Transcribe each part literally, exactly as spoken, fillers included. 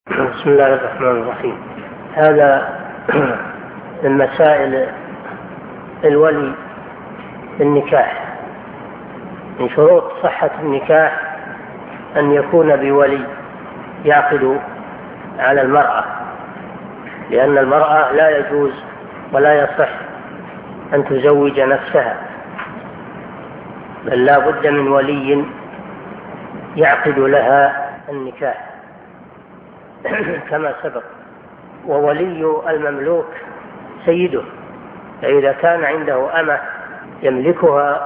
بسم الله الرحمن الرحيم. هذا من مسائل الولي النكاح. من شروط صحة النكاح أن يكون بولي يعقد على المرأة، لأن المرأة لا يجوز ولا يصح أن تزوج نفسها، بل لا بد من ولي يعقد لها النكاح كما سبق. وولي المملوك سيده، فإذا كان عنده أمة يملكها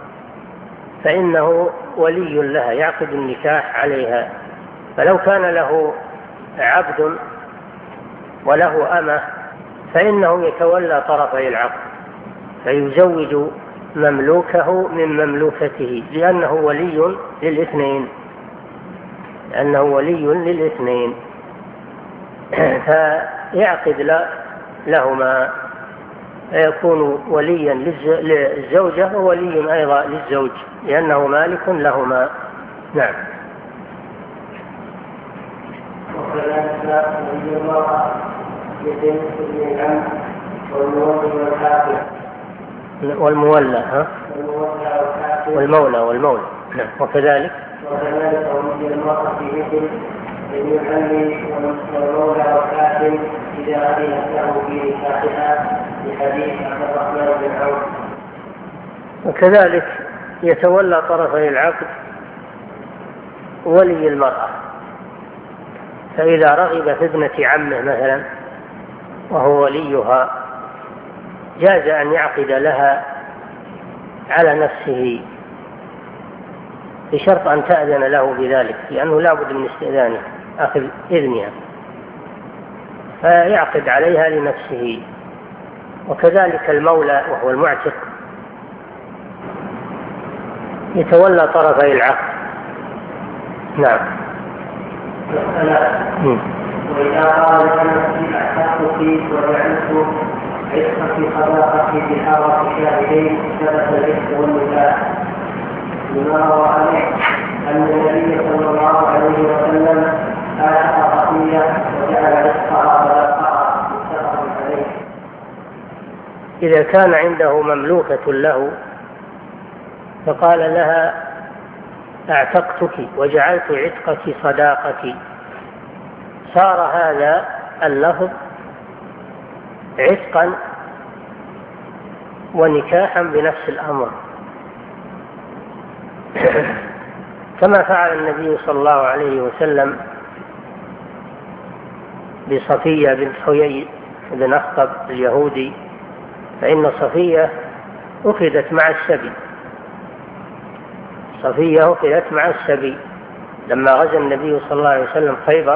فإنه ولي لها يعقد النكاح عليها. فلو كان له عبد وله أمة فإنه يتولى طرفي العقد، فيزوج مملوكه من مملوكته، لأنه ولي للاثنين لأنه ولي للاثنين فيعقد لهما، فيكون وليا للزوجة وولي أيضا للزوج، لأنه مالك لهما. نعم. وكذلك ولي المرأة يتم ابن العم والمولى والحاكم والمولى ها والمولى والمولى نعم. وكذلك وكذلك ولي المرأة مثل ابن العم والمولى والحاكم إذا أذنت له في نكاحها لحديث عبد الرحمن بن عوف. وكذلك يتولى طرفي العقد ولي المرأة، فإذا رغب في ابنة عمه مثلا وهو وليها جاز أن يعقد لها على نفسه بشرط أن تأذن له بذلك، لأنه لا بد من استئذانه أخذ إذنها، فيعقد عليها لنفسه. وكذلك المولى وهو المعتق يتولى طرفي العقد. نعم. وإذا قال لنفسي أعتقت وجعلت عتقتي صداقتي بحارة شاهدين ثبت العتق والنكاح، لما روى عليه أن النبي صلى الله عليه وسلم أعتق صفية وجعل عتقها صداقها متفق عليه. إذا كان عنده مملوكة له فقال لها أعتقتك وجعلت عتقك صداقتي، صار هذا اللفظ عتقا ونكاحا بنفس الأمر، كما فعل النبي صلى الله عليه وسلم بصفية بنت حيي بن أخطب اليهودي، فإن صفية أخذت مع السبي صفية أخذت مع السبي لما غزا النبي صلى الله عليه وسلم خيبر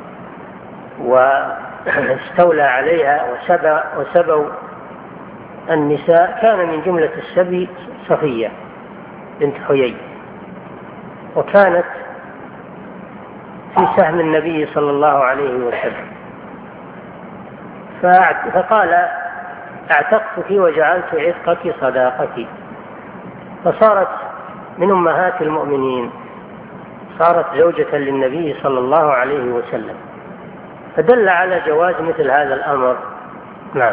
واستولى عليها وسبى وسبوا النساء، كان من جملة السبي صفية بنت حيي، وكانت في سهم النبي صلى الله عليه وسلم، فقال أعتقتك وجعلت عتقك صداقتي، فصارت من أمهات المؤمنين، صارت زوجة للنبي صلى الله عليه وسلم، فدل على جواز مثل هذا الأمر. نعم.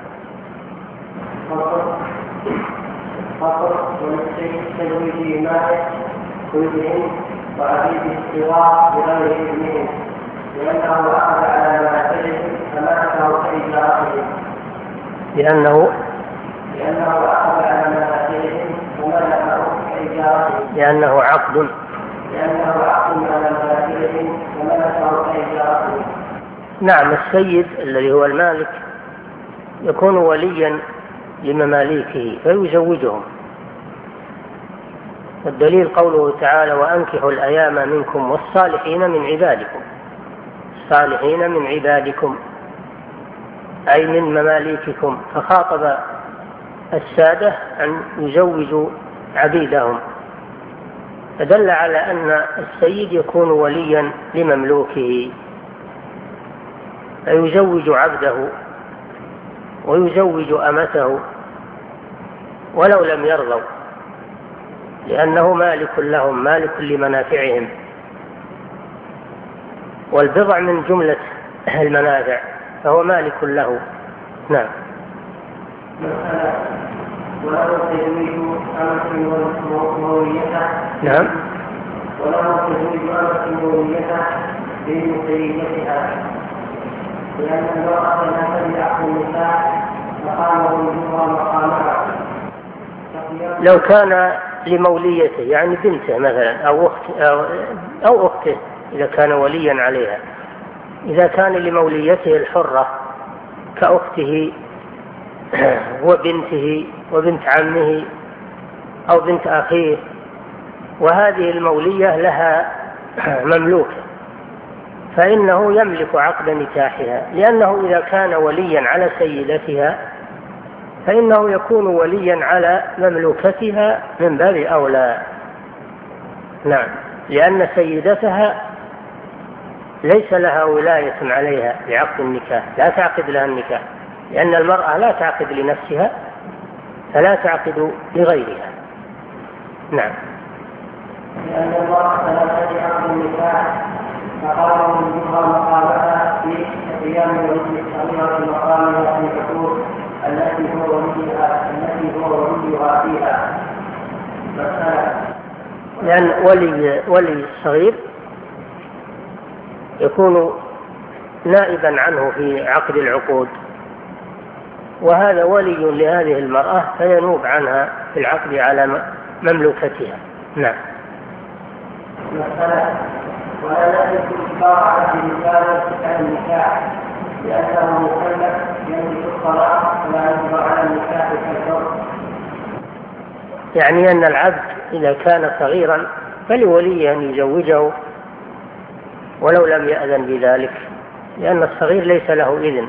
فقط وللتزويج مالك كلهم وعبيد السواء بغير إذنهم، لأنه أخذ على منافعهم فملكه كإجارتهم لأنه لأنه أخذ على منافعهم فملكه كإجارتهم لأنه عقد لأنه عقد على منافعهم فملكه كإجارتهم. نعم. السيد الذي هو المالك يكون وليا لمماليكه فيزوجهم، والدليل قوله تعالى وأنكحوا الأيام منكم والصالحين من عبادكم، الصالحين من عبادكم أي من مماليككم، فخاطب السادة أن يزوجوا عبيدهم، فدل على أن السيد يكون وليا لمملوكه، فيزوج عبده ويزوج أمته ولو لم يرضوا، لأنه مالك لهم مالك لمنافعهم. والبضع من جملة المنافع فهو مالك له. نعم. وله تزويج أمة موليته. نعم. وله تزويج أمة موليته بمسيدتها، لأن المرأة لا تملك النساء مقامه الجمهور مقامها. لو كان لموليته يعني بنته مثلا أو أخت أو, أو أخته إذا كان وليا عليها، إذا كان لموليته الحرة كأخته وبنته وبنت عمه أو بنت أخيه، وهذه المولية لها مملوك، فإنه يملك عقد نكاحها، لأنه إذا كان وليا على سيدتها فإنه يكون وليا على مملوكتها من باب أولى. نعم، لأن سيدتها ليس لها ولاية عليها بعقد النكاح، لا تعقد لها النكاح، لأن المرأة لا تعقد لنفسها فلا تعقد لغيرها. نعم. لأن المرأة لا تعقد النكاح فقامه الجمهور مقامها في قيام الولي الصغيرة مقامها في الحقوق التي هو وليها التي هو وليها فيها. لأن ولي ولي الصغير يكون نائبا عنه في عقد العقود، وهذا ولي لهذه المرأة فينوب عنها في العقد على مملوكتها. نعم. مسألة ولا يجوز إجبار عبد النكاح على النكاح لأنه مكلف يملك الصلاة ولا يجبر على النكاح كالحر. يعني أن العبد إذا كان صغيرا فلوليه أن يزوجه ولو لم يأذن بذلك، لأن الصغير ليس له إذن.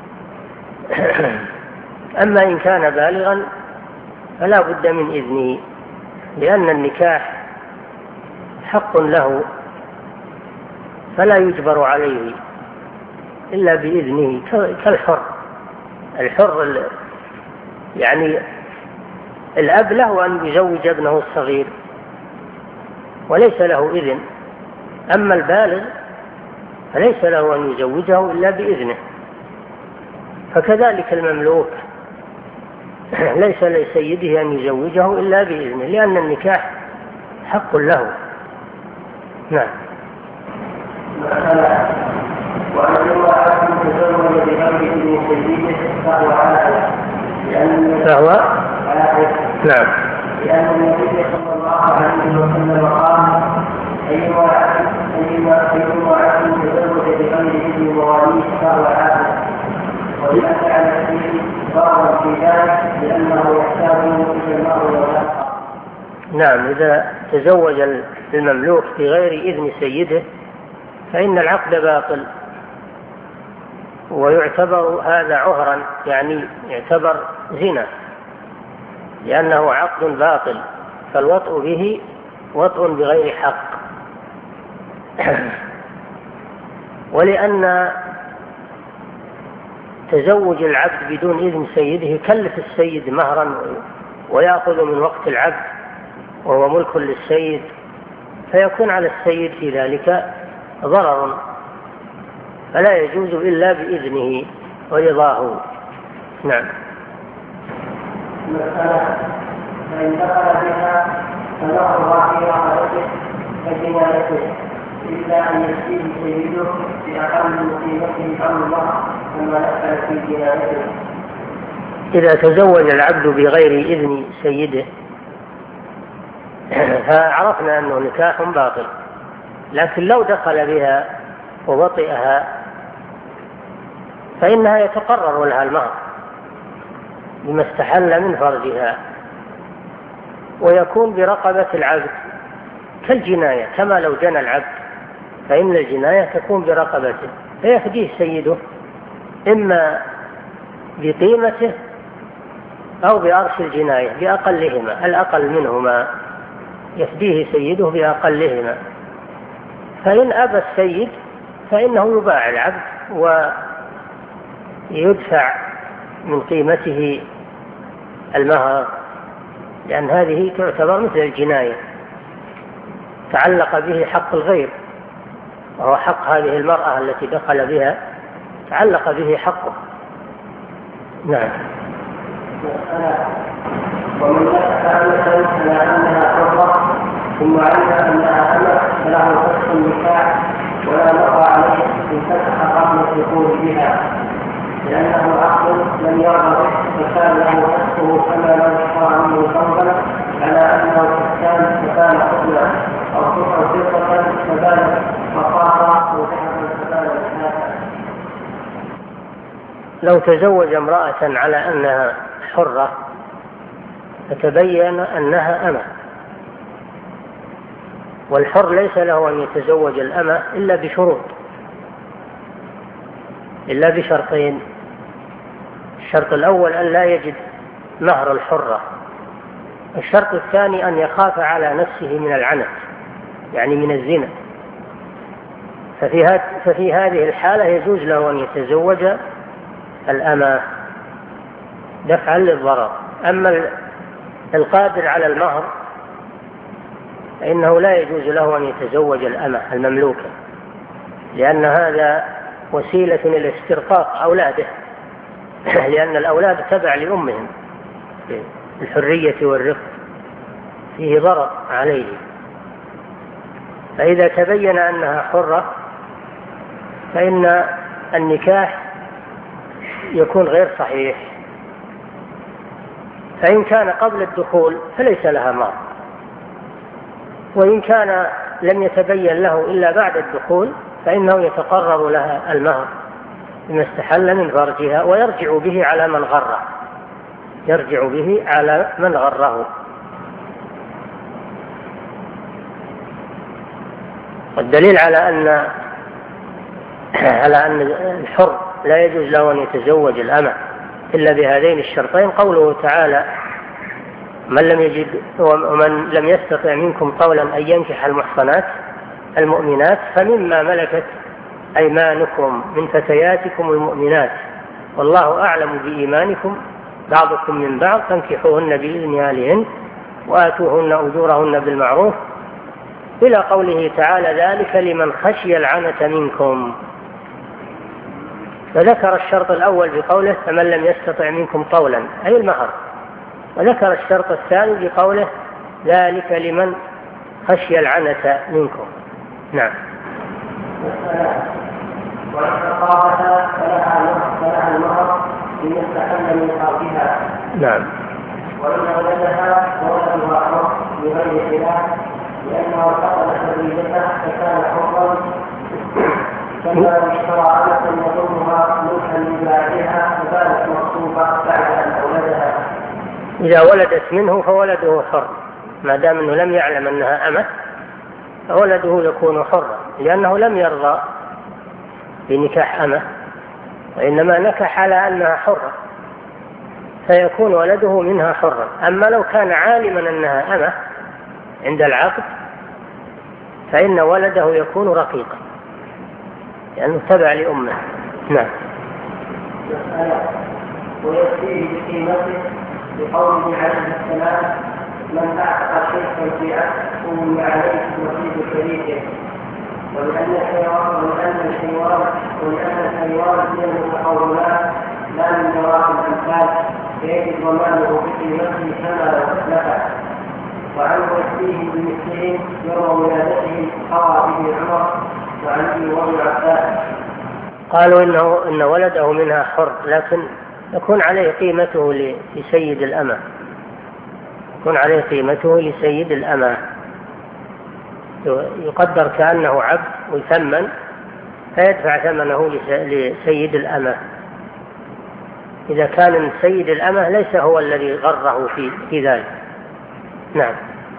أما إن كان بالغا فلا بد من إذنه، لأن النكاح حق له فلا يجبر عليه إلا بإذنه كالحر. الحر يعني الأب له أن يزوج ابنه الصغير وليس له إذن، أما البالغ فليس له أن يزوجه إلا بإذنه. فكذلك المملوك ليس لسيده أن يزوجه إلا بإذنه، لأن النكاح حق له. نعم. وأن امرأة تزوج بغير إذن سيده فهو عاهد، فهو نعم، لأن النبي صلى الله عليه وسلم قال: أيما عبد تزوج بغير إذن مواليه فهو عاهد، ولأن على السبيل ضرر في ذلك لأنه يحتاج إلى المهر والنفقة. نعم، إذا تزوج المملوك بغير إذن سيده فإن العقد باطل، ويعتبر هذا عهرا، يعني يعتبر زنا، لأنه عقد باطل، فالوطء به وطء بغير حق. ولأن تزوج العبد بدون إذن سيده يكلف السيد مهرا ويأخذ من وقت العبد وهو ملك للسيد، فيكون على السيد في ذلك ضرر، فلا يجوز إلا بإذنه ورضاه. نعم. مسألة: فإن دخل بها فنهرها في رقبته فجنايته إلا أن يأتيه سيده بأقل من قيمته أو المهر كما نفعل في جنايته. إذا تزوج العبد بغير إذن سيده فعرفنا أنه نكاح باطل، لكن لو دخل بها ووطئها فإنها يتقرر لها المهر بما استحل من فرجها، ويكون برقبة العبد كالجناية، كما لو جنى العبد فإن الجناية تكون برقبته، فيفديه سيده إما بقيمته أو بأرش الجناية بأقلهما، الأقل منهما يفديه سيده بأقلهما. فإن أبى السيد فإنه يباع العبد ويدفع من قيمته المهر، لأن هذه تعتبر مثل الجناية، تعلق به حق الغير، وهو حق هذه المرأة التي دخل بها، تعلق به حقه. نعم. ومن نكح أمة على أنها حرة ثم علم أنها أمة فله فسخ النكاح ولا نقع عليه إن فتح قبل الدخول بها، لأنه عقل لم يرضى به فكان له فسخه كما لو اشترى منه ثوبا على أنه كان فكان قبلا أو كفر فرقة فبان وقاطع وذهب فبان الناس. لو تزوج امرأة على أنها حرة فتبين أنها أمة، والحر ليس له أن يتزوج الأمة إلا بشروط، إلا بشرطين. الشرط الأول أن لا يجد مهر الحرة، الشرط الثاني أن يخاف على نفسه من العنت، يعني من الزنا. ففي, ففي هذه الحالة يجوز له أن يتزوج الأمة دفعا للضرر. أما القادر على المهر فإنه لا يجوز له أن يتزوج الأمة المملوكة، لأن هذا وسيلة إلى استرقاق أولاده، لأن الأولاد تبع لأمهم، الحرية والرفق فيه ضرر عليه. فإذا تبين أنها حرة فإن النكاح يكون غير صحيح. فإن كان قبل الدخول فليس لها مهر، وإن كان لم يتبين له إلا بعد الدخول فإنه يتقرر لها المهر بما استحل من فرجها، ويرجع به على من غره، يرجع به على من غره. والدليل على أن على أن الحر لا يجوز له أن يتزوج الأمة إلا بهذين الشرطين قوله تعالى: من لم يجد ومن لم يستطع منكم طولا أن ينكح المحصنات المؤمنات فمما ملكت أيمانكم من فتياتكم المؤمنات والله أعلم بإيمانكم بعضكم من بعض فانكحوهن بإذن أهلهن وآتوهن أجورهن بالمعروف، إلى قوله تعالى: ذلك لمن خشي العنة منكم. فذكر الشرط الأول بقوله: فمن لم يستطع منكم طولا أي المهر، وذكر الشرط الثاني بقوله: ذلك لمن خشي العنة منكم. نعم. وإن تقابلها فلها المهر إن يستحل من فرجها. نعم. وإن ولدها فولدها حر بغير خلاف، لأنه فقد حريته فكان حرا كما اشترى أمة يضمها ملكا لباعها فبانت مصروفة بعد أن أولدها. إذا ولدت منه فولده حر، ما دام أنه لم يعلم أنها أمة فولده يكون حرا، لأنه لم يرضى بنكاح أمة وإنما نكح على أنها حرة، فيكون ولده منها حرا. أما لو كان عالما أنها أمة عند العقد فإن ولده يكون رقيقا لأنه تبع لأمه. نعم. ويكفيه بقيمته بقوله عليه السلام: من أعتق شيئا في عقد أم عليه نصيب شريكه. ولأن الحيوان ولأن الحيوان ولأن الحيوان من المتقولات لا من جراح الأمثال فيجب ضمانه بقيمته كما لو أسلفه. وعنه يكفيه بمثلهم يوم ولادته قضى به عمر وعلي وابن عباس. قالوا إنه إن ولده منها حر، لكن يكون عليه قيمته لسيد الأمة، يكون عليه قيمته لسيد الأمة، يقدر كأنه عبد ويثمن فيدفع ثمنه لسيد الأمة إذا كان سيد الأمة ليس هو الذي غره في, في ذلك. نعم.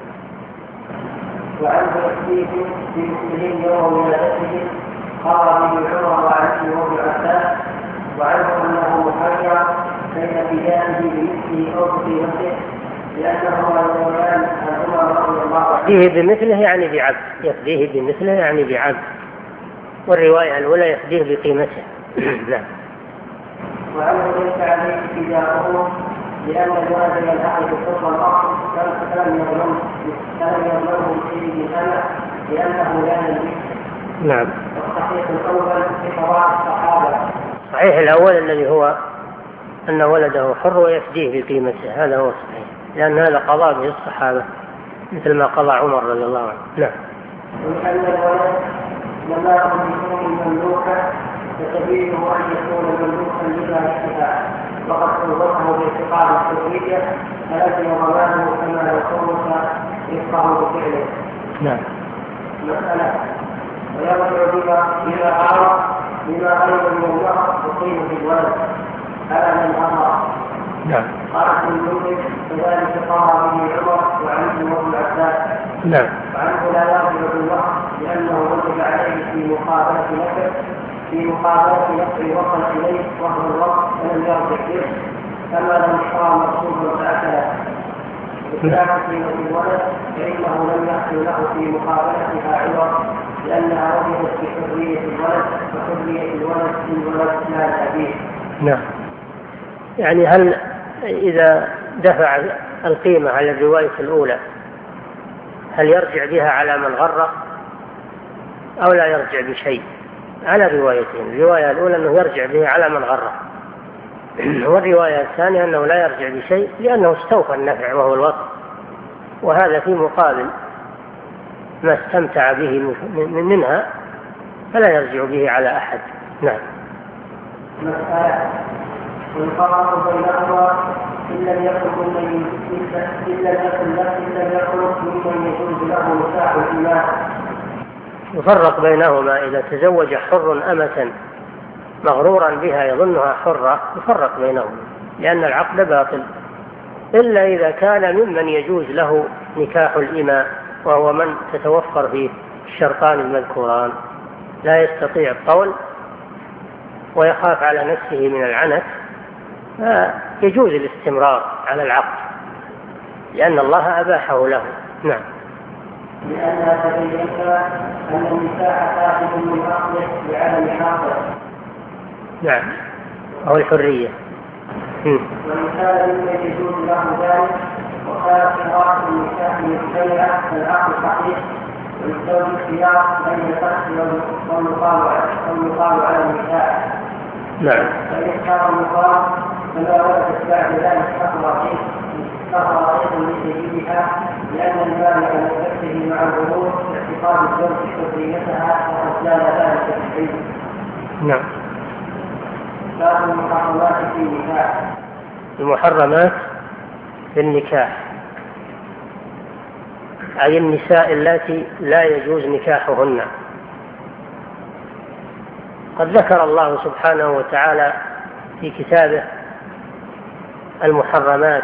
وعنه يكفيه بمثلهم يوم ولادته قضى به عمر وعلي وابن عباس. وعنه أنه محير بين ابتدائه بمثله أو بقيمته لأنه الأولان عمر رضي الله عنه. يفديه بمثله يعني بعبد، يفديه بمثله يعني بعبد، والرواية الأولى يفديه بقيمته. نعم. وعنه ليس عليه ابتداؤه لأن الولد يلحق بالحكم الأصل كان يظلمه كان يظلمه سيد الأمة لأنه لا يملك نعم. والصحيح الأول في قضاء الصحابة. صحيح الأول الذي هو أن ولده حر ويفديه بقيمته، هذا هو صحيح، لأن هذا قضاء به الصحابة مثل ما قضى عمر رضي الله عنه. نعم. ولأن الولد لما يكون مملوكا فسبيله أن يكون مملوكا لما يشتهى، وقد توظفه باعتقاد الحرية فلازم ضمانه كما لو كونك يفقه بفعله. نعم. مسألة ويرجع بما بما عرض بما غير المملوك يقيم في الولد على من أمر. نعم. قال ابن المنذر كذلك قام به عمر وعنه وابن عباس. نعم. وعنه لا يرجع بالوقت لأنه وجب عليه في مقابلة نفسه في مقابلة نفسه وصل إليه وهو الوقت فلم يرجع به كما لم يشرع مقصود فأكله. بخلاف قيمة الولد فإنه لم يحصل له في مقابلتها عوض لأنها وجدت في حرية الولد وحرية الولد للولد لا لأبيه. نعم. يعني هل إذا دفع القيمة على الرواية الأولى هل يرجع بها على من غره أو لا يرجع بشيء؟ على روايتين، الرواية الأولى أنه يرجع به على من غره، والرواية الثانية أنه لا يرجع بشيء لأنه استوفى النفع وهو الوطن، وهذا في مقابل ما استمتع به منها فلا يرجع به على أحد. نعم. مسألة والفرق بينهما إن لم يكن ممن إن لم يكن إن لم يكن ممن يجوز له نكاح الإمام. يفرق بينهما إذا تزوج حر أمة مغرورا بها يظنها حرة يفرق بينهما لأن العقد باطل، إلا إذا كان ممن يجوز له نكاح الإماء وهو من تتوفر فيه الشرطان المذكوران، لا يستطيع الطول ويخاف على نفسه من العنت، فيجوز الاستمرار على العقد لأن الله أباحه له. نعم. لأنها تبينت أن النكاح فاسد من أصله لعدم حاصل. نعم. أو الحرية. ومن كان ممن يجوز له ذلك وكانت قراءة النكاح مبتدعة فالعقد صحيح والزوج الخيار بين القتل والمقام على النكاح. نعم. فإن كان المقام فلا ولدت بعد ذلك فهو فهو أيضا لسيدها لأن المالك من نفسه مع الظهور باعتقاد الزوج حريتها وأسلام ذلك الحين. نعم. باب المحرمات في النكاح. المحرمات في النكاح أي النساء اللاتي لا يجوز نكاحهن. قد ذكر الله سبحانه وتعالى في كتابه المحرمات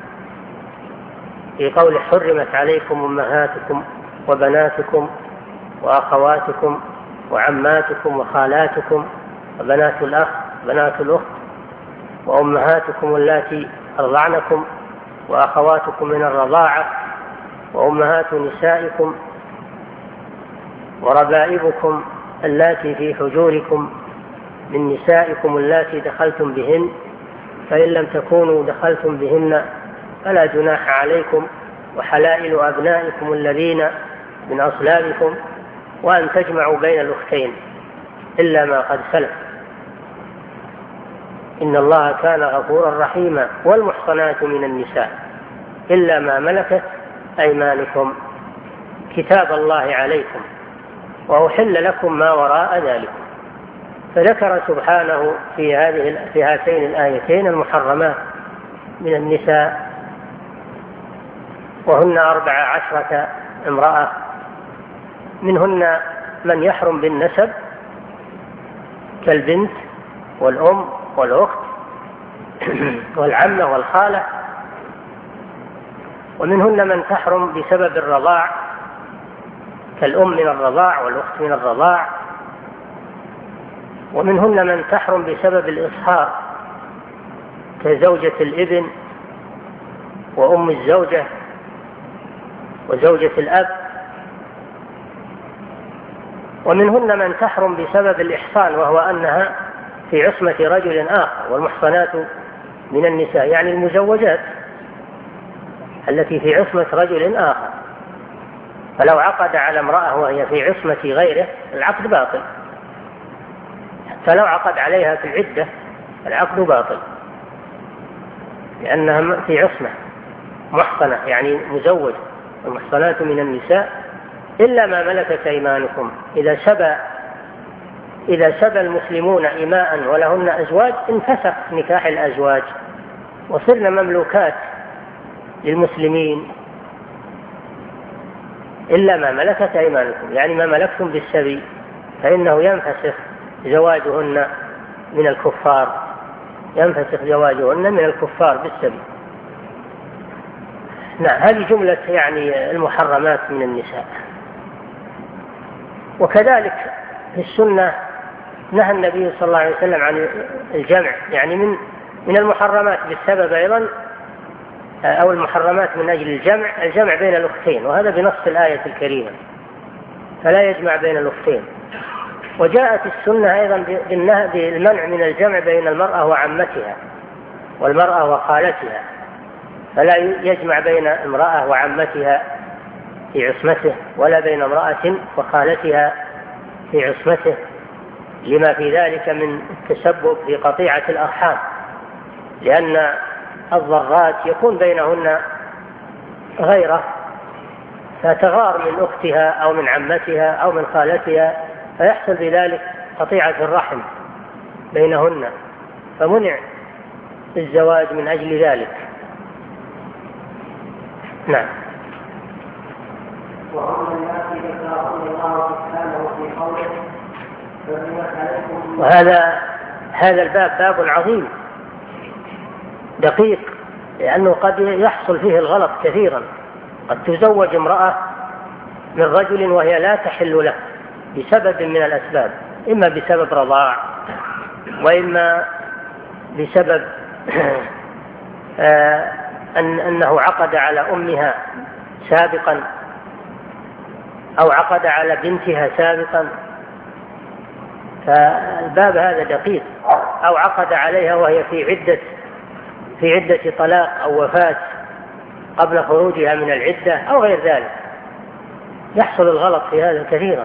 في قول حرمت عليكم أمهاتكم وبناتكم وأخواتكم وعماتكم وخالاتكم وبنات الأخ بنات الأخت وأمهاتكم اللاتي أرضعنكم وأخواتكم من الرضاعة وأمهات نسائكم وربائبكم اللاتي في حجوركم من نسائكم اللاتي دخلتم بهن فإن لم تكونوا دخلتم بهن فلا جناح عليكم وحلائل أبنائكم الذين من أصلابكم وأن تجمعوا بين الأختين إلا ما قد سلف إن الله كان غفورا رحيما. والمحصنات من النساء إلا ما ملكت أيمانكم كتاب الله عليكم وأحل لكم ما وراء ذلك. فذكر سبحانه في هذه في هاتين الآيتين المحرمات من النساء وهن أربع عشرة امرأة، منهن من يحرم بالنسب كالبنت والأم والأخت والعمة والخالة، ومنهن من تحرم بسبب الرضاع كالأم من الرضاع والأخت من الرضاع، ومنهن من تحرم بسبب الإصهار كزوجة الابن وأم الزوجة وزوجة الأب، ومنهن من تحرم بسبب الإحصان وهو أنها في عصمة رجل آخر. والمحصنات من النساء يعني المزوجات التي في عصمة رجل آخر، فلو عقد على امرأة وهي في عصمة غيره العقد باطل، فلو عقد عليها في العدة العقد باطل، لأنها في عصمة محصنة يعني مزوج. المحصنات من النساء إلا ما ملكت أيمانكم. إذا سبى إذا سبى المسلمون إماء ولهن أزواج انفسخ نكاح الأزواج وصرنا مملوكات للمسلمين إلا ما ملكت أيمانكم، يعني ما ملكتم بالسبي فإنه ينفسخ زواجهن من الكفار، ينفسخ زواجهن من الكفار بالسبي. نعم، هذه جملة يعني المحرمات من النساء. وكذلك في السنة نهى النبي صلى الله عليه وسلم عن الجمع، يعني من من المحرمات بالسبب أيضا أو المحرمات من أجل الجمع الجمع بين الأختين، وهذا بنص الآية الكريمة، فلا يجمع بين الأختين. وجاءت السنة أيضا بالمنع من الجمع بين المرأة وعمتها والمرأة وخالتها، فلا يجمع بين امرأة وعمتها في عصمته ولا بين امرأة وخالتها في عصمته، لما في ذلك من التسبب في قطيعة الأرحام، لأن الضرات يكون بينهن غيره فتغار من أختها أو من عمتها أو من خالتها، فيحصل بذلك قطيعة الرحم بينهن، فمنع الزواج من أجل ذلك. نعم. وهذا هذا الباب باب عظيم دقيق، لأنه قد يحصل فيه الغلط كثيرا. قد تزوج امرأة من رجل وهي لا تحل له بسبب من الأسباب، إما بسبب رضاع وإما بسبب أن أنه عقد على أمها سابقا أو عقد على بنتها سابقا، فالباب هذا دقيق، أو عقد عليها وهي في عدة في عدة طلاق أو وفاة قبل خروجها من العدة أو غير ذلك، يحصل الغلط في هذا كثيرا،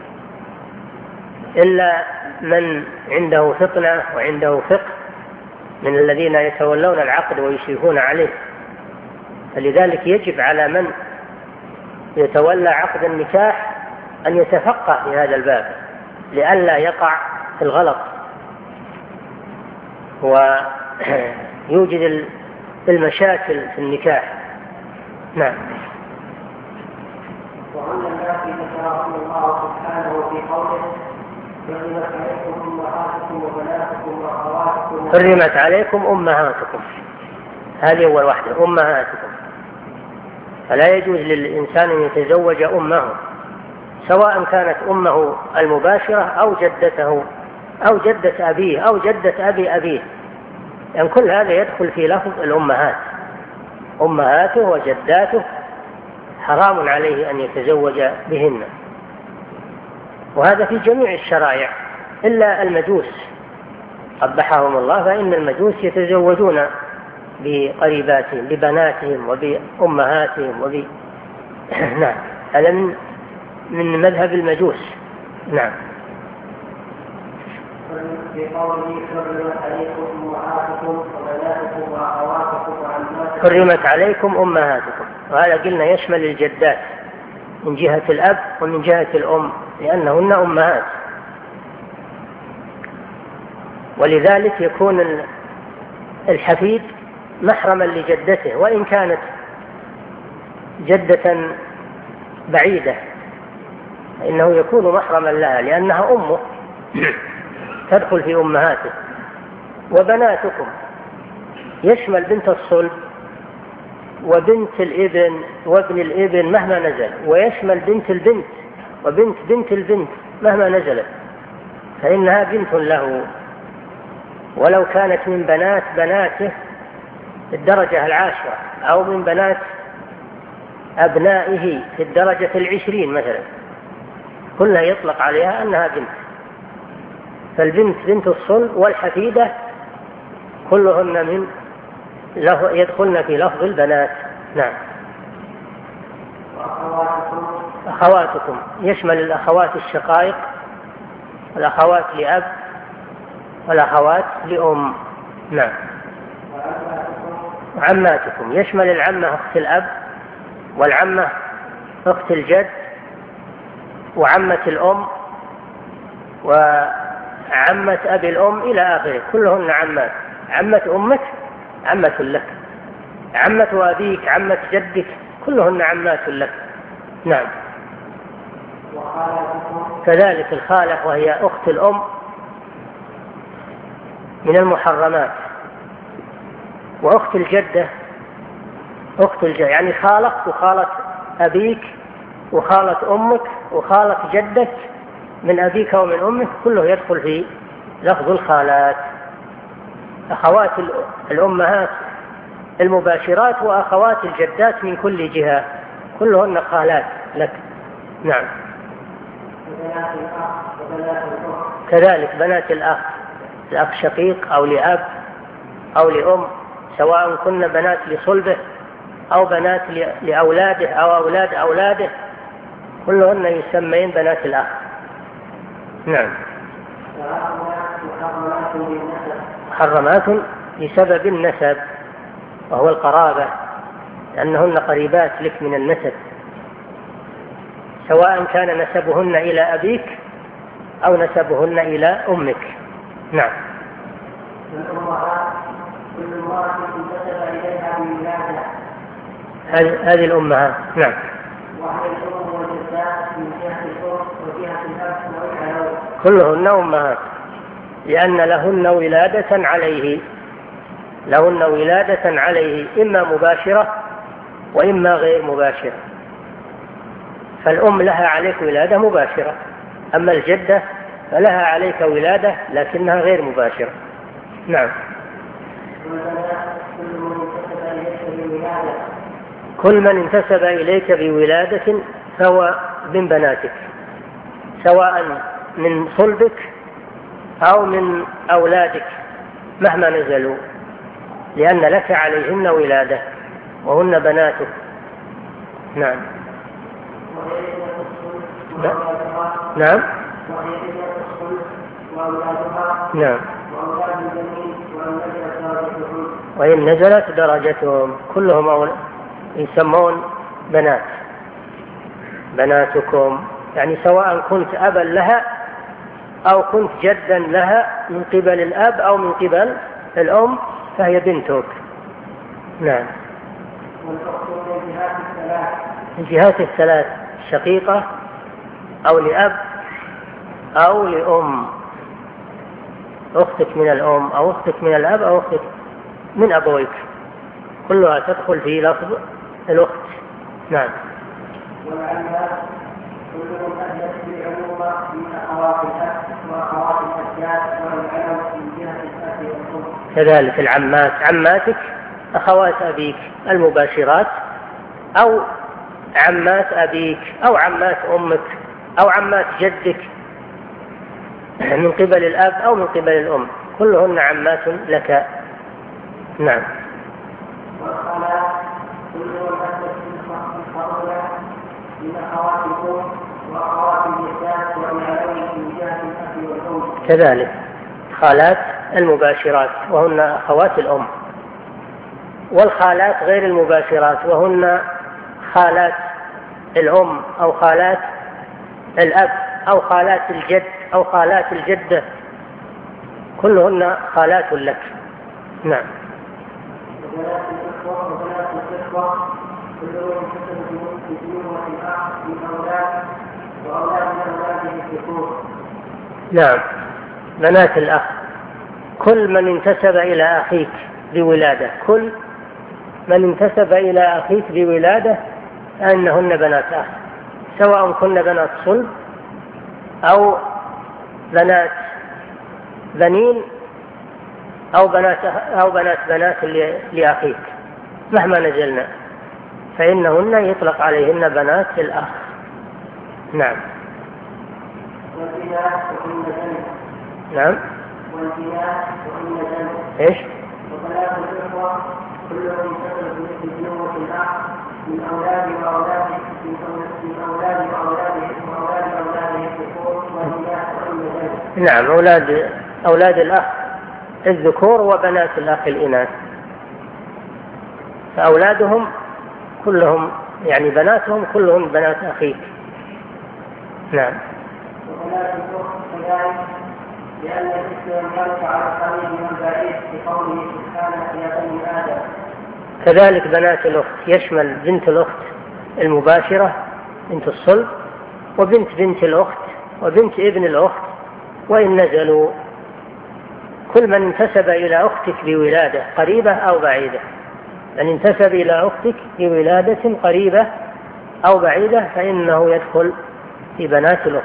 إلا من عنده فطنة وعنده فقه من الذين يتولون العقد ويشرفون عليه. فلذلك يجب على من يتولى عقد النكاح أن يتفقه في هذا الباب لئلا يقع في الغلط ويوجد المشاكل في النكاح. نعم. وعن الناس ذكرهم الله سبحانه في قوله حرمت عليكم أمهاتكم وبناتكم وأخواتكم. حرمت عليكم أمهاتكم، هذه أول واحدة، أمهاتكم. فلا يجوز للإنسان أن يتزوج أمه، سواء كانت أمه المباشرة أو جدته أو جدة أبيه أو جدة أبي أبيه، يعني كل هذا يدخل في لفظ الأمهات. أمهاته وجداته حرام عليه أن يتزوج بهن، وهذا في جميع الشرائع إلا المجوس قبحهم الله، فإن المجوس يتزوجون بقريباتهم ببناتهم وبأمهاتهم وب... نعم، هذا من من مذهب المجوس. نعم. حرمت عليكم أمهاتكم، وهذا قلنا يشمل الجدات من جهة الأب ومن جهة الأم، لأنهن أمهات، ولذلك يكون الحفيد محرما لجدته وإن كانت جدة بعيدة، فإنه يكون محرما لها لأنها أمه تدخل في أمهاته. وبناتكم يشمل بنت الصلب وبنت الابن وابن الابن مهما نزل، ويشمل بنت البنت وبنت بنت البنت مهما نزلت، فإنها بنت له، ولو كانت من بنات بناته الدرجة العاشرة أو من بنات أبنائه في الدرجة العشرين مثلا، كلها يطلق عليها أنها بنت. فالبنت بنت الصلب والحفيدة كلهن من يدخلن في لفظ البنات. نعم. وأخواتكم أخواتكم يشمل الأخوات الشقائق، الأخوات لأب، والأخوات لأم. نعم. وعماتكم يشمل العمة أخت الأب، والعمة أخت الجد، وعمة الأم، وعمة أبي الأم إلى آخره، كلهن عمات. عمة أمك عمة لك، عمة أبيك، عمة جدك، كلهن عمات لك. نعم. كذلك الخالة وهي أخت الأم من المحرمات. وأخت الجدة أخت الجدة يعني خالة وخالة أبيك وخالة أمك وخالة جدك من أبيك ومن أمك، كله يدخل في لفظ الخالات. أخوات الأمهات المباشرات وأخوات الجدات من كل جهة كلهن خالات لك. نعم. كذلك بنات الأخ، الأخ شقيق أو لأب أو لأم، سواء كن بنات لصلبه أو بنات لأولاده أو أولاد أولاده، كلهن يسمين بنات الأخ. نعم. محرمات بسبب النسب وهو القرابة، لأنهن قريبات لك من النسب، سواء كان نسبهن إلى أبيك أو نسبهن إلى أمك. نعم. هذه الأمهات. نعم. كلهن أمهات، لأن لهن ولادة عليه، لهن ولادة عليه إما مباشرة وإما غير مباشرة. فالأم لها عليك ولادة مباشرة، أما الجدة فلها عليك ولادة لكنها غير مباشرة. نعم. كل من انتسب إليك بولادة فهو من بناتك، سواء من صلبك أو من أولادك مهما نزلوا، لأن لك عليهن ولادة وهن بناتك. نعم. نعم. نعم. وإن نزلت درجتهم كلهم يسمون بنات. بناتكم يعني سواء كنت أبا لها أو كنت جدا لها من قبل الأب أو من قبل الأم فهي بنتك. نعم. الجهات الثلاث شقيقة أو لأب أو لأم، أختك من الأم أو أختك من الأب أو أختك من أبويك، كلها تدخل في لفظ الأخت. نعم. والعمات كلهم أهلت بالعمومة من أخوات الأب وأخوات الأجداد والعلم من جهة الأب والأم. كذلك العمات، عماتك أخوات أبيك المباشرات، أو عمات أبيك أو عمات أمك أو عمات جدك من قبل الأب أو من قبل الأم، كلهن عمات لك. نعم. والخالات كلهم أهلت بالفضل من أخواتكم وأخوات الجدات والعلم من جهة الأب والأم. كذلك خالات المباشرات وهن أخوات الأم، والخالات غير المباشرات وهن خالات الأم أو خالات الأب أو خالات الجد أو خالات الجدة، كلهن خالات لك. نعم. وبنات الإخوة وبنات الإخوة كلهم يحسن في دينه الأخ من أولاد وأولاد من أولاده الذكور. نعم. بنات الأخ كل من انتسب إلى أخيك بولادة، كل من انتسب إلى أخيك بولادة أنهن بنات أخ، سواء كن بنات صلب أو بنات بنين أو بنات أو بنات بنات لأخيك مهما نزلنا، فإنهن يطلق عليهن بنات الأخ. نعم. نعم. إيش؟ وبنات الإخوة كلهم يتصل بنوة الأخ من أولاد وأولاد من أولاد وأولاد وأولاد أولاده الذكور والإناث والمجال. نعم، أولاد أولاد الأخ الذكور وبنات الأخ الإناث، فأولادهم كلهم يعني بناتهم كلهم بنات أخيك. نعم. وبنات الأخت كذلك، لأن الاسم يرجع على القريب من البعيد بقوله سبحانه يا بني آدم. كذلك بنات الأخت يشمل بنت الأخت المباشرة بنت الصلب، وبنت بنت الأخت، وبنت ابن الأخت، وإن نزلوا كل من انتسب إلى أختك بولادة قريبة أو بعيدة. من انتسب إلى أختك بولادة قريبة أو بعيدة فإنه يدخل في بنات الأخت،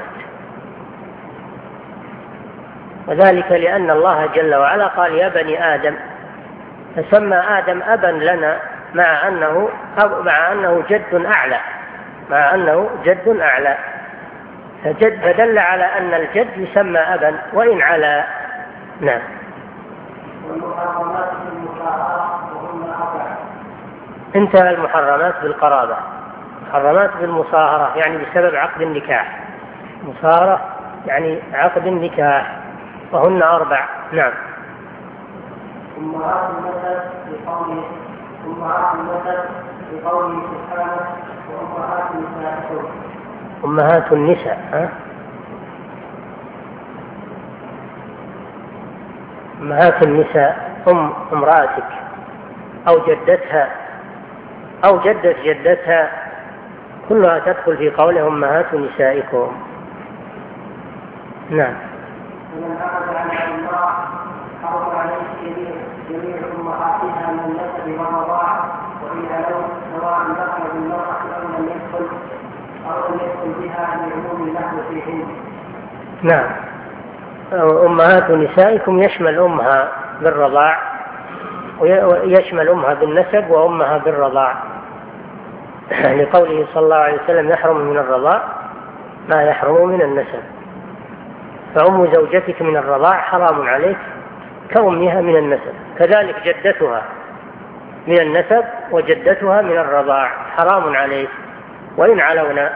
وذلك لأن الله جل وعلا قال يا بني آدم، فسمى آدم أبا لنا مع أنه, مع أنه جد أعلى مع أنه جد أعلى فجد فدل على أن الجد يسمى أبا وإن على. نعم. والمحرمات بالمصاهرة وهن أربع. انتهى المحرمات بالقرابة. محرمات بالمصاهرة يعني بسبب عقد النكاح، مصاهرة يعني عقد النكاح، وهن أربع. نعم. أمهات النسب بقوله أمهات النسب بقوله سبحانه وأمهات نسائكم. أمهات النساء ها؟ أمهات النساء أم امرأتك أو جدتها أو جدة جدتها كلها تدخل في قوله أمهات نسائكم. نعم. ومن أخذ عن الله حرم عليه جميع أمهاتها من النسب والرضاعة وإن علوا سواء دخل بالمرأة أو لم يدخل أو لم يدخل بها لعموم اللحم فيهن. نعم. أمهات نسائكم يشمل أمها بالرضاع ويشمل أمها بالنسب وأمها بالرضاع، لقوله صلى الله عليه وسلم يحرم من الرضاع ما يحرم من النسب، فأم زوجتك من الرضاع حرام عليك كأمها من النسب، كذلك جدتها من النسب وجدتها من الرضاع حرام عليك وإن علونا،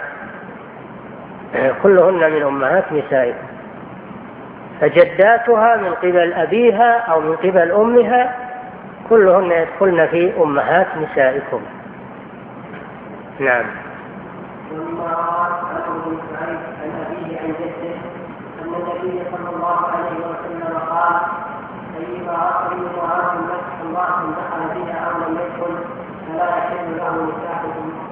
كلهن من أمهات نسائكم. فجداتها من قبل أبيها أو من قبل أمها كلهن يدخلن في أمهات نسائكم. نعم. ومما رواه عنه بن سعيد عن أبيه عن جده أن النبي صلى الله عليه وسلم قال أيما رجل امرأة نفس امرأة دخل بها أو لم يدخل فلا يحل له نكاح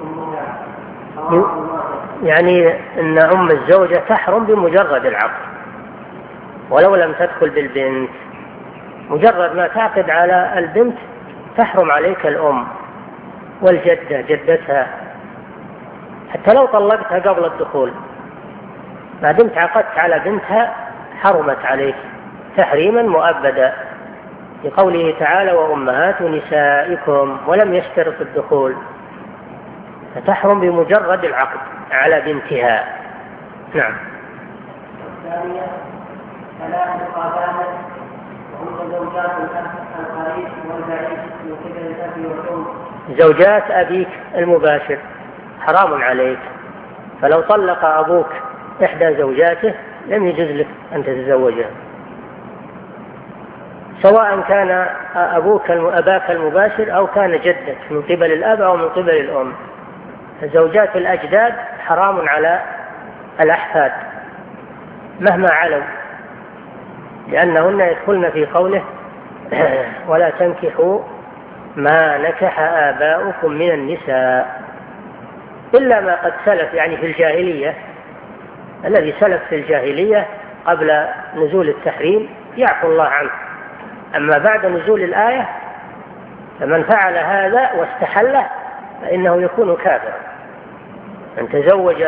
أمها. يعني أن أم الزوجة تحرم بمجرد العقد ولو لم تدخل بالبنت، مجرد ما تعقد على البنت تحرم عليك الأم والجدة جدتها، حتى لو طلقتها قبل الدخول ما دمت عقدت على بنتها حرمت عليك تحريما مؤبدا، لقوله تعالى وأمهات نسائكم ولم يشترط الدخول، فتحرم بمجرد العقد على بنتها. نعم. الثانية ثلاث قابلات وهم زوجات القريب والبعيد من قبل الأب والأم. زوجات أبيك المباشر حرام عليك، فلو طلق أبوك إحدى زوجاته لم يجوز لك أن تتزوجها، سواء كان أبوك أباك المباشر أو كان جدك من قبل الأب أو من قبل الأم. زوجات الأجداد حرام على الأحفاد مهما علوا، لأنهن يدخلن في قوله ولا تنكحوا ما نكح آباؤكم من النساء إلا ما قد سلف، يعني في الجاهلية، الذي سلف في الجاهلية قبل نزول التحريم يعفو الله عنه، أما بعد نزول الآية فمن فعل هذا واستحله فإنه يكون كافرا. من تزوج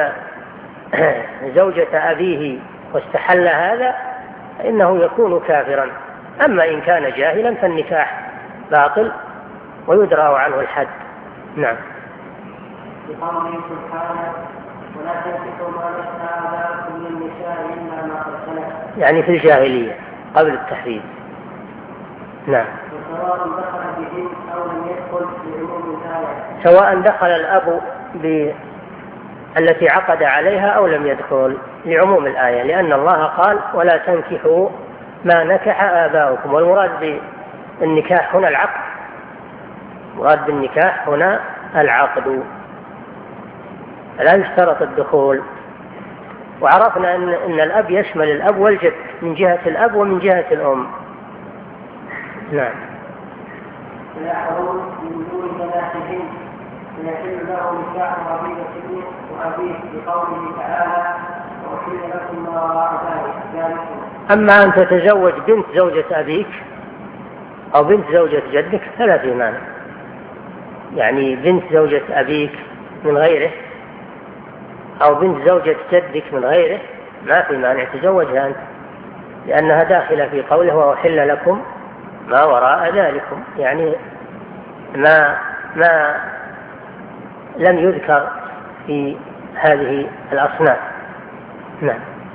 زوجة أبيه واستحل هذا فإنه يكون كافرا، أما إن كان جاهلا فالنكاح باطل ويدرأ عنه الحد. نعم. بقوله سبحانه ولا تنكحوا ما نكح آباؤكم من النساء إلا ما قد سلف، يعني في الجاهلية قبل التحريم. نعم. سواء دخل بهم أو لم يدخل بعموم الآية. سواء دخل الأب ب التي عقد عليها أو لم يدخل لعموم الآية، لأن الله قال ولا تنكحوا ما نكح آباؤكم، والمراد بالنكاح هنا العقد، مراد بالنكاح هنا العقد، لا يشترط الدخول. وعرفنا أن, إن الأب يشمل الأب والجد من جهة الأب ومن جهة الأم. نعم. فيحرم من دون بناتهم فيحل له نكاح ربيبته وأبيه بقوله تعالى وأحل لكم ما وراء ذلك. أما أن تتزوج بنت زوجة أبيك أو بنت زوجة جدك فلا في مانع، يعني بنت زوجة أبيك من غيره أو بنت زوجة جدك من غيره ما في مانع تزوجها أنت، لأنها داخلة في قوله وأحل لكم ما وراء ذلكم، يعني ما ما لم يذكر في هذه الأصناف. نعم.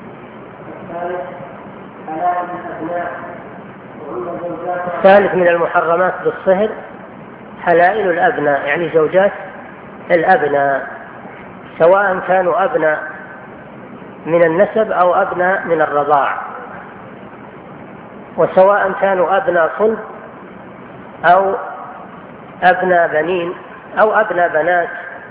الثالث من المحرمات بالصهر حلائل الأبناء، يعني زوجات الأبناء، سواء كانوا أبناء من النسب أو أبناء من الرضاع، وسواء كانوا أبناء صلب أو أبناء بنين أو أبناء بنات،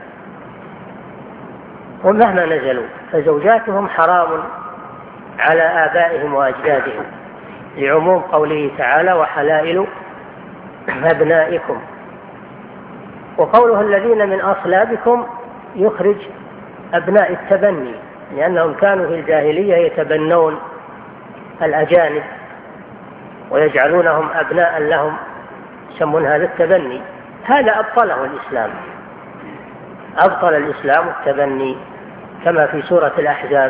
ومهما نزلوا فزوجاتهم حرام على آبائهم وأجدادهم، لعموم قوله تعالى وحلائل أبنائكم، وقوله الذين من أصلابكم يخرج أبناء التبني، لأنهم كانوا في الجاهلية يتبنون الأجانب ويجعلونهم أبناء لهم، يسمون هذا التبني. هذا أبطله الإسلام، أبطل الإسلام التبني كما في سورة الأحزاب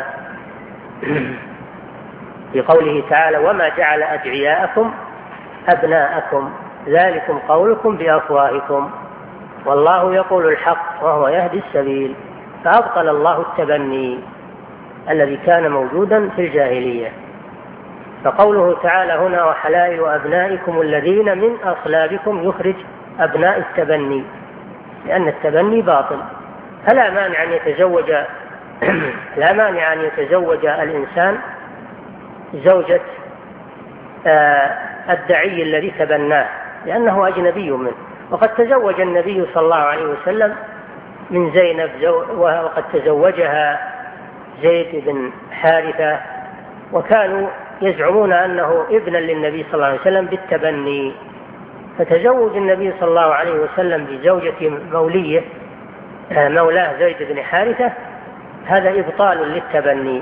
في قوله تعالى وما جعل أدعياءكم أبناءكم ذلكم قولكم بأفواهكم والله يقول الحق وهو يهدي السبيل، فأبطل الله التبني الذي كان موجودا في الجاهلية. فقوله تعالى هنا وحلائل أبنائكم الذين من أصلابكم يخرج أبناء التبني، لأن التبني باطل، فلا مانع أن يتزوج لا مانع أن يتزوج الإنسان زوجة الدعي الذي تبناه لأنه أجنبي منه، وقد تزوج النبي صلى الله عليه وسلم من زينب وقد تزوجها زيد بن حارثة، وكانوا يزعمون أنه ابنا للنبي صلى الله عليه وسلم بالتبني، فتزوج النبي صلى الله عليه وسلم بزوجة مولية مولاه زيد بن حارثة هذا إبطال للتبني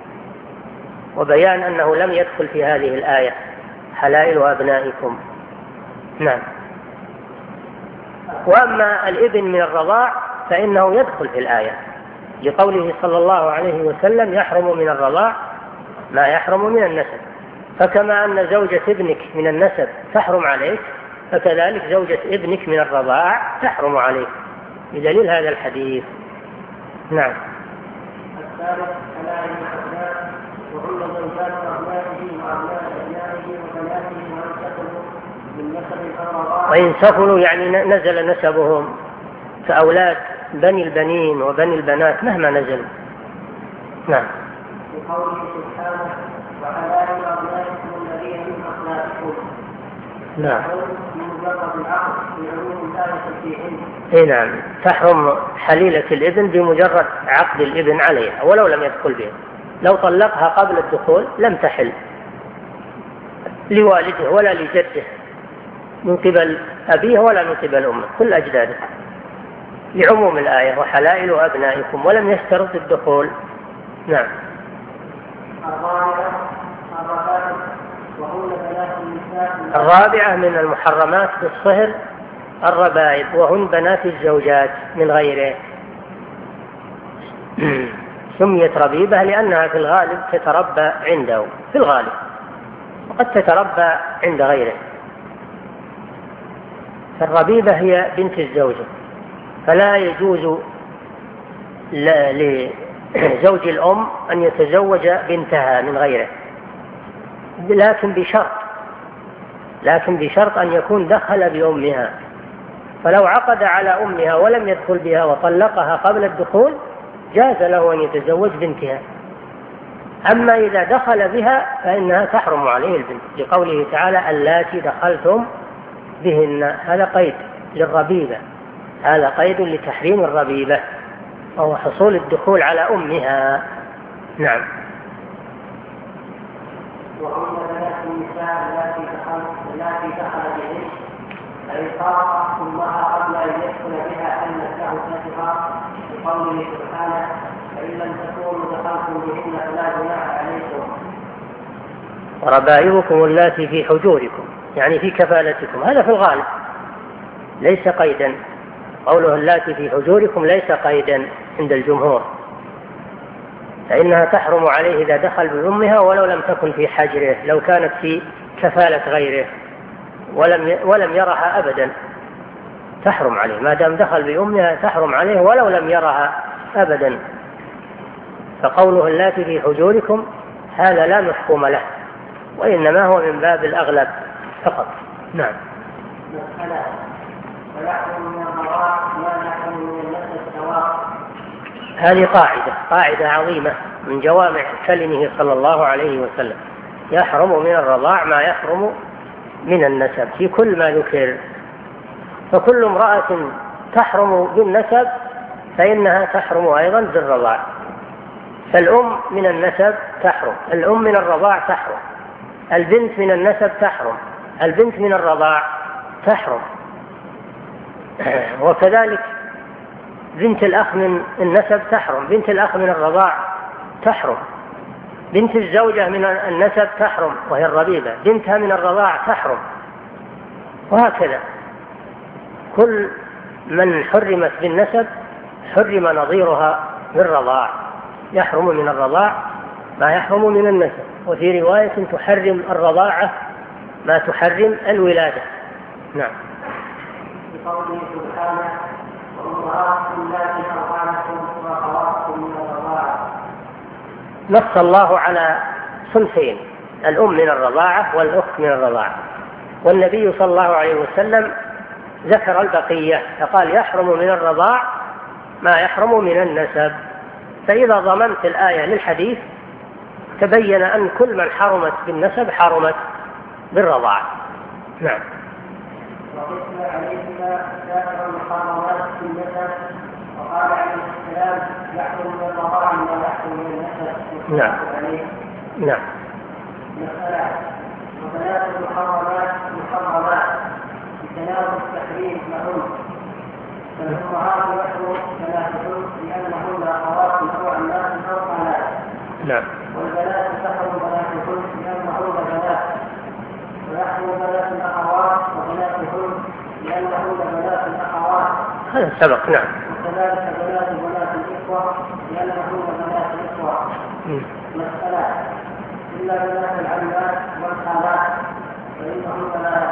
وبيان أنه لم يدخل في هذه الآية حلائل أبنائكم. نعم. وأما الابن من الرضاع فإنه يدخل في الآية لقوله صلى الله عليه وسلم يحرم من الرضاع ما يحرم من النسب، فكما أن زوجة ابنك من النسب تحرم عليك فكذلك زوجة ابنك من الرضاع تحرم عليك بدليل هذا الحديث. نعم. الثالث حلائل الأبناء وعل زوجات أبنائه وأبناء أبنائه وبناته وانتقلوا من نسب الرضاع، وإن سفلوا يعني نزل نسبهم كأولاد بني البنين وبني البنات مهما نزلوا. نعم. بقوله سبحانه وحلائل أبنائكم الذين من أصلابكم. نعم. بمجرد العقد بعموم الآية فيهن. اي نعم، تحرم حليلة الابن بمجرد عقد الابن عليها ولو لم يدخل بها، لو طلقها قبل الدخول لم تحل لوالده ولا لجده من قبل أبيه ولا من قبل أمه، كل أجداده لعموم الآية وحلائل أبنائكم، ولم يشترط الدخول. نعم. الرابعة من المحرمات بالصهر الربائب وهن بنات الزوجات من غيره، سميت ربيبة لأنها في الغالب تتربى عنده في الغالب وقد تتربى عند غيره، فالربيبة هي بنت الزوجة، فلا يجوز لزوج الأم أن يتزوج بنتها من غيره، لكن بشرط لكن بشرط أن يكون دخل بأمها. فلو عقد على أمها ولم يدخل بها وطلقها قبل الدخول جاز له أن يتزوج بنتها. أما إذا دخل بها فإنها تحرم عليه البنت، لقوله تعالى اللاتي دخلتم بهن. هذا قيد للربيبة، هذا قيد لتحريم الربيبة وهو حصول الدخول على أمها. نعم. وأم بنات النساء التي دخلت التي دخل بهن فإن طلق أمها قبل أن يدخل بها أنت له ابنتها بقوله سبحانه فإن لم تكونوا دخلتم بهن فلا جناح عليكم. وربائبكم اللاتي في حجوركم يعني في كفالتكم، هذا في الغالب ليس قيدا. قوله اللاتي في حجوركم ليس قيدا عند الجمهور، فإنها تحرم عليه إذا دخل بأمها ولو لم تكن في حجره، لو كانت في كفالة غيره ولم ولم يرها أبدا تحرم عليه، ما دام دخل بأمها تحرم عليه ولو لم يرها أبدا. فقوله اللاتي في حجوركم هذا لا مفهوم له، وإنما هو من باب الأغلب فقط. نعم. هذه قاعدة قاعدة عظيمة من جوامع كلمه صلى الله عليه وسلم، يحرم من الرضاع ما يحرم من النسب في كل ما ذكر. فكل امرأة تحرم بالنسب فإنها تحرم أيضا بالرضاع. فالأم من النسب تحرم، الأم من الرضاع تحرم، البنت من النسب تحرم، البنت من الرضاع تحرم. وكذلك بنت الأخ من النسب تحرم، بنت الأخ من الرضاع تحرم، بنت الزوجة من النسب تحرم وهي الربيبة، بنتها من الرضاع تحرم، وهكذا كل من حرمت بالنسب حرم نظيرها بالرضاع، يحرم من الرضاع ما يحرم من النسب. وفي رواية تحرم الرضاعة ما تحرم الولادة. نعم. بقوله سبحانه وأمهاتكم اللاتي أرضعنكم وأخواتكم من الرضاعة. نص الله على صنفين، الأم من الرضاعة والأخت من الرضاعة، والنبي صلى الله عليه وسلم ذكر البقية فقال يحرم من الرضاع ما يحرم من النسب. فإذا ضمنت الآية للحديث تبين أن كل من حرمت بالنسب حرمت بالرضاعة. نعم. وقسم عليهما سائر المحرمات في النسب، وقال عليه السلام يحرم من الرضاع ما يحرم من النسب. نعم. نعم. مسألة وبنات المحرمات محرمات بتناول التحريم لهن، فالأمهات يحرم بناتهن لأنهن أخوات أو عمات أو خالات. نعم. والبنات تحرم بناتهن لأنهن بنات، ويحرم بنات الأخوات وبناتهن لأنهن بنات الأخوات. هذا سبق. نعم. وكذلك بنات بنات الإخوة لأنهن بنات الإخوة. مسألة إلا بنات العمات والخالات فإنهن لا.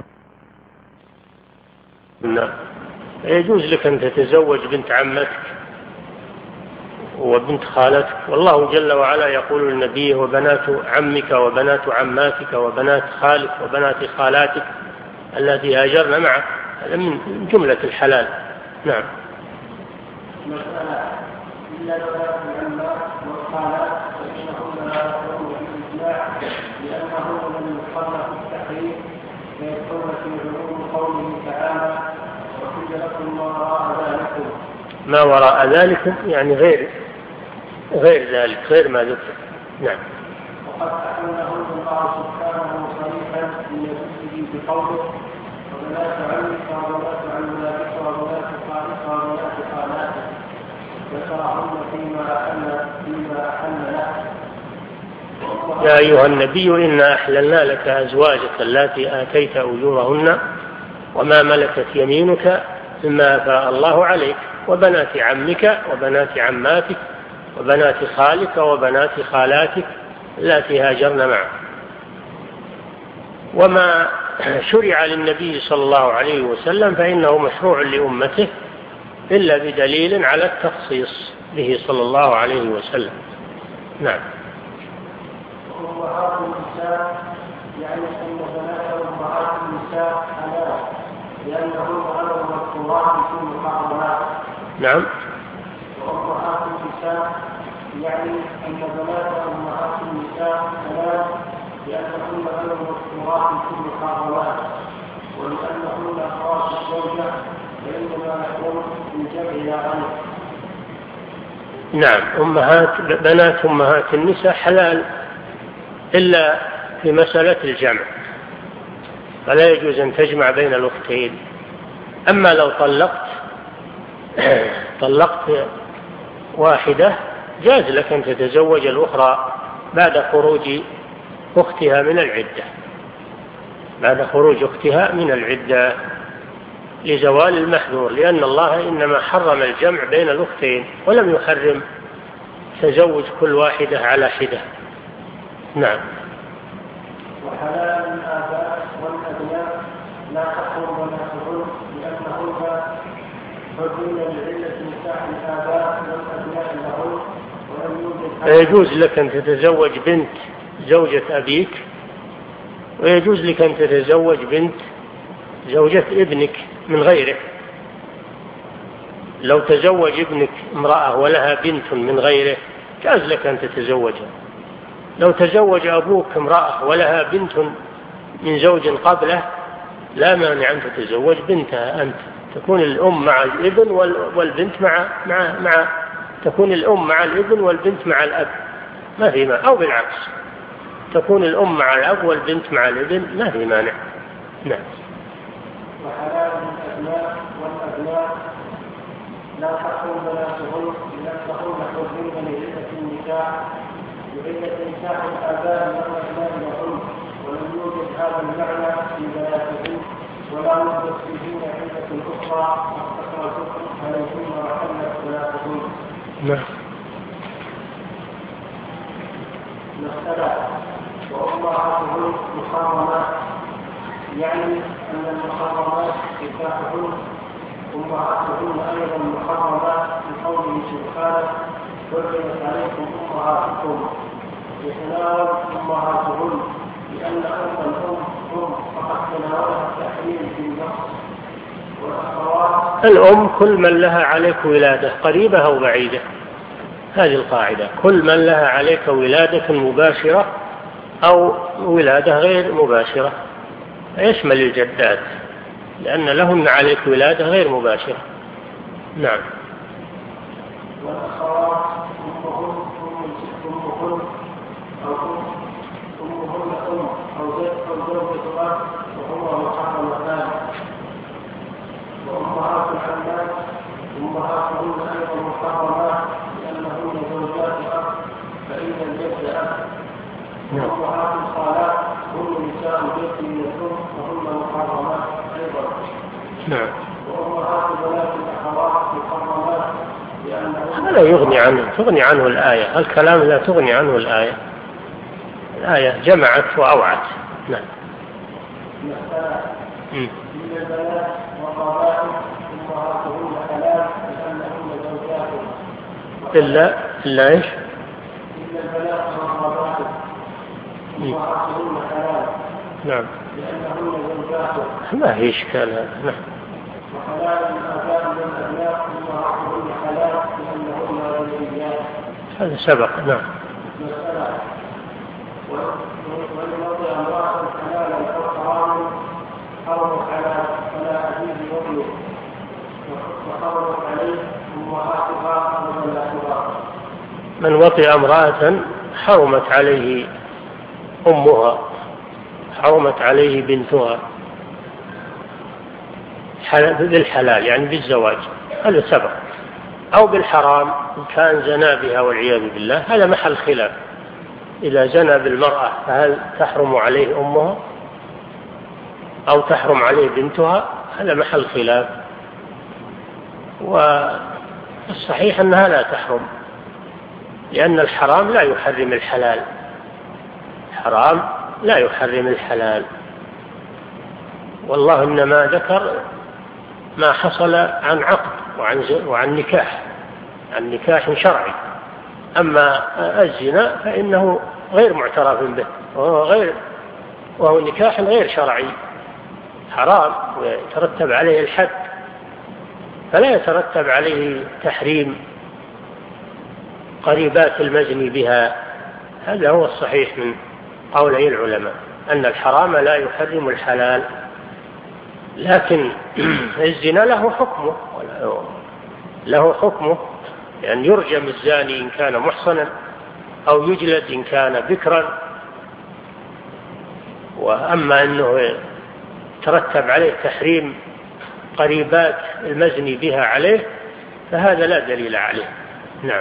نعم. يجوز لك أن تتزوج بنت عمتك وبنت خالتك، والله جل وعلا يقول للنبي وبنات عمك وبنات عماتك وبنات خالك وبنات خالاتك التي هاجرن معك، هذا من جملة الحلال. نعم. مسألة إلا بنات العمات والخالات فإنهن لا يدخلن في الإجماع لأنهن لم يدخلن في التحريم فيدخلن في عموم قوله تعالى وحل لكم ما وراء ذلكم. ما وراء ذلك يعني غير غير ذلك، غير ما ذكر. نعم. وقد أحلهن الله سبحانه صريحا في نفسه بقوله وبنات عمك وبنات عماتك وبنات خالك وبنات خالاتك ذكرهن فيما أحل فيما أحل له. يا أيها النبي إنا أحللنا لك أزواجك اللاتي آتيت أجورهن وما ملكت يمينك مما أفاء الله عليك وبنات عمك وبنات عماتك وبنات خالك وبنات خالاتك التي هاجرن معك. وما شرع للنبي صلى الله عليه وسلم فإنه مشروع لأمته إلا بدليل على التخصيص به صلى الله عليه وسلم. نعم. أمهات النساء يعني أن بنات أمهات النساء النساء حلال لأنهن غير مذكورات في المحرمات. نعم. وأمهات النساء يعني أن بنات أمهات النساء حلال لأنهن غير مذكورات في المحرمات، ولأنهن أخوات الزوجة فإنما يكون بالجمع لا غير. نعم. أمهات بنات أمهات النساء حلال إلا في مسألة الجمع، فلا يجوز أن تجمع بين الأختين. أما لو طلقت طلقت واحدة جاز لك أن تتزوج الأخرى بعد خروج أختها من العدة بعد خروج أختها من العدة لزوال المحذور، لأن الله إنما حرم الجمع بين الأختين ولم يحرم تزوج كل واحدة على حدة. نعم. وحلال الآباء والأبناء لا تحرم بناتهن لأنهن حرمن لعلة نكاح الآباء والأبناء لهن ولم يوجد. يجوز لك أن تتزوج بنت زوجة أبيك، ويجوز لك أن تتزوج بنت زوجة ابنك من غيره. لو تزوج ابنك امرأة ولها بنت من غيره جاز لك أن تتزوجها. لو تزوج أبوك امرأة ولها بنت من زوج قبله لا مانع أن تتزوج بنتها أنت، تكون الأم مع الابن والبنت مع مع مع تكون الأم مع الابن والبنت مع الأب، ما في مانع، أو بالعكس تكون الأم مع الأب والبنت مع الابن، ما في مانع. نعم. وحلال الأبناء والأبناء لا تحرم بناتهن لأنهن حرمن لعلة النكاح لعلة نكاح الآباء والأبناء لهن ولم يوجد هذا المعنى في بناتهن ولا يوجد فيهن علة أخرى فكثرة عليهن وحلت بناتهن. نعم. مسألة وأمهاتهن محرمات يعني أن المحرمات نكاحهن أمهاتهن أيضا محرمات بقوله سبحانه حرمت عليكم أمهاتكم يتناول أمهاتهن لأن أم الأم أم فقد تناولها التحريم في النص. والأخوات الأم كل من لها عليك ولادة قريبة أو بعيدة، هذه القاعدة، كل من لها عليك ولادة مباشرة أو ولادة غير مباشرة، يشمل الجدات لأن لهن عليك ولادة غير مباشرة. نعم. والأخوات أمهن أمهن أو أمهن أم أو زوج أو زوجة أب وهما محرمتان. وأمهات العمات أمهاتهن أيضا محرمات لأنهن زوجات أب فإن الجد أب. وأمهات الخالات هن نساء البيت من الأم وهن محرمات أيضا. نعم. وأمهات بنات الأخوات محرمات لأنهن هذا يغني عنه تغني عنه الآية، الكلام لا تغني عنه الآية، الآية جمعت وأوعت. نعم. مسألة من البنات والربائب أمهاتهن حلال لأنهن زوجاتهن. إلا إلا إيش؟ إلا البنات والربائب أمهاتهن حلال نعم. لأنهن زوجاتهن. ما هي إشكال هذا. نعم. وحلال الآباء والأبناء أمهاتهن حلال لأنهن وليات. هذا سبق. نعم. مسألة ولنوضع امرأة حلالا أو حراما حرم حلال فلا أزيد وضعه وحرمت عليه أمهاتها وبناتها. من وطئ امرأة حرمت عليه أمها حرمت عليه بنتها بالحلال يعني بالزواج، هذا سبق، أو بالحرام إن كان زنا بها والعياذ بالله، هذا محل خلاف. إذا زنى بالمرأة فهل تحرم عليه أمها أو تحرم عليه بنتها، هذا محل خلاف، والصحيح أنها لا تحرم، لأن الحرام لا يحرم الحلال، الحرام لا يحرم الحلال، والله إنما ذكر ما حصل عن عقد وعن, وعن نكاح، عن نكاح شرعي. أما الزنا فإنه غير معترف به، وهو, غير وهو نكاح غير شرعي، حرام ويترتب عليه الحد، فلا يترتب عليه تحريم قريبات المزني بها. هذا هو الصحيح من قولي العلماء، أن الحرام لا يحرم الحلال، لكن الزنا له حكمه له حكمه يعني يرجم الزاني إن كان محصنا أو يجلد إن كان بكرا. وأما أنه ترتب عليه تحريم قريبات المزني بها عليه فهذا لا دليل عليه. نعم.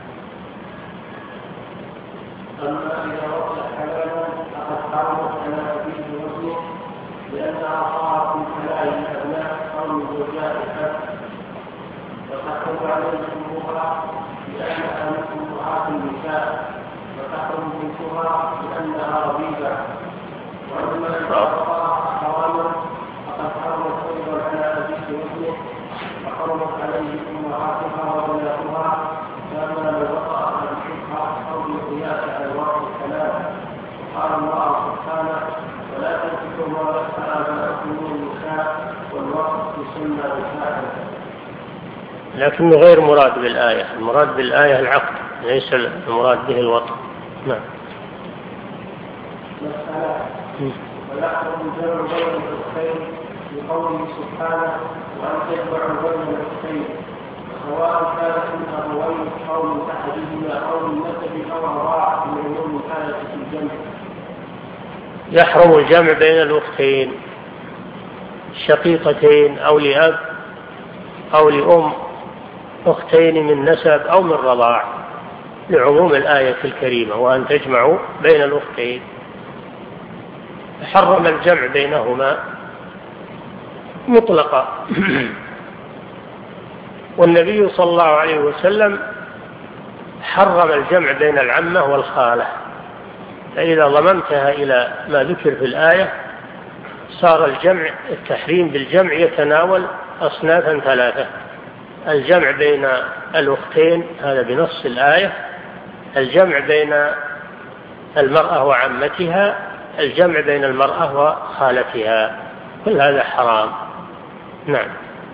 أما إذا وقع حلالا فقد حرمت على أبيه وابنه لأنها صارت من حلال الأبناء أو من زوجات الأب، وتحرم عليه أمها لأنها من أمهات النساء، وتحرم بنتها لأنها ربيبة. وأما إذا وقع حراما فقد حرمت أيضا على أبيه وابنه، وحرمت عليه أمهاتها وبناتها كما لو وقع بالشبهة أو بالقياس على الوقت الحلال. قال الله سبحانه: ولا تنكحوا ما نكح آباءكم من النساء والوقت يسمى نكاحا. لكنه غير مراد بالآية، المراد بالآية العقد، ليس المراد به الوطن. نعم. مسألة: ويحرم الجمع بين الأختين لقوله سبحانه: وأن تجمعوا بين الأختين سواء كانت من أبوين أو من أحدهما أو من نسب أو رضاعة من عموم الآية في الجمع. يحرم الجمع بين الأختين شقيقتين أو لأب أو لأم، أختين من نسب أو من رضاع، لعموم الآية الكريمة: وأن تجمعوا بين الأختين. حرم الجمع بينهما مطلقا. والنبي صلى الله عليه وسلم حرم الجمع بين العمة والخالة، فإذا ضممتها إلى ما ذكر في الآية صار الجمع التحريم بالجمع يتناول أصنافا ثلاثة: الجمع بين الأختين هذا بنص الآية، الجمع بين المرأة وعمتها، الجمع بين المرأة وخالتها، كل هذا حرام. نعم.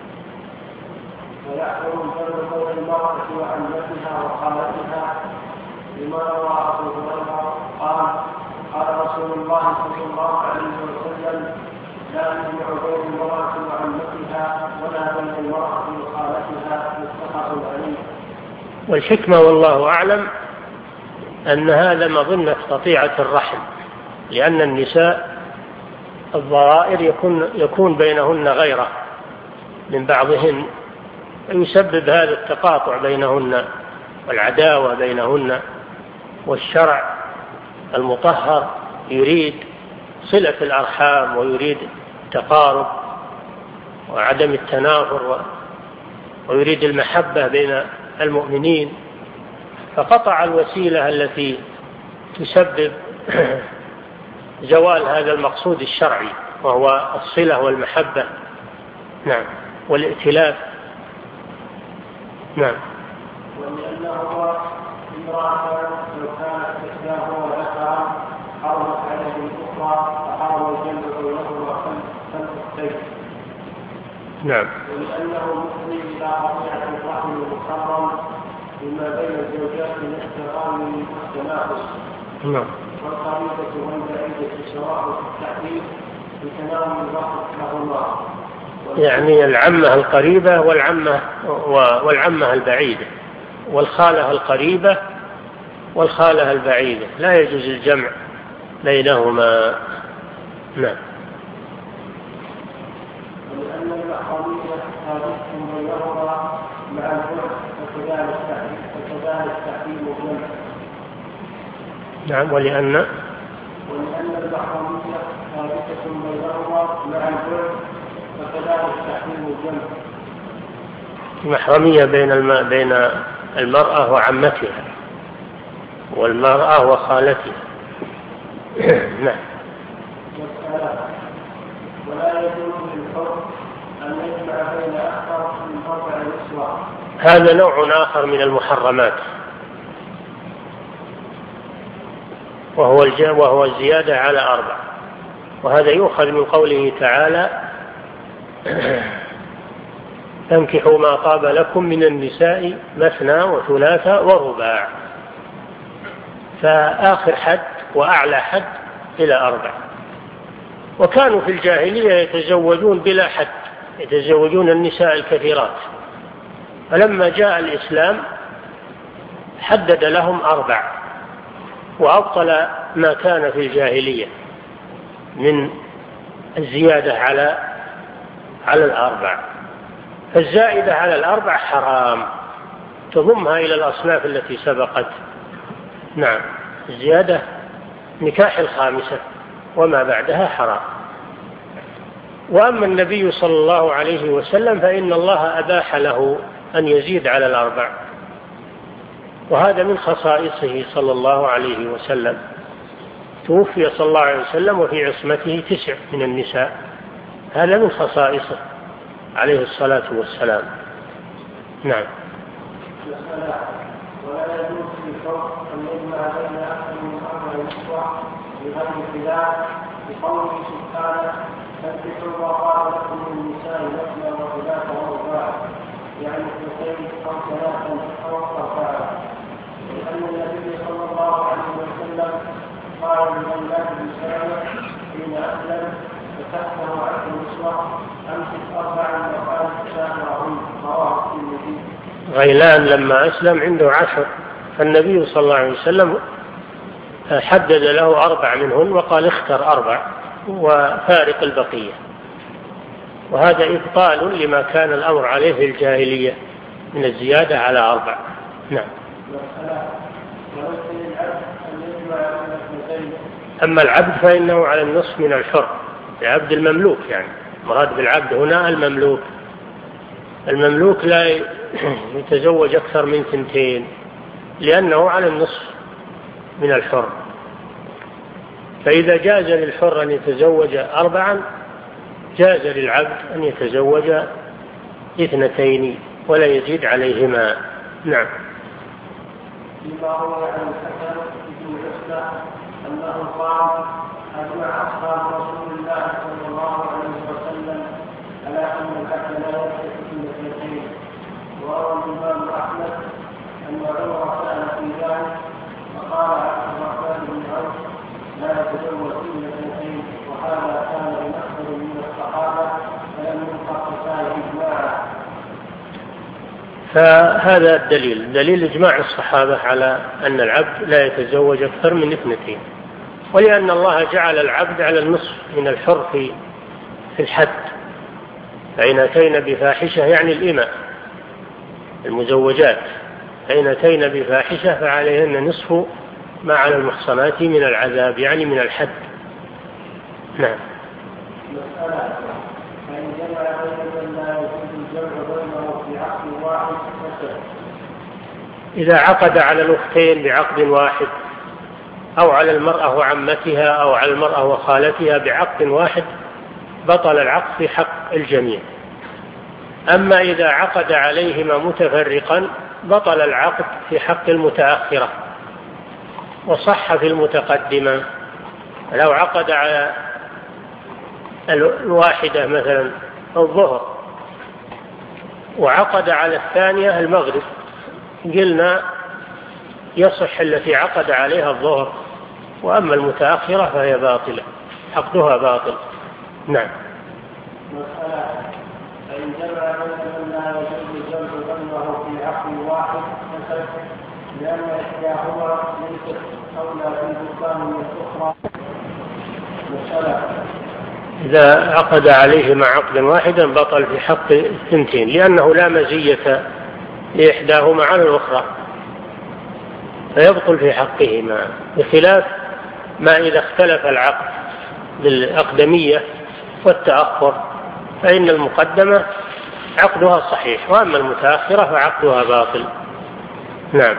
ويحرم الجمع بين المرأة وعمتها وخالتها لما روى أبو هريرة قال: قال رسول الله صلى الله عليه وسلم: لا يجمع بين المرأة وعمتها ولا بين المرأة وخالتها، متفق عليه. والحكمة والله أعلم أن هذا مظنة قطيعة الرحم، لأن النساء الضرائر يكون, يكون بينهن غيرة من بعضهن، يسبب هذا التقاطع بينهن والعداوة بينهن، والشرع المطهر يريد صلة الأرحام ويريد التقارب وعدم التنافر ويريد المحبة بين المؤمنين، فقطع الوسيلة التي تسبب زوال هذا المقصود الشرعي وهو الصلة والمحبة. نعم. والائتلاف. نعم. ولأنهما امرأة لو كانت إحداهما ذكرا حرمت عليه الأخرى فحرم الجمع بينهما كالأختين. نعم. ولأنه مفضي إلى قطيعة الرحم المحرم بما بين الزوجات من التغامن والتنافس. نعم. والقريبة والبعيدة سواء في التحديد بتناول الوقت لهما، يعني العمة القريبة والعمة والعمة البعيدة، والخالة القريبة والخالة البعيدة، لا يجوز الجمع بينهما. نعم. ولأن المحرمية ثابت بينهما مع الجمع فكذلك تحريم الجمع. نعم. ولأن ولأن المحرمية ثابتة بينهما مع الجمع فكذلك تحريم الجمع. المحرمية بين الم... بين المرأة وعمتها والمرأة وخالتها. نعم. ولا يجوز للحر أن يجمع بين أكثر من أربع نسوة. هذا نوع آخر من المحرمات، وهو وهو الزيادة على أربع، وهذا يؤخذ من قوله تعالى: فانكحوا ما طاب لكم من النساء مثنى وثلاث ورباع، فآخر حد وأعلى حد إلى أربع. وكانوا في الجاهلية يتزوجون بلا حد، يتزوجون النساء الكثيرات، فلما جاء الإسلام حدد لهم أربع، وأبطل ما كان في الجاهلية من الزيادة على على الأربع. فالزائدة على الأربع حرام، تضمها إلى الأصناف التي سبقت. نعم، الزيادة نكاح الخامسة وما بعدها حرام. وأما النبي صلى الله عليه وسلم فإن الله أباح له أن يزيد على الأربع، وهذا من خصائصه صلى الله عليه وسلم. توفي صلى الله عليه وسلم وفي عصمته تسع من النساء، هذا من خصائصه عليه الصلاة والسلام. نعم. ولا يجوز في الحكم أن يجمع بين أكثر من أمر يشرع بغير خلاف بقوله سبحانه: فانكحوا ما طاب لكم من النساء مثنى وثلاث ورباع، يعني اثنتين أو ثلاثا أو أربعة. لأن النبي صلى الله عليه وسلم قال لله بسبب حين أسلم فتحته عنه النسوة أمسك أربعا وقال تسامعون، رواه الترمذي. غيلان لما أسلم عنده عشر، فالنبي صلى الله عليه وسلم حدد له أربع منهن وقال اختر أربع وفارق البقية، وهذا إبطال لما كان الأمر عليه في الجاهلية من الزيادة على أربع. نعم. أما العبد فإنه على النصف من الحر، العبد المملوك، يعني مراد بالعبد هنا المملوك. المملوك لا يتزوج أكثر من ثنتين لأنه على النصف من الحر. فإذا جاز للحر أن يتزوج أربعا جاز للعبد أن يتزوج اثنتين ولا يزيد عليهما. نعم. فيما روى عن الحسن بن عسلة أنه قال: أجمع أصحاب رسول الله صلى الله عليه وسلم على أن العبد لا يمسك إلا اثنتين. وروى الإمام أحمد أن عمر كان في ذلك فقال عبد الرحمن بن عوف: لا يتزوج إلا اثنتين، وهذا كان من أكثر من الصحابة فلم يلقى قتال إجماعا. فهذا الدليل دليل إجماع الصحابة على أن العبد لا يتزوج أكثر من اثنتين، ولأن الله جعل العبد على النصف من الحر في الحد. فإن أتينا بفاحشة يعني الإماء المزوجات، فإن أتينا بفاحشة فعليهن نصف ما على المحصنات من العذاب، يعني من الحد. نعم. مسألة: فإن جمع بين من لا يجوز الجمع بينه في عقد واحد فسد. إذا عقد على الأختين بعقد واحد، أو على المرأة وعمتها، أو على المرأة وخالتها بعقد واحد، بطل العقد في حق الجميع. أما إذا عقد عليهما متفرقا بطل العقد في حق المتأخرة، وصح في المتقدمة. لو عقد على الواحدة مثلا الظهر وعقد على الثانية المغرب، قلنا يصح التي عقد عليها الظهر، وأما المتأخرة فهي باطلة، عقدها باطل. نعم. مسألة: فإن جمع بين من لا يجوز الجمع بينه في عقد واحد فسد، لأن إحداهما ليست أولى في البستان من الأخرى. مسألة: إذا عقد عليهما عقدا واحدا بطل في حق الثنتين، لأنه لا مزية لإحداهما على الأخرى، فيبطل في حقهما، بخلاف ما إذا اختلف العقد بالأقدمية والتأخر، فإن المقدمة عقدها صحيح، وأما المتأخرة فعقدها باطل. نعم.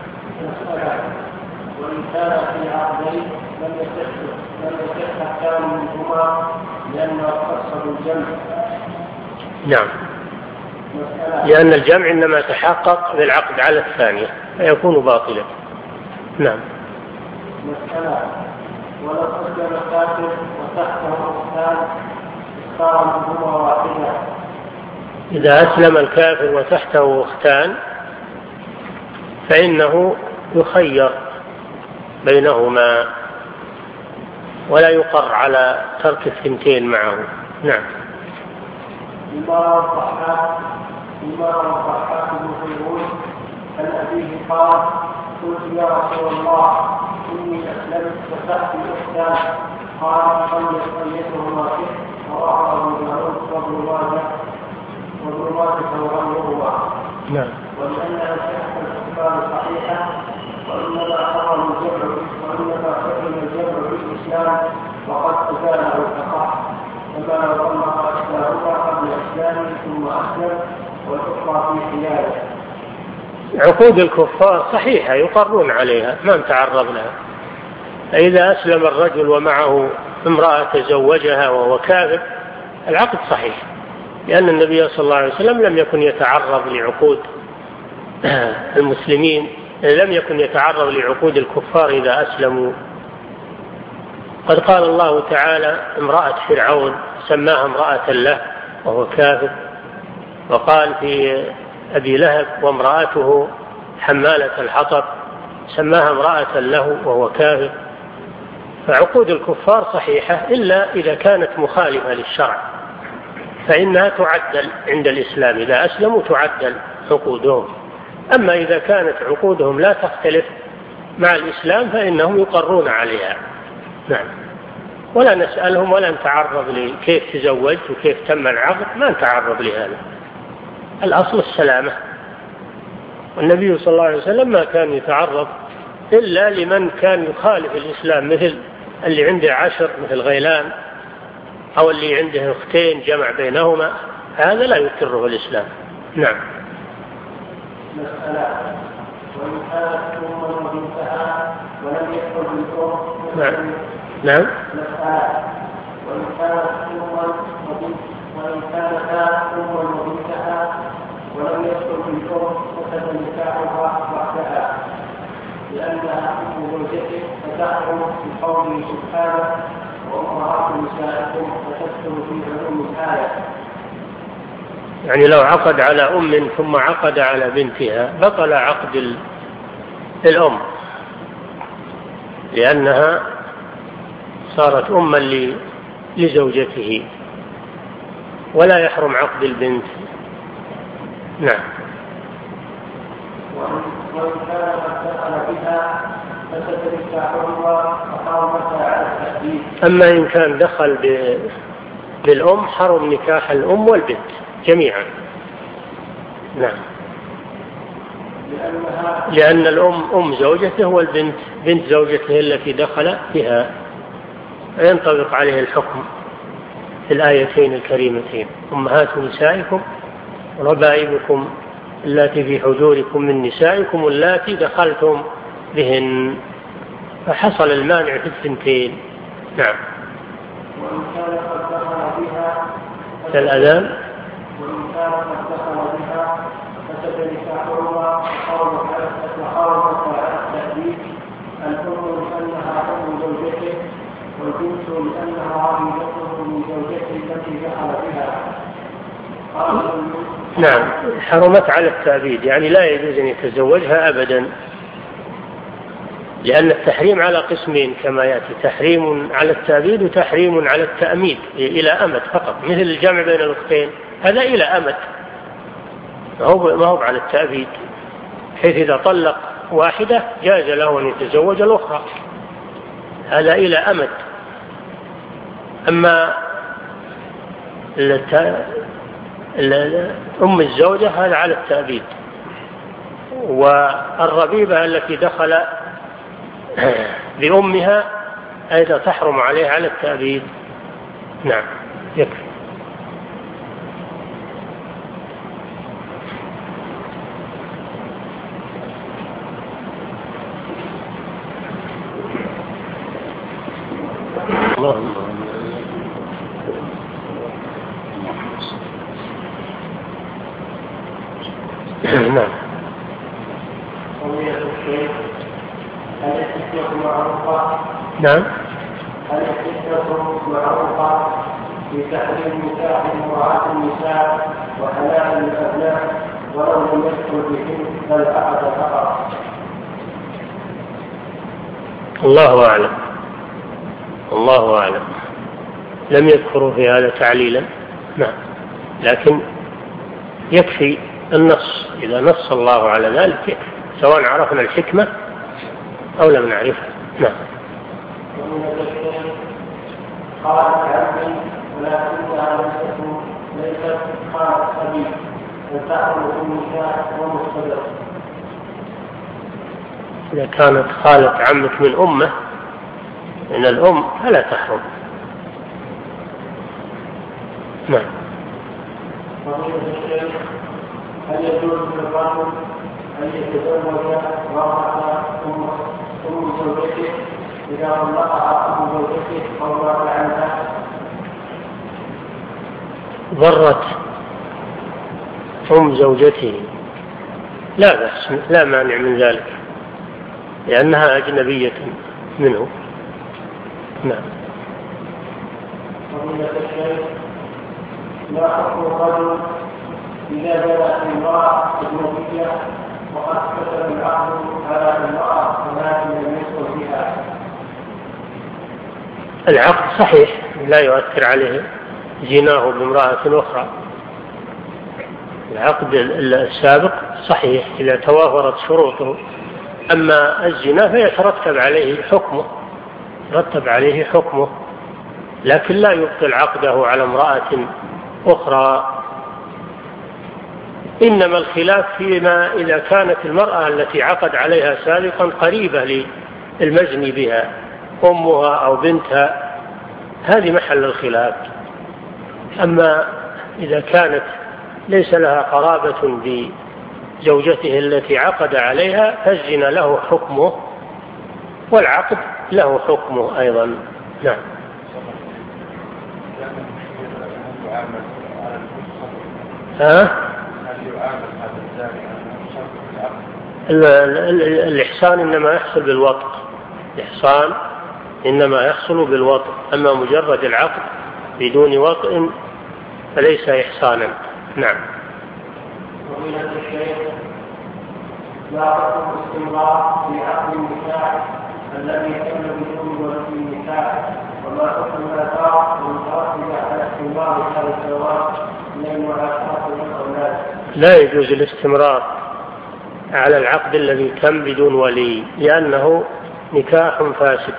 وإن كان في عقدين لم يصح لم يصح أحكام منهما لأنه خص بالجمع. نعم، لأن الجمع إنما تحقق بالعقد على الثانية فيكون باطلا. نعم. مسألة: ولو قدم الكافر وتحته أختان صار منهما واحدا. إذا أسلم الكافر وتحته أختان فإنه يخير بينهما ولا يقر على ترك الثنتين معه. نعم. لما الضحاك لما الضحاك بن خلود عن أبيه قال: قلت يا رسول الله إني أسلمت فتحت الإحسان. قال: صليتهما فيه ورواه أبو داود وابن ماجه وابن ماجه وغيرهما. نعم. ولأن صحة الكفار صحيحة، وإنما حرم الجمع وإنما حرم الجمع بالإسلام وقد أزاله الأصح، كما لو طلق إحداهما قبل إسلامه ثم أسلم والأخرى في حياله. عقود الكفار صحيحة يقرون عليها ما نتعرض لها. فإذا أسلم الرجل ومعه امرأة تزوجها وهو كافر العقد صحيح، لأن النبي صلى الله عليه وسلم لم يكن يتعرض لعقود المسلمين، لم يكن يتعرض لعقود الكفار إذا أسلموا. قد قال الله تعالى: امرأة فرعون سماها امرأة له وهو كافر، وقال في أبي لهب: وامرأته حمالة الحطب سماها امرأة له وهو كافر. فعقود الكفار صحيحة إلا إذا كانت مخالفة للشرع فإنها تعدل عند الإسلام، إذا أسلموا تعدل عقودهم. أما إذا كانت عقودهم لا تختلف مع الإسلام فإنهم يقرون عليها. نعم. ولا نسألهم ولا نتعرض لكيف تزوج وكيف تم العقد، ما نتعرض لهذا، الأصل السلامة. والنبي صلى الله عليه وسلم ما كان يتعرض إلا لمن كان يخالف الإسلام، مثل اللي عنده عشر مثل غيلان، أو اللي عنده أختين جمع بينهما، هذا لا يقره الإسلام. نعم. مسألة: وإن كانت أما وبنتها ولم يدخل بالأم. نعم. نعم. مسألة: وإن كانت أما وإن كانتا أما وبنتها ولم يدخل بالأم فسد نكاحها وحدها، لأنها أم زوجته فتحكم بقوله سبحانه: وأمهات نسائكم فتدخل في عموم الآية. يعني لو عقد على أم ثم عقد على بنتها بطل عقد الأم، لأنها صارت أما لزوجته، ولا يحرم عقد البنت. نعم. وإن كان قد دخل بها فسد نكاحها فحرمت على التأديب. أما إن كان دخل بالأم حرم نكاح الأم والبنت جميعا. نعم. لأن الأم أم زوجته والبنت بنت زوجته التي دخل بها، ينطبق عليه الحكم في الآيتين الكريمتين: أمهات نسائكم وربائبكم اللاتي في حجوركم من نسائكم اللاتي دخلتم بهن. فحصل المانع في الثنتين. نعم. وإن كان قد دخل بها كالأذان. وإن كان قد دخل بها فسد نكاحها وحرمت على التأديب. الأم لأنها أم زوجته، والبنت لأنها عبيدته من زوجته التي دخل بها. نعم. حرمت على التأبيد، يعني لا يجوز أن يتزوجها أبدا، لأن التحريم على قسمين كما يأتي: تحريم على التأبيد وتحريم على التأميد إلى أمد فقط، مثل الجمع بين الأختين هذا إلى أمد، ما هو على التأبيد، حيث إذا طلق واحدة جاز له أن يتزوج الأخرى، هذا إلى أمد. أما أم الزوجة هذا على التأبيد. والربيبة التي دخل بأمها أيضا تحرم عليها على التأبيد. نعم. يكفي. اللهم نعم. هل الفتنة معروفة؟ نعم. هل الفتنة معروفة في تحريم نكاح امرأة النساء وحلال الأبناء ولو لم يدخل بهن بل عقد فقط. الله أعلم. الله أعلم. لم يذكروا في هذا تعليلا. نعم. لكن يكفي النص، إذا نص الله على ذلك يكفي، سواء عرفنا الحكمة أو لم نعرفها. نعم. قالت عمي ولكنها ليست خالة أبي وتعمل في النكاح ومستدر. إذا كانت خالة عمك من أمه من الأم فلا تحرم. نعم. هل يجوز للرجل أن يتزوج امرأة أم زوجته إذا طلقها أم زوجته أو مات عنها؟ ضرت أم زوجته لا بأس، لا مانع من ذلك، لأنها أجنبية منه. نعم. فضيلة الشيخ، ما حكم الرجل إذا جاءت امرأة أجنبية وقد كتب العقد على المرأة ولكن لم يدخل بها؟ العقد صحيح لا يؤثر عليه زناه بامرأة أخرى. العقد السابق صحيح إذا توافرت شروطه، أما الزنا فيترتب عليه حكمه يترتب عليه حكمه لكن لا يبطل عقده على امرأة أخرى. إنما الخلاف فيما إذا كانت المرأة التي عقد عليها سابقا قريبة للمزني بها، أمها أو بنتها، هذه محل الخلاف. أما إذا كانت ليس لها قرابة بزوجته التي عقد عليها فالزنا له حكمه والعقد له حكمه أيضا. نعم. ها؟ الإحسان إنما يحصل بالوطء، الإحسان إنما يحصل بالوطء، أما مجرد العقد بدون وطء فليس إحسانا. نعم. ومن الشيخ لا حكم الاستمرار في عقد النكاح الذي تم بدون ولي النكاح، وما حكم الآثار المترتبة على استمرار هذا الزواج من المعاشرة والأولاد؟ لا يجوز الاستمرار على العقد الذي تم بدون ولي لأنه نكاح فاسد،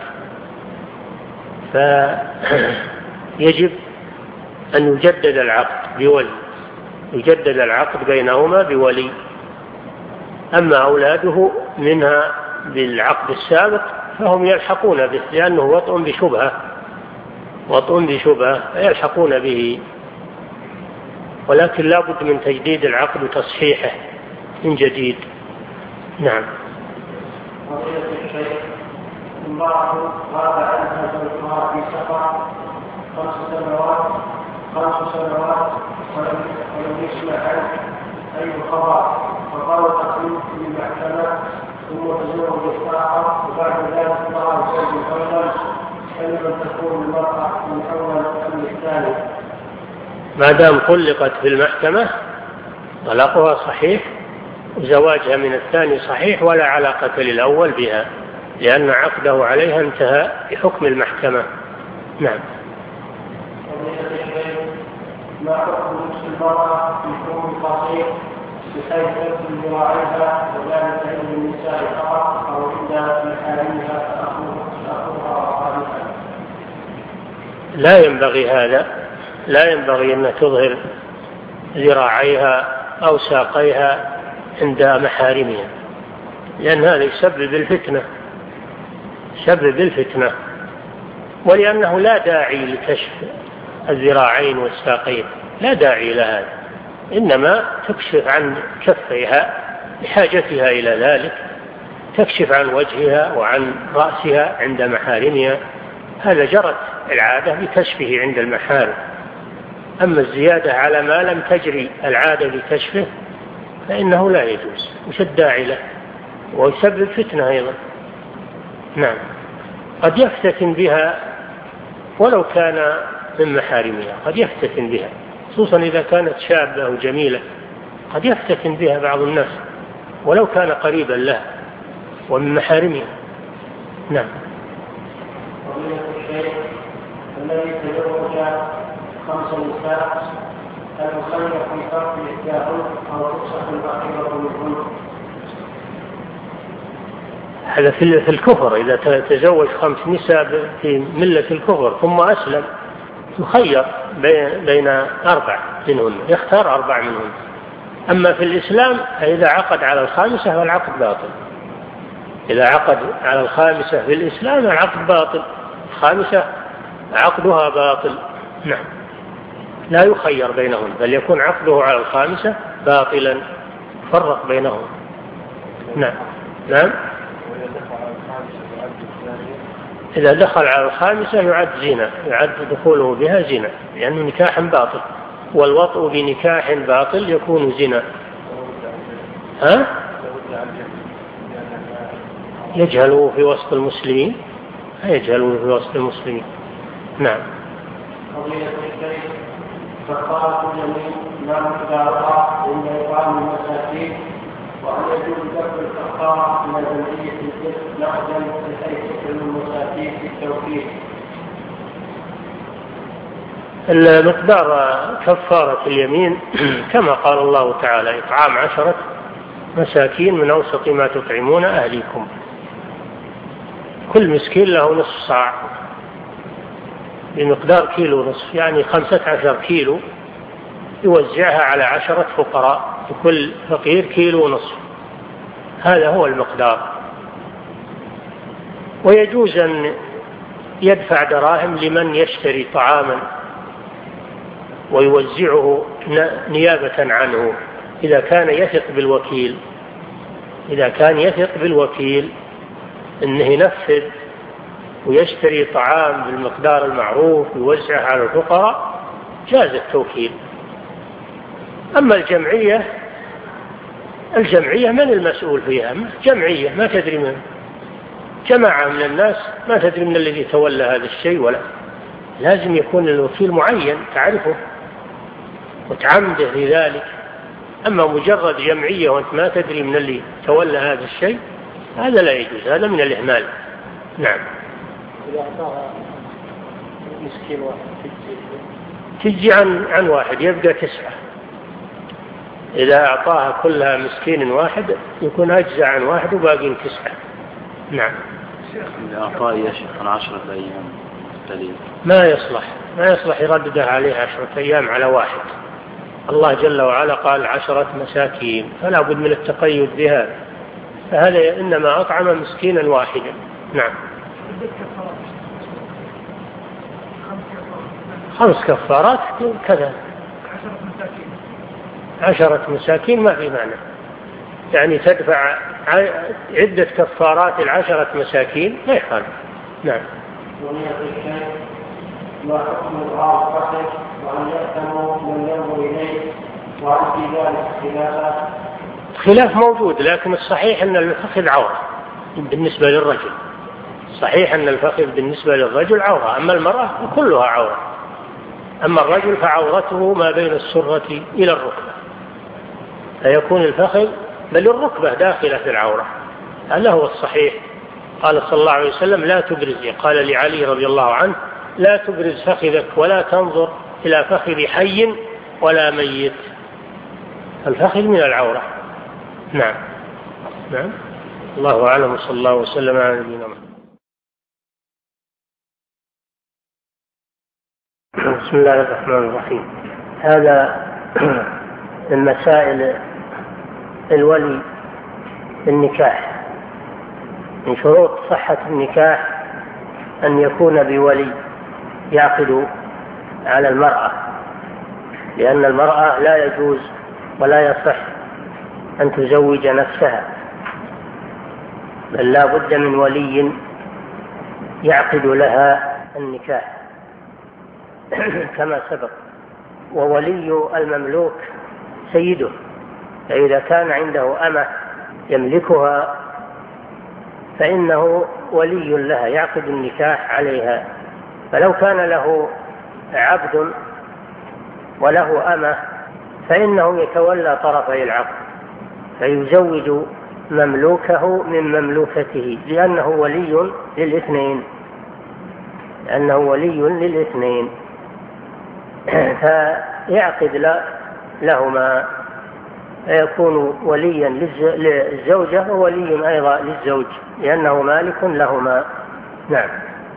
فيجب أن يجدد العقد بولي، يجدد العقد بينهما بولي. أما أولاده منها بالعقد السابق فهم يلحقون به لأنه وطء بشبهة وطء بشبهة فيلحقون به، ولكن لا بد من تجديد العقد وتصحيحه من جديد. نعم. فضيلة الشيخ، امرأة غاب عنها زوجها في سفر خمس سنوات خمس سنوات ولم يسمع عنه أي خبر، فطلقت في المحكمة ثم تزوج الآخر وبعد ذلك ظهر زوج الأول، فلمن تكون المرأة من أول أم الثاني؟ ما دام طلقت في المحكمة طلاقها صحيح وزواجها من الثاني صحيح ولا علاقة للأول بها، لأن عقده عليها انتهى بحكم المحكمة. نعم. ما حكم لبس المرأة في ثوب قصير بحيث يبدو ذراعيها وذلك عند النساء فقط أو عند محارمها تأخذها وقالها؟ لا ينبغي هذا، لا ينبغي أن تظهر ذراعيها أو ساقيها عند محارمها، لأن هذا يسبب الفتنة يسبب الفتنة ولأنه لا داعي لكشف الذراعين والساقين، لا داعي لهذا، إنما تكشف عن كفيها لحاجتها إلى ذلك، تكشف عن وجهها وعن رأسها عند محارمها، هذا جرت العادة بكشفه عند المحارم. أما الزيادة على ما لم تجري العادة بكشفه فإنه لا يجوز، وش الداعي له ويسبب فتنة أيضا. نعم. قد يفتتن بها ولو كان من محارمها، قد يفتتن بها، خصوصا إذا كانت شابة أو جميلة، قد يفتتن بها بعض الناس ولو كان قريبا له ومن محارمها. نعم. فضيلة الشيخ، الذي تزوج خمس نساء هل يخير في فرق إحداهن أو رخصة الواحدة منهن؟ هذا في الكفر، إذا تزوج خمس نساء في ملة الكفر ثم أسلم يخير بين أربع منهن، يختار أربع منهن. أما في الإسلام فإذا عقد على الخامسة فالعقد باطل. إذا عقد على الخامسة في الإسلام العقد باطل، الخامسة عقدها باطل. نعم. لا يخير بينهن، بل يكون عقده على الخامسة باطلا، فرق بينهم. نعم. نعم. إذا دخل على الخامسة يعد زنا، يعد دخوله بها زنا، لأنه نكاح باطل، والوطء بنكاح باطل يكون زنا. ها؟ يجهله في وسط المسلمين، يجهله في وسط المسلمين. نعم. قضية الشيخ، فقالت اليمين لا مقدارها عند إطعام المساكين، وأن يجوز دفع الكفارة من جمعية الجسم نقدا بحيث يكون المساكين في التوكيل. المقدار كفارة اليمين كما قال الله تعالى: إطعام عشرة مساكين من أوسط ما تطعمون أهليكم. كل مسكين له نصف صاع بمقدار كيلو نصف، يعني خمسة عشر كيلو، يوزعها على عشرة فقراء، لكل فقير كيلو نصف. هذا هو المقدار. ويجوز أن يدفع دراهم لمن يشتري طعاما ويوزعه نيابة عنه، إذا كان يثق بالوكيل، إذا كان يثق بالوكيل أنه ينفذ ويشتري طعام بالمقدار المعروف ويوزعه على الفقراء، جاز التوكيل. أما الجمعية، الجمعية من المسؤول فيها؟ جمعية ما تدري من، جماعة من الناس ما تدري من الذي تولى هذا الشيء، ولا لازم يكون الوكيل معين تعرفه وتعمده لذلك. أما مجرد جمعية وأنت ما تدري من اللي تولى هذا الشيء، هذا لا يجوز، هذا من الإهمال. نعم. إذا أعطاها مسكين واحد تجي عن عن واحد يبقى تسعة. إذا أعطاها كلها مسكين واحد يكون أجزع عن واحد وباقين تسعة. نعم. إذا أعطاه يشهر عشرة أيام قليل ما يصلح، ما يصلح يرددها عليه عشرة أيام على واحد. الله جل وعلا قال عشرة مساكين، فلا بد من التقيد بهذا، فهذا إنما أطعم مسكينا واحدا. نعم. خمس كفارات كذا، عشرة مساكين ما في معنى، يعني تدفع عدة كفارات العشرة مساكين ما يخالف. نعم. ما حكم الغار الفخذ وأن يأتموا من ينظر إليه وعن في ذلك خلافات؟ خلاف موجود، لكن الصحيح أن الفخذ عورة بالنسبة للرجل. صحيح أن الفخذ بالنسبة للرجل عورة، أما المرأة كلها عورة. أما الرجل فعورته ما بين السرة إلى الركبة، فيكون الفخذ بل الركبة داخلة في العورة. هذا هو الصحيح. قال صلى الله عليه وسلم: لا تبرز، قال لعلي رضي الله عنه: لا تبرز فخذك ولا تنظر إلى فخذ حي ولا ميت. الفخذ من العورة. نعم. نعم. الله أعلم، صلى الله وسلم على نبينا محمد. بسم الله الرحمن الرحيم. هذا من مسائل الولي في النكاح. من شروط صحة النكاح أن يكون بولي يعقد على المرأة، لأن المرأة لا يجوز ولا يصح أن تزوج نفسها، بل لا بد من ولي يعقد لها النكاح كما سبق. وولي المملوك سيده، فإذا كان عنده أمة يملكها فإنه ولي لها يعقد النكاح عليها. فلو كان له عبد وله أمة فإنه يتولى طرفي العقد فيزوج مملوكه من مملوكته لأنه ولي للاثنين لأنه ولي للاثنين فيعقد لهما فيكون وليا للزوجة وولي أيضا للزوج لأنه مالك لهما. نعم.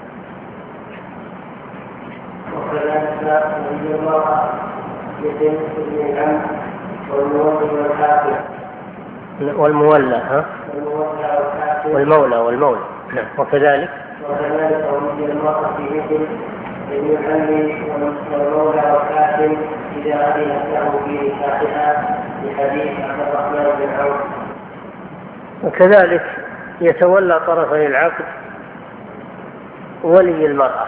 وكذلك ولي المرأة يتم ابن العم والمولى والكافر والمولى ها والمولى والمولى. نعم. وكذلك وكذلك ولي المرأة مثل ابن العم والمولى والكافر إذا أذنت له في نكاحها لحديث عبد الرحمن بن عوف. وكذلك يتولى طرفي العقد ولي المرأة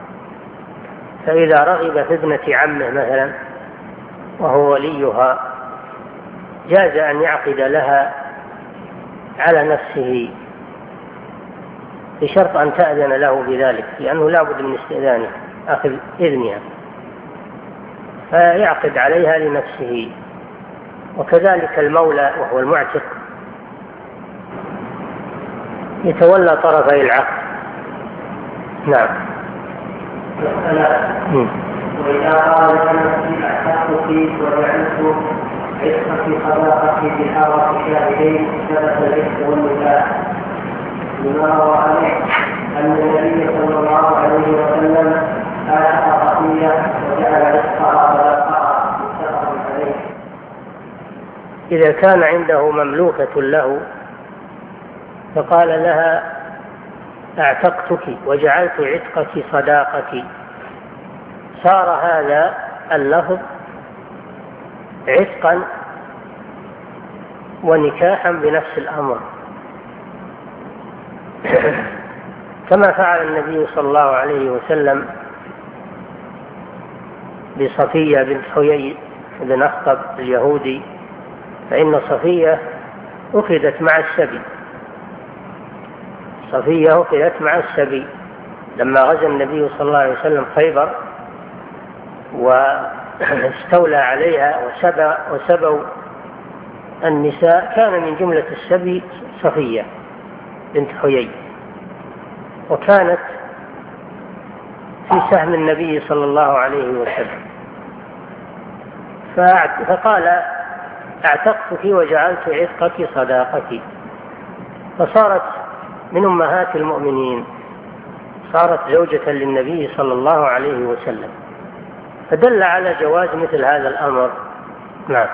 فإذا رغب في ابنة عمه مثلا وهو وليها جاز أن يعقد لها على نفسه بشرط أن تأذن له بذلك لأنه لا بد من استئذانه أخذ إذنها فيعقد عليها لنفسه. وكذلك المولى وهو المعتق يتولى طرفي العقد. نعم. وإذا قال لنفسي أحسنت فيك وجعلت عشقك صداقتي بحارة شاهدين ثبت العشق والنكاح لما روى عليه أن النبي صلى الله عليه وسلم أعتق صفية وجعل عشقها صداقها متفق عليه. إذا كان عنده مملوكة له فقال لها اعتقتك وجعلت عتقك صداقتي صار هذا اللفظ عتقا ونكاحا بنفس الأمر كما فعل النبي صلى الله عليه وسلم بصفية بنت حيي بن أخطب اليهودي فإن صفية أخذت مع السبي صفية أخذت مع السبي لما غزا النبي صلى الله عليه وسلم خيبر واستولى عليها وسبى وسبوا النساء كان من جملة السبي صفية بنت حيي وكانت في سهم النبي صلى الله عليه وسلم فقال اعتقتك وجعلت عتقك صداقتي فصارت من أمهات المؤمنين صارت زوجة للنبي صلى الله عليه وسلم فدل على جواز مثل هذا الأمر. نعم.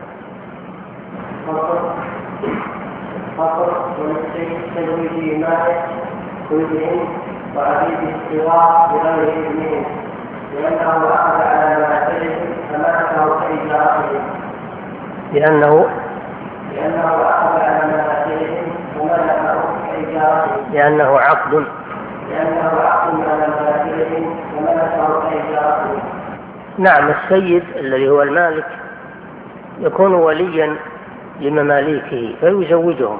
فقط وللتزويج مالك كلهم وعبيد السواء بغير إذنهم لأنه أخذ على منافعهم فملكه كإجارتهم لأنه لأنه أخذ على منافعهم وملكه كإجارتهم لأنه عقد لأنه عقد على منافعهم وملكه كإجارتهم. نعم. السيد الذي هو المالك يكون وليا لمماليكه فيزوجهم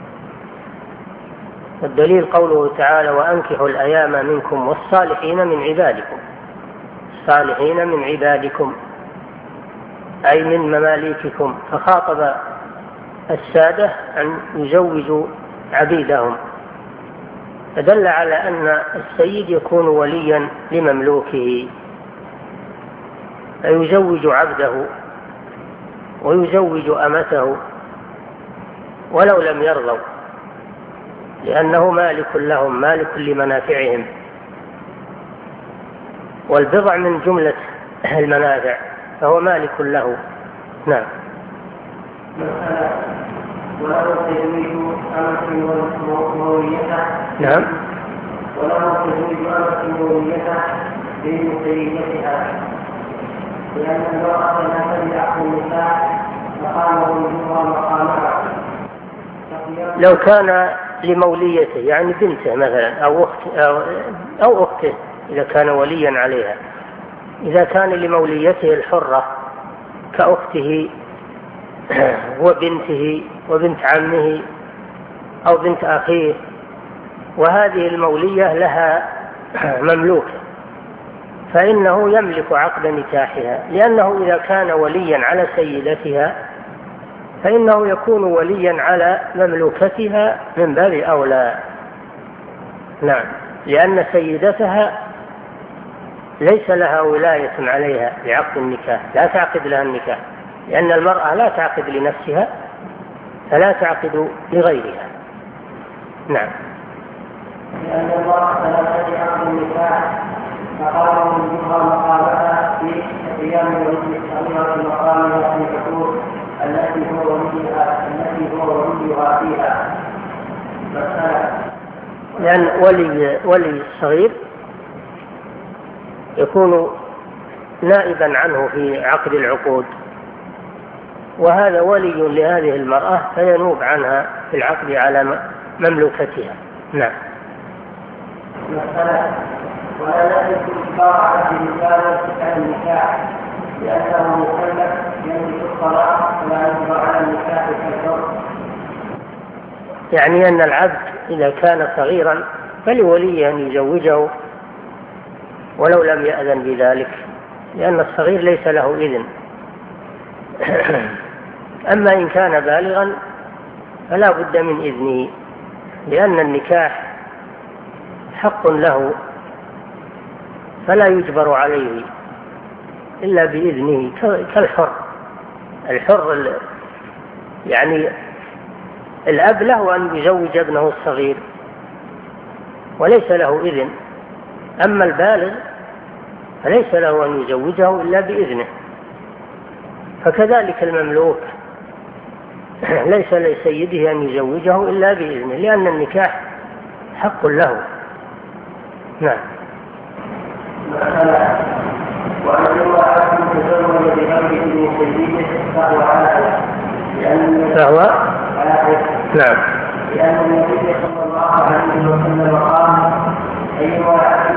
والدليل قوله تعالى وأنكحوا الأيام منكم والصالحين من عبادكم الصالحين من عبادكم أي من مماليككم فخاطب السادة أن يزوجوا عبيدهم فدل على أن السيد يكون وليا لمملوكه فيزوج عبده ويزوج أمته ولو لم يرضوا لأنه مالك لهم مالك لمنافعهم والبضع من جملة المنافع فهو مالك له. نعم. وله تزويج أمة موليته نعم. وله تزويج أمة موليته بمسيبتها لأن المرأة لا تبدأ النساء مقامه الجمهور مقامها. لو كان لموليته يعني بنته مثلا أو أخت أو, أو أخته إذا كان وليا عليها إذا كان لموليته الحرة كأخته وبنته وبنت عمه أو بنت أخيه وهذه المولية لها مملوكة فإنه يملك عقد نكاحها، لأنه إذا كان وليا على سيدتها فإنه يكون وليا على مملوكتها من باب أولى. نعم، لأن سيدتها ليس لها ولاية عليها بعقد النكاح، لا تعقد لها النكاح، لأن المرأة لا تعقد لنفسها فلا تعقد لغيرها. نعم. لأن الله ثلاثة عقد النكاح فقال من جهة مقامها في قيام الولي الصغيرة مقامها في الحقوق التي هو وليها التي هو وليها فيها. لأن ولي ولي الصغير يكون نائبا عنه في عقد العقود، وهذا ولي لهذه المرأة فينوب عنها في العقد على مملوكتها. نعم. مسألة ولا يجوز إجبار في الرجال عن النكاح لأنه مكلف يملك الصلاة ولا يجبر على النكاح كالحر. يعني أن العبد إذا كان صغيرا فلوليه أن يزوجه ولو لم يأذن بذلك، لأن الصغير ليس له إذن. أما إن كان بالغا فلا بد من إذنه، لأن النكاح حق له فلا يجبر عليه إلا بإذنه كالحر. الحر يعني الأب له أن يزوج ابنه الصغير وليس له إذن، أما البالغ فليس له أن يزوجه إلا بإذنه. فكذلك المملوك ليس لسيده أن يزوجه إلا بإذنه، لأن النكاح حق له. نعم. وأن امرأة تزوج بغير إذن سيده فهو عاهد فهو عاهد. نعم. لأن النبي صلى الله عليه وسلم قال أيما عبد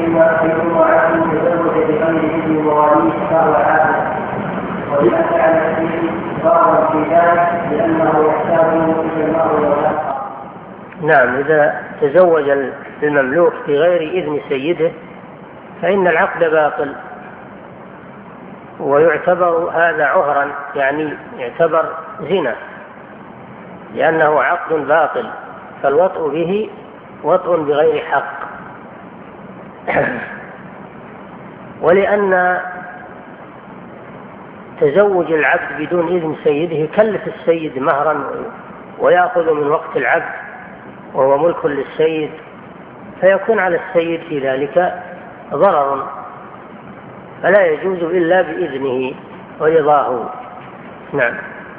تزوج بغير إذن مواليه فهو عاهد، ولأن على السيد ضررا في ذلك لأنه يحتاج إلى المرء والآخر. نعم، إذا تزوج المملوك بغير إذن سيده فإن العقد باطل، ويعتبر هذا عهرا، يعني يعتبر زنا، لأنه عقد باطل، فالوطء به وطء بغير حق. ولأن تزوج العبد بدون إذن سيده يكلف السيد مهرا ويأخذ من وقت العبد وهو ملك للسيد، فيكون على السيد في ذلك ضرر، فلا يجوز إلا بإذنه ورضاه. نعم.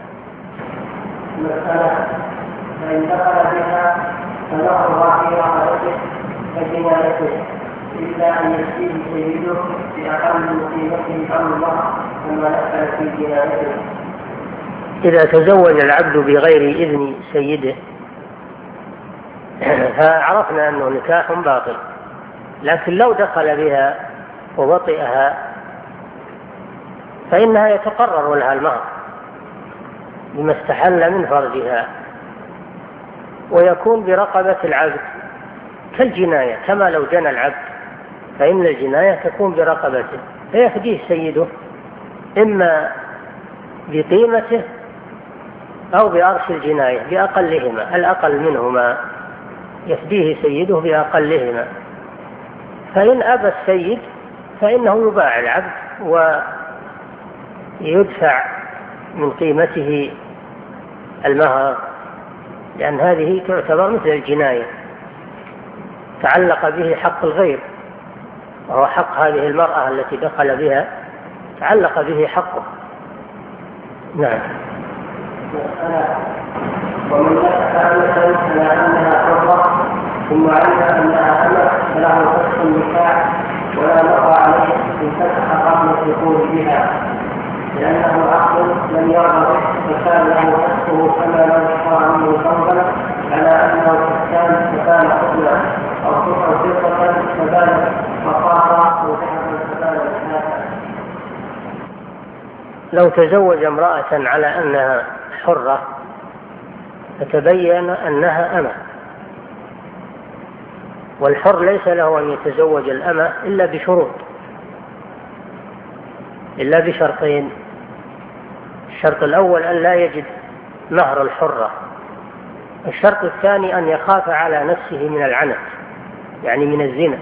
مسألة فإن دخل بها فنهرها في رحلته فجنايته إلا أن يسير سيده بأقل من قيمته أو الله كما نفعل في جنايته. إذا تزوج العبد بغير إذن سيده فعرفنا أنه نكاح باطل، لكن لو دخل بها ووطئها فإنها يتقرر لها المهر بما استحل من فرجها، ويكون برقبة العبد كالجناية، كما لو جنى العبد فإن الجناية تكون برقبته، فيفديه سيده إما بقيمته أو بأرش الجناية بأقلهما، الأقل منهما يفديه سيده بأقلهما. فإن أبى السيد فإنه يباع العبد ويدفع من قيمته المهر، لأن هذه تعتبر مثل الجناية، تعلق به حق الغير، وهو حق هذه المرأة التي دخل بها، تعلق به حقه. نعم. ومن نفس أمثل على أنها حرة ثم علم أنها أمر فله فسخ النكاح ولا نقع عليه إن فتح قبل الدخول بها، لأنه عقد لم يرضى به فكان له فسخه كما لو اشترى منه ثوبا على أنه كان فكان قبلا أو صفر فرقة فبان وقاطع وذهبا فبان إحناثا. لو تزوج امرأة على أنها حرة فتبين أنها أمة، والحر ليس له أن يتزوج الأمة إلا بشروط، إلا بشرطين. الشرط الأول أن لا يجد مهر الحرة، الشرط الثاني أن يخاف على نفسه من العنت، يعني من الزنا،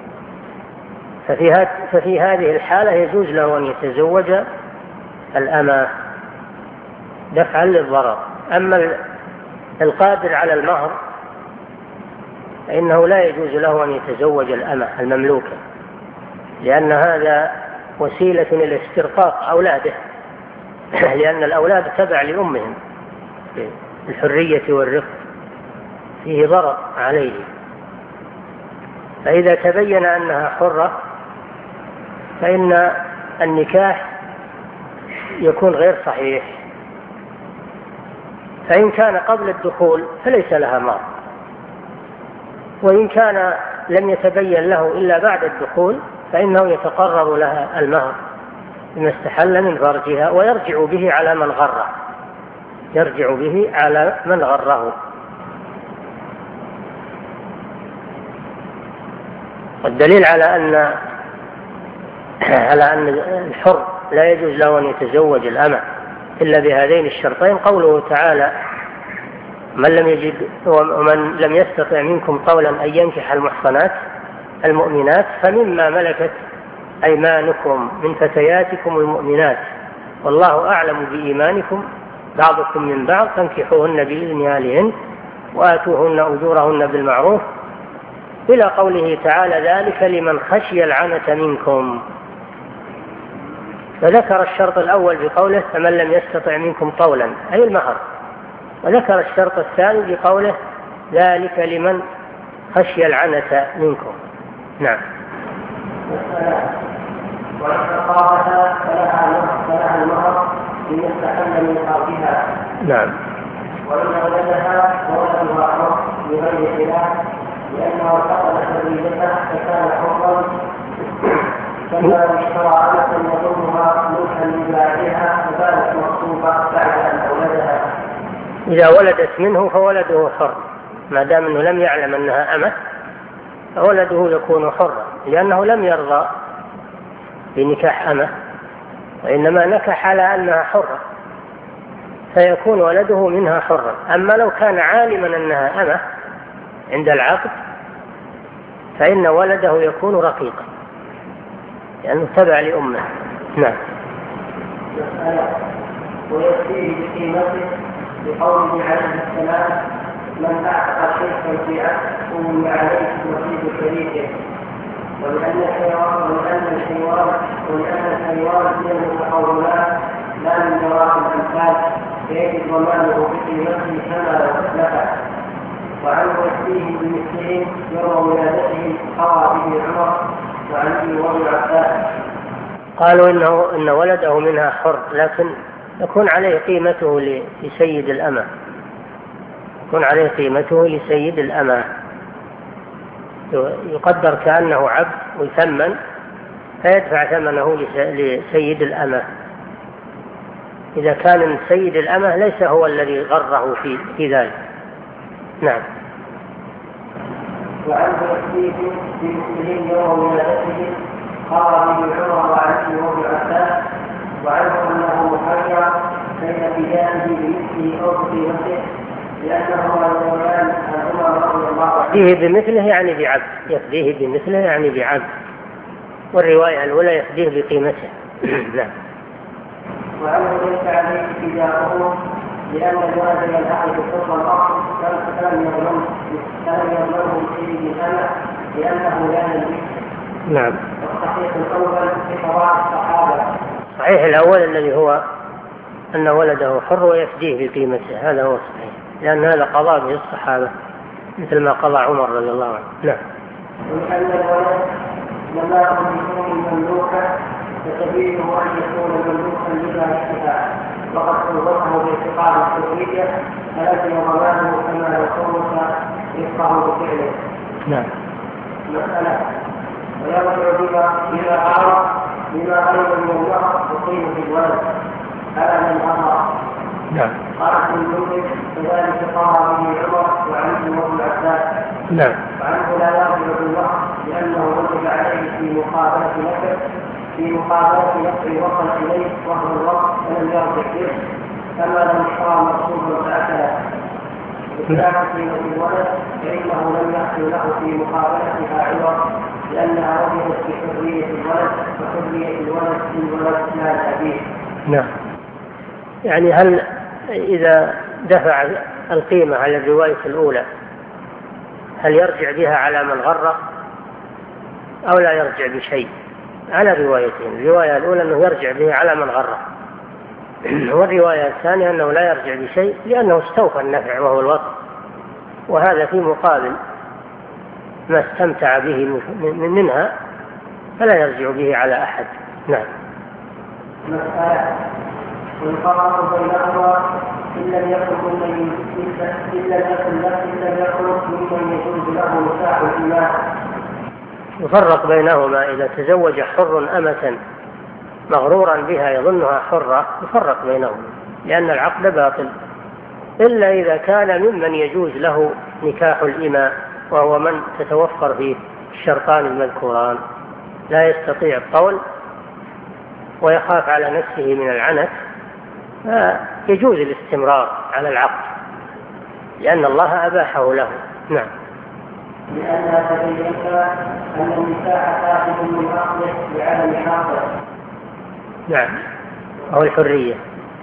ففي, ففي هذه الحالة يجوز له أن يتزوج الأمة دفعا للضرر. أما القادر على المهر فإنه لا يجوز له أن يتزوج الأمة المملوكة، لأن هذا وسيلة إلى استرقاق أولاده، لأن الأولاد تبع لأمهم، الحرية والرفق فيه ضرر عليه. فإذا تبين أنها حرة فإن النكاح يكون غير صحيح. فإن كان قبل الدخول فليس لها مهر، وإن كان لم يتبين له إلا بعد الدخول فإنه يتقرر لها المهر بما استحل من فرجها، ويرجع به على من غره، يرجع به على من غره. والدليل على أن على أن الحر لا يجوز له أن يتزوج الأمة إلا بهذين الشرطين قوله تعالى: من لم يجد ومن لم يستطع منكم طولا أن ينكح المحصنات المؤمنات فمما ملكت أيمانكم من فتياتكم المؤمنات والله أعلم بإيمانكم بعضكم من بعض فانكحوهن بإذن أهلهن وآتوهن أجورهن بالمعروف، إلى قوله تعالى: ذلك لمن خشي العنة منكم. فذكر الشرط الأول بقوله: فمن لم يستطع منكم طولا أي المهر، وذكر الشرط الثاني بقوله: ذلك لمن خشي العنة منكم. نعم. وإن تقابلها فلها المهر إن يستحل من فرجها. نعم. وإن ولدها فولدها حر بغير خلاف، لأنه فقد حريته فكان حرا، كما اشترى أمة يضمها ملكا لباعها فبانت مصروفة بعد أن أولدها. إذا ولدت منه فولده حر، ما دام أنه لم يعلم أنها أمة فولده يكون حرا، لأنه لم يرضى بنكاح أمة، وإنما نكح على أنها حرة، فيكون ولده منها حرا. أما لو كان عالما أنها أمة عند العقد فإن ولده يكون رقيقا لأنه تبع لأمه. نعم. ويكفيه بقيمته بقوله عليه السلام: من أعتق شيئا في عقد أمي عليه نصيب شريكه. ولأن الحيوان ولأن الحيوان ولأن الحيوان من المتحولات لا من جراح الأمثال فيجب ضمانه بقيمته كما لو أسلفه. وعنه يكفيه بمثلهم يوم ولادته قضى به عمر وعلي وابن عباس. قالوا إنه إن ولده منها حر، لكن يكون عليه قيمته لسيد الأمة، يكون عليه قيمته لسيد الأمة، يقدر كأنه عبد ويثمن فيدفع ثمنه لسيد الأمة إذا كان سيد الأمة ليس هو الذي غره في, في ذلك. نعم. وعنه يكفيه بمثلهم يوم ولادته قضى به عمر وعلي وابن عباس. وعنه أنه مخير بين اتجاهه بمثله أو بقيمته لأنه الأولان عن عمر رضي الله عنه. يفديه بمثله يعني بعبد، يفديه بمثله يعني بعبد، والرواية الأولى يفديه بقيمته. نعم. وعنه ليس عليه اتجاهه لأن الولد يلحق بحكم الأصل كان يظلم كان يظلمه بسيد الأمة لأنه لا يملك. نعم. والصحيح الأول في قضاء الصحابة. صحيح الأول الذي هو أن ولده حر ويفديه بقيمته، هذا هو صحيح، لأن هذا قضاء به الصحابة مثل ما قضى عمر رضي الله عنه. نعم. ولأن الولد لما يكون مملوكا فسبيله أن يكون مملوكا لما اشتهى، وقد توضحه باعتقاد الحرية فلازم ضمانه كما لو كونك يفقه بفعله. نعم. مسألة ويرجع بما إلى عرض بما غير من النهر يقيم في الولد على من أمر. نعم. قال ابن المنذر كذلك قام به عمر وعلي وابن عباس. نعم. وعنه لا يرجع بالنهر لأنه وجب عليه في مقابلة نفسه في في مقابلة نفسه وصل إليه وهو الوقت فلم يرجع به كما لم اشترى مقصودا فأكله بخلاف قيمة الولد فإنه لم يحصل له في مقابلتها عوض لأنها وجدت في حرية الولد وحرية الولد للولد لا لأبيه. نعم. يعني هل إذا دفع القيمة على الرواية الأولى هل يرجع بها على من غره أو لا يرجع بشيء؟ على روايتين، الرواية الأولى أنه يرجع به على من غره، والرواية الثانية أنه لا يرجع بشيء لأنه استوفى النفع وهو الوطن، وهذا في مقابل ما استمتع به منها فلا يرجع به على أحد. نعم. مسألة والفرق بينهما إن لم يكن ممن إن لم يكن إن لم يكن ممن يجوز له نكاح الإمام. يفرق بينهما إذا تزوج حر أمة مغرورا بها يظنها حرة يفرق بينهما لأن العقد باطل، إلا إذا كان ممن يجوز له نكاح الإماء وهو من تتوفر فيه الشرطان المذكوران، لا يستطيع القول ويخاف على نفسه من العنت، فيجوز الاستمرار على العقد لأن الله أباحه له. نعم. لأنها تبينت أن النكاح فاسد من أصله لعدم حاصل. نعم. أو الحرية.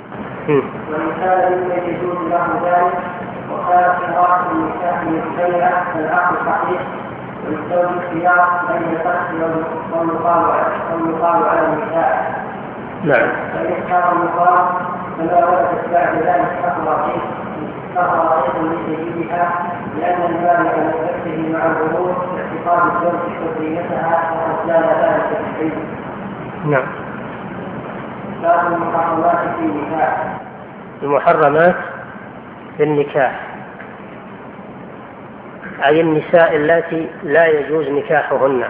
وإن كان ممن يجوز له ذلك وكانت إرادة النكاح مبتدئة فالعقد صحيح والزوج اختيار بين القتل والمقام على النكاح. نعم. فإن كان المقام فلا ولدت بعد ذلك كفر كفر لسيدها لأن المانع من نفسه مع الغرور باعتقاد الزوج حريتها وأسلام ذلك الحين. نعم. باب المحرمات في النكاح. المحرمات في النكاح أي النساء اللاتي لا يجوز نكاحهن.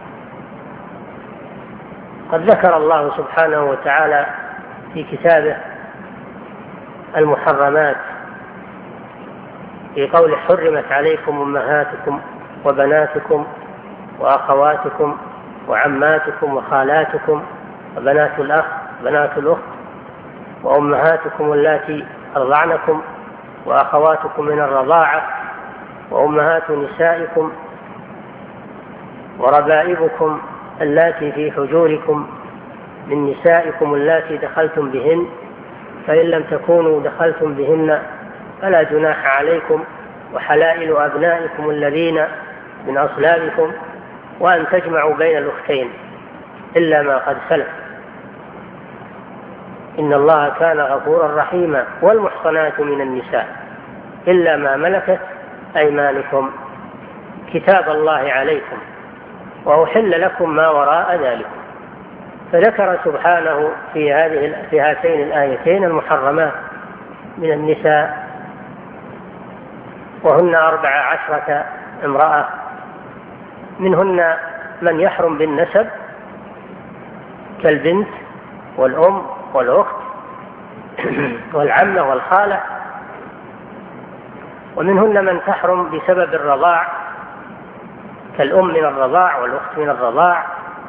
قد ذكر الله سبحانه وتعالى في كتابه المحرمات في قول حرمت عليكم أمهاتكم وبناتكم وأخواتكم وعماتكم وخالاتكم وبنات الأخ بنات الأخت وأمهاتكم اللاتي أرضعنكم وأخواتكم من الرضاعة وأمهات نسائكم وربائبكم اللاتي في حجوركم من نسائكم اللاتي دخلتم بهن فإن لم تكونوا دخلتم بهن فلا جناح عليكم وحلائل أبنائكم الذين من أصلابكم وأن تجمعوا بين الأختين إلا ما قد سلف إن الله كان غفورا رحيما. والمحصنات من النساء إلا ما ملكت أيمانكم كتاب الله عليكم وأحل لكم ما وراء ذلك. فذكر سبحانه في هذه في هاتين الآيتين المحرمات من النساء وهن أربع عشرة امرأة، منهن من يحرم بالنسب كالبنت والأم والأخت والعمة والخالة، ومنهن من تحرم بسبب الرضاع كالأم من الرضاع والأخت من الرضاع،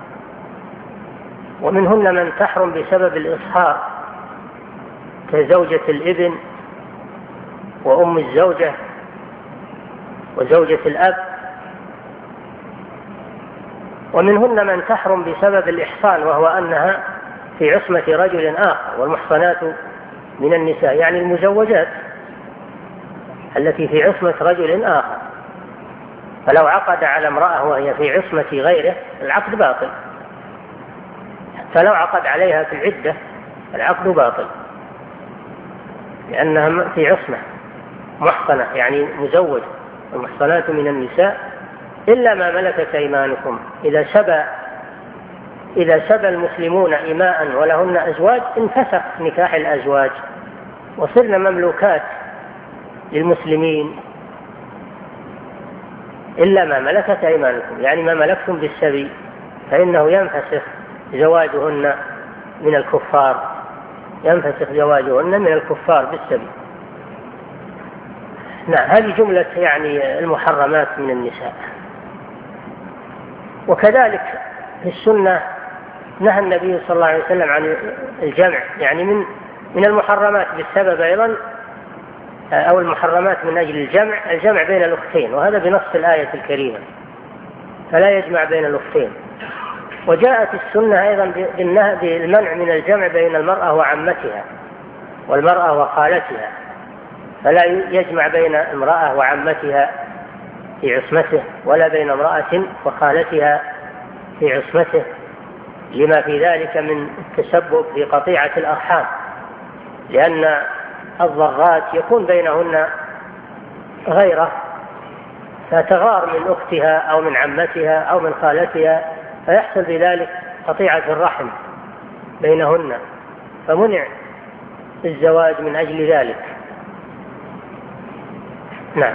ومنهن من تحرم بسبب الإصهار كزوجة الابن وأم الزوجة وزوجة الأب، ومنهن من تحرم بسبب الإحصان وهو أنها في عصمة رجل آخر. والمحصنات من النساء يعني المزوجات التي في عصمة رجل آخر، فلو عقد على امرأة وهي في عصمة غيره العقد باطل، فلو عقد عليها في العدة العقد باطل لأنها في عصمة محصنة يعني مزوج. المحصنات من النساء إلا ما ملكت أيمانكم. إذا سبى إذا سبى المسلمون إماء ولهن أزواج انفسخ نكاح الأزواج وصرنا مملوكات للمسلمين إلا ما ملكت أيمانكم يعني ما ملكتم بالسبي فإنه ينفسخ زواجهن من الكفار ينفسخ زواجهن من الكفار بالسبي. نعم. هذه جملة يعني المحرمات من النساء. وكذلك في السنة نهى النبي صلى الله عليه وسلم عن الجمع، يعني من من المحرمات بالسبب أيضا، أو المحرمات من أجل الجمع، الجمع بين الأختين، وهذا بنص الآية الكريمة، فلا يجمع بين الأختين. وجاءت السنة أيضا بالمنع من الجمع بين المرأة وعمتها والمرأة وخالتها، فلا يجمع بين امرأة وعمتها في عصمته، ولا بين امرأة وخالتها في عصمته، لما في ذلك من التسبب في قطيعة الأرحام، لأن الضرات يكون بينهن غيره، فتغار من أختها أو من عمتها أو من خالتها، فيحصل بذلك قطيعة الرحم بينهن، فمنع الزواج من أجل ذلك. نعم.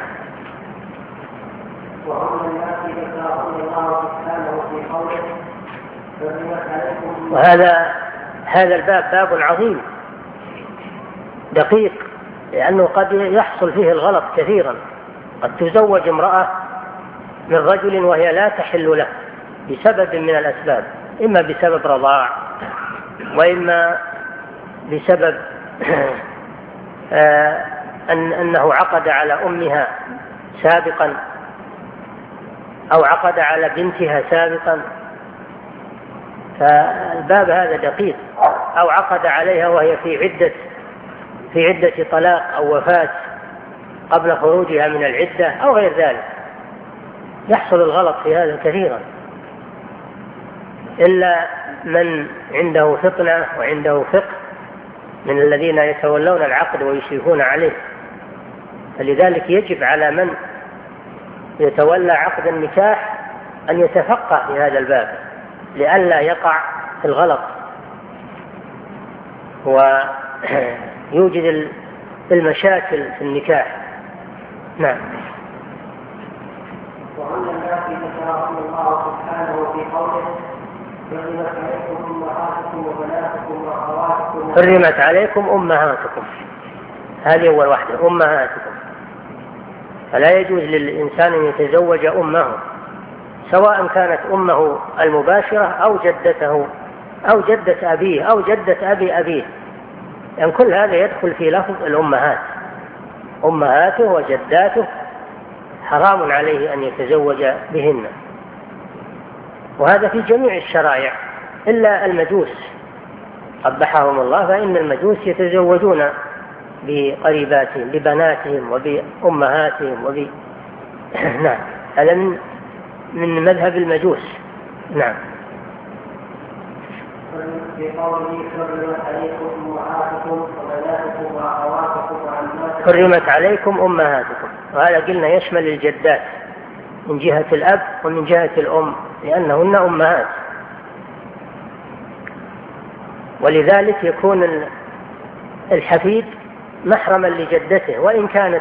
وهذا هذا الباب باب عظيم دقيق، لأنه قد يحصل فيه الغلط كثيرا. قد تزوج امرأة من رجل وهي لا تحل له بسبب من الأسباب، إما بسبب رضاع، وإما بسبب أن أنه عقد على أمها سابقا، أو عقد على بنتها سابقا، فالباب هذا دقيق، أو عقد عليها وهي في عدة في عدة طلاق أو وفاة قبل خروجها من العدة أو غير ذلك، يحصل الغلط في هذا كثيرا، إلا من عنده فطنة وعنده فقه من الذين يتولون العقد ويشرفون عليه. فلذلك يجب على من يتولى عقد النكاح أن يتفقه في هذا الباب لئلا يقع في الغلط ويوجد المشاكل في النكاح. نعم. وعن الناس ذكرهم الله سبحانه في قوله حرمت عليكم أمهاتكم وبناتكم وأخواتكم. حرمت عليكم أمهاتكم، هذه أول واحدة، أمهاتكم. فلا يجوز للإنسان أن يتزوج أمه، سواء كانت أمه المباشرة أو جدته أو جدة أبيه أو جدة أبي أبيه، لأن يعني كل هذا يدخل في لفظ الأمهات. أمهاته وجداته حرام عليه أن يتزوج بهن، وهذا في جميع الشرائع إلا المجوس قبحهم الله، فإن المجوس يتزوجون بقريباتهم ببناتهم وبأمهاتهم وب... نعم، هذا من من مذهب المجوس. نعم. حرمت عليكم أمهاتكم، وهذا قلنا يشمل الجدات من جهة الأب ومن جهة الأم، لأنهن أمهات، ولذلك يكون الحفيد محرما لجدته وإن كانت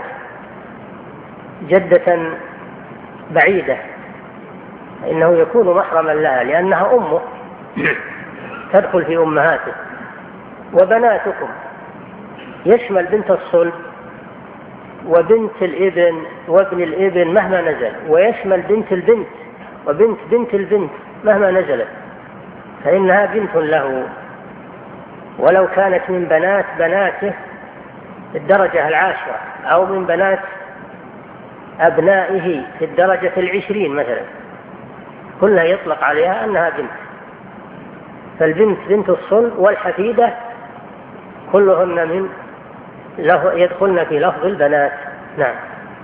جدة بعيدة، إنه يكون محرما لها لأنها أمه تدخل في أمهاته. وبناتكم يشمل بنت الصلب وبنت الابن وابن الابن مهما نزل، ويشمل بنت البنت وبنت بنت البنت مهما نزلت، فإنها بنت له، ولو كانت من بنات بناته الدرجة العاشرة أو من بنات أبنائه في الدرجة العشرين مثلا، كلها يطلق عليها أنها بنت. فالبنت بنت الصلب والحفيدة كلهن من يدخلن في لفظ البنات. نعم.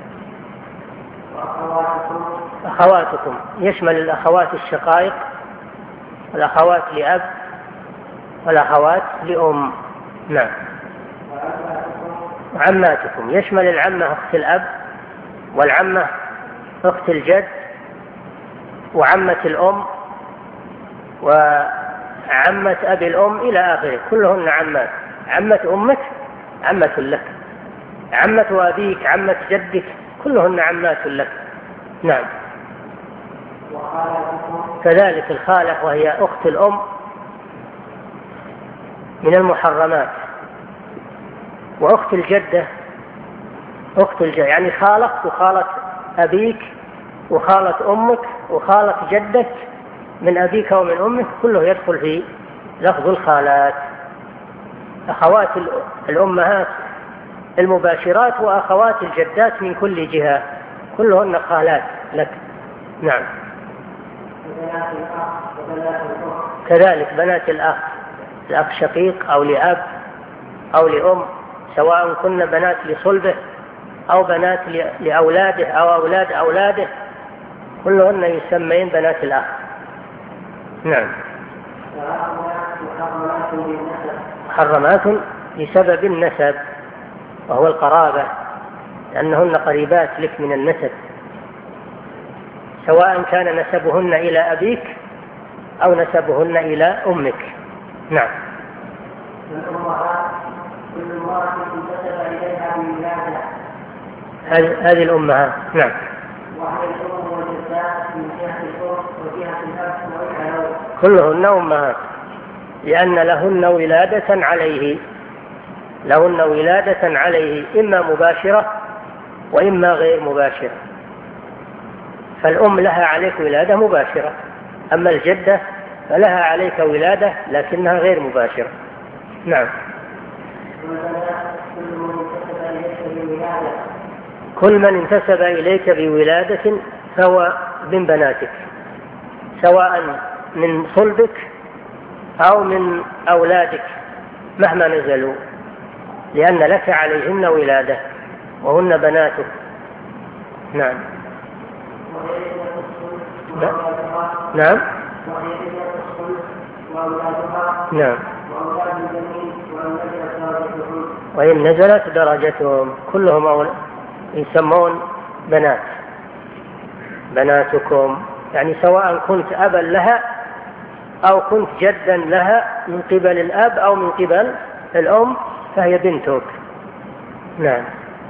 أخواتكم يشمل الأخوات الشقائق والأخوات لأب والأخوات لأم. نعم. وعماتكم يشمل العمة أخت الأب والعمة أخت الجد وعمة الأم وعمة أبي الأم إلى آخره، كلهن عمات. عمة أمك عمة لك، عمة أبيك عمة جدك كلهن عمات لك. نعم. كذلك الخالة وهي أخت الأم من المحرمات، وأخت الجدة أخت الجدة يعني خالة وخالة أبيك وخالة أمك وخالة جدك من أبيك ومن أمك كله يدخل في لفظ الخالات. أخوات الأمهات المباشرات وأخوات الجدات من كل جهة كلهن خالات لك. نعم. كذلك بنات الأخ، الأخ شقيق أو لأب أو لأم، سواء كن بنات لصلبه أو بنات لأولاده أو أولاد أولاده، كلهن يسمين بنات الأخ. نعم. محرمات بسبب النسب وهو القرابة، لأنهن قريبات لك من النسب، سواء كان نسبهن إلى أبيك أو نسبهن إلى أمك. نعم. هذه الأمهات. نعم. كلهن أمهات، لأن لهن ولادة عليه، لهن ولادة عليه إما مباشرة وإما غير مباشرة. فالأم لها عليك ولادة مباشرة، أما الجدة فلها عليك ولادة لكنها غير مباشرة. نعم. كل من انتسب إليك بولادة فهو من بناتك، سواء من صلبك أو من أولادك مهما نزلوا، لأن لك عليهن ولادة وهن بناتك. نعم. نعم. نعم. وإن نزلت درجتهم كلهم يسمون بنات. بناتكم يعني سواء كنت أبا لها أو كنت جدا لها من قبل الأب أو من قبل الأم فهي بنتك. نعم.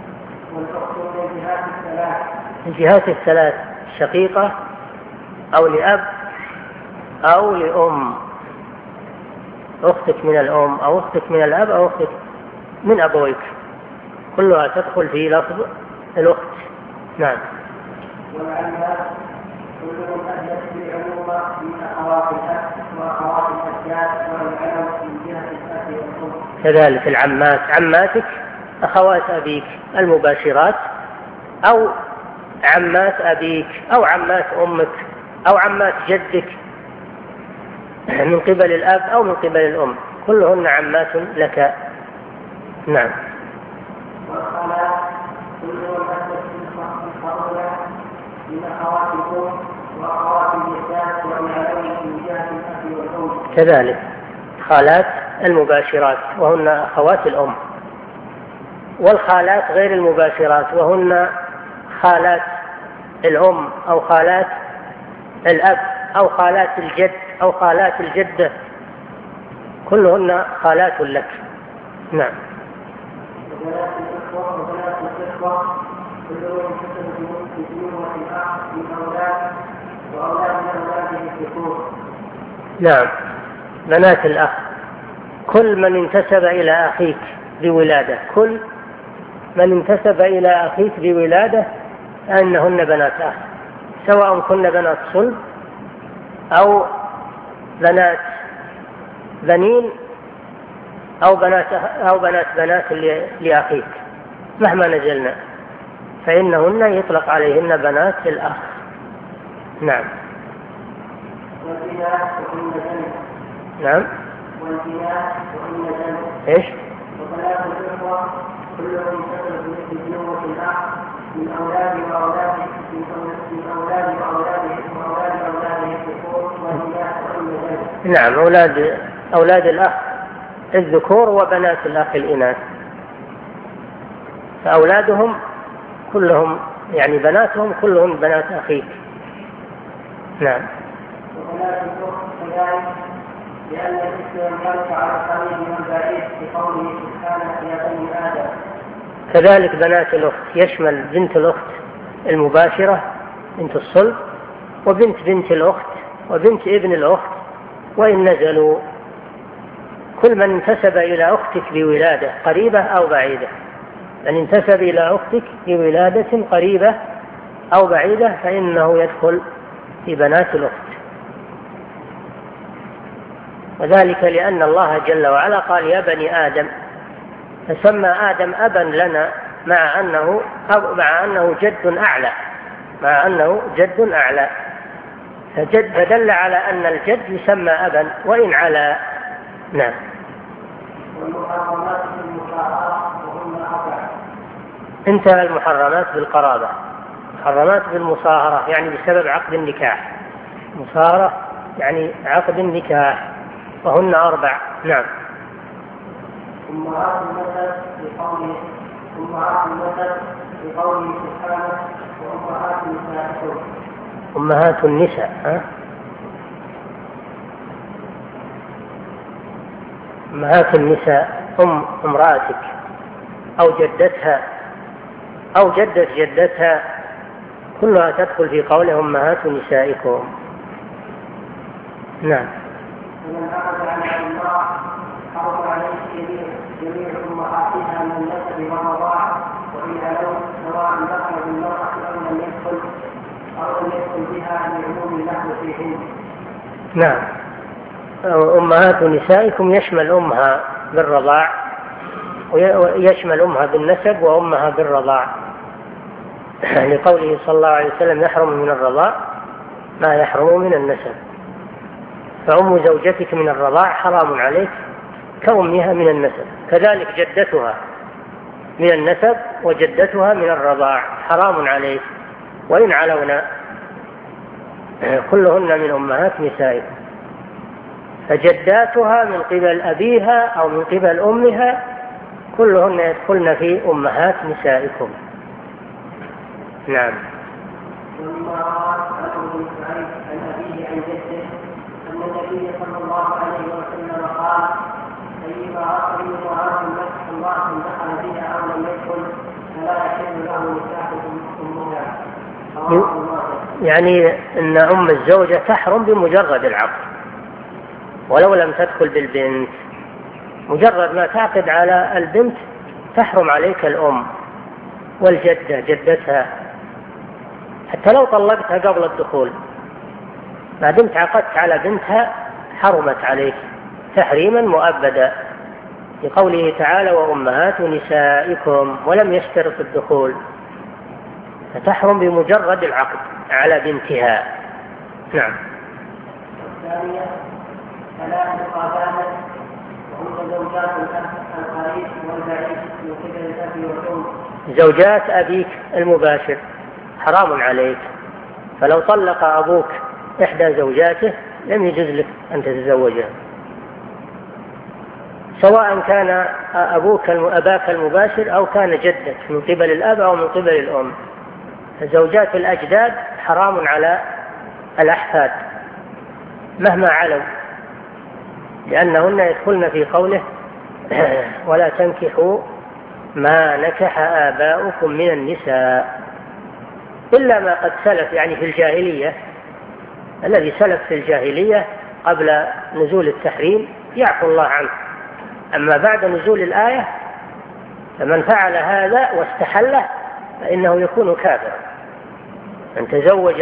الجهات الثلاث، شقيقة أو لأب أو لأم، أختك من الأم أو أختك من الأب أو أختك من أبويك، كلها تدخل في لفظ الأخت. نعم. والعلمات كلهم أهلت بالعلوم من أخوات الأب وأخوات الأجداد والعلم من جهة الأب والأم. كذلك العمات، عماتك أخوات أبيك المباشرات، أو عمات أبيك أو عمات أمك أو عمات جدك من قبل الأب أو من قبل الأم، كلهن عمات لك. نعم. والخالات كلهم أهلت بالخالات من أخوات الأم وأخوات الجدات والعلم من جهة الأب والأم. كذلك خالات المباشرات وهن أخوات الأم، والخالات غير المباشرات وهن خالات الأم أو خالات الأب أو خالات الجد أو خالات الجدة، كلهن خالات لك. نعم. وبنات الإخوة وبنات الإخوة كلهم كتبوا في ديوة الأخ من أولاد وأولاد من أولاده الذكور. نعم. بنات الأخ كل من انتسب إلى أخيك بولادة، كل من انتسب إلى أخيك بولادة أنهن بنات أخ، سواء كن بنات صلب أو بنات بنين أو بنات أو بنات بنات لأخيك مهما نزلنا، فإنهن يطلق عليهن بنات الأخ. نعم. والبنات وإن جنة. نعم. والبنات وإن جنة. إيش؟ وبنات الإخوة كلهم كتبوا في ديوة الأخ من أولاد وأولاده من أولاد وأولاده وأولاد أولاده الذكور والبنات وإن جنة. نعم. أولاد أولاد الأخ الذكور وبنات الأخ الإناث، فأولادهم كلهم يعني بناتهم كلهم بنات أخيك. نعم. وبنات الأخت كذلك، لأن الاسم يرجع على القريب والبعيد بقوله سبحانه يا بني آدم. كذلك بنات الأخت يشمل بنت الأخت المباشرة بنت الصلب وبنت بنت الأخت وبنت ابن الأخت وإن نزلوا، كل من انتسب إلى أختك بولادة قريبة أو بعيدة، من انتسب إلى أختك بولادة قريبة أو بعيدة فإنه يدخل في بنات الأخت. وذلك لأن الله جل وعلا قال يا بني آدم، فسمى آدم أبا لنا مع أنه, مع أنه جد أعلى مع أنه جد أعلى فجد فدل على أن الجد يسمى أبا وإن على. نعم. والمحرمات في المصاهرة وهن أربع. انتهى المحرمات بالقرابة. محرمات بالمصاهرة يعني بسبب عقد النكاح. مصاهرة يعني عقد النكاح وهن أربع. نعم. أمهات النسب بقوله أمهات النسب بقوله سبحانه وأمهات نسائكم. أمهات النساء ها؟ أمهات النساء أم امرأتك أو جدتها أو جدة جدتها كلها تدخل في قوله أمهات نسائكم. نعم. ومن عقد على الله حرم عليه جميع جميع أمهاتها من النسب والرضاعة وإن علوا سواء دخل بالمرأة أو لم يدخل أو لم يدخل بها لعموم اللحم فيهن. نعم. أمهات نسائكم يشمل أمها بالرضاع ويشمل أمها بالنسب وأمها بالرضاع، لقوله صلى الله عليه وسلم يحرم من الرضاع ما يحرم من النسب، فأم زوجتك من الرضاع حرام عليك كأمها من النسب، كذلك جدتها من النسب وجدتها من الرضاع حرام عليك وإن علونا، كلهن من أمهات نسائكم. فجداتها من قبل أبيها أو من قبل أمها كلهن يدخلن في أمهات نسائكم. نعم. ومما روى عنه بن سعيد عن أبيه عن جده أن النبي صلى الله عليه وسلم قال أيما رجل وعرف النفس الله دخل بها أو لم يدخل فلا يحل له نكاح أمها. يعني أن أم الزوجة تحرم بمجرد العقد ولو لم تدخل بالبنت، مجرد ما تعقد على البنت تحرم عليك الأم والجدة جدتها، حتى لو طلقتها قبل الدخول ما دمت عقدت على بنتها حرمت عليك تحريما مؤبدا، لقوله تعالى وأمهات نسائكم ولم يشترط الدخول، فتحرم بمجرد العقد على بنتها. نعم. الثانية ثلاث قابلات وهم زوجات القريب والبعيد من قبل الأب والأم. زوجات أبيك المباشر حرام عليك، فلو طلق أبوك إحدى زوجاته لم يجوز لك أن تتزوجها، سواء كان أبوك أباك المباشر أو كان جدك من قبل الأب أو من قبل الأم. زوجات الأجداد حرام على الأحفاد مهما علوا، لأنهن يدخلن في قوله ولا تنكحوا ما نكح آباؤكم من النساء إلا ما قد سلف، يعني في الجاهلية، الذي سلف في الجاهلية قبل نزول التحريم يعفو الله عنه، أما بعد نزول الآية فمن فعل هذا واستحله فإنه يكون كافرا. من تزوج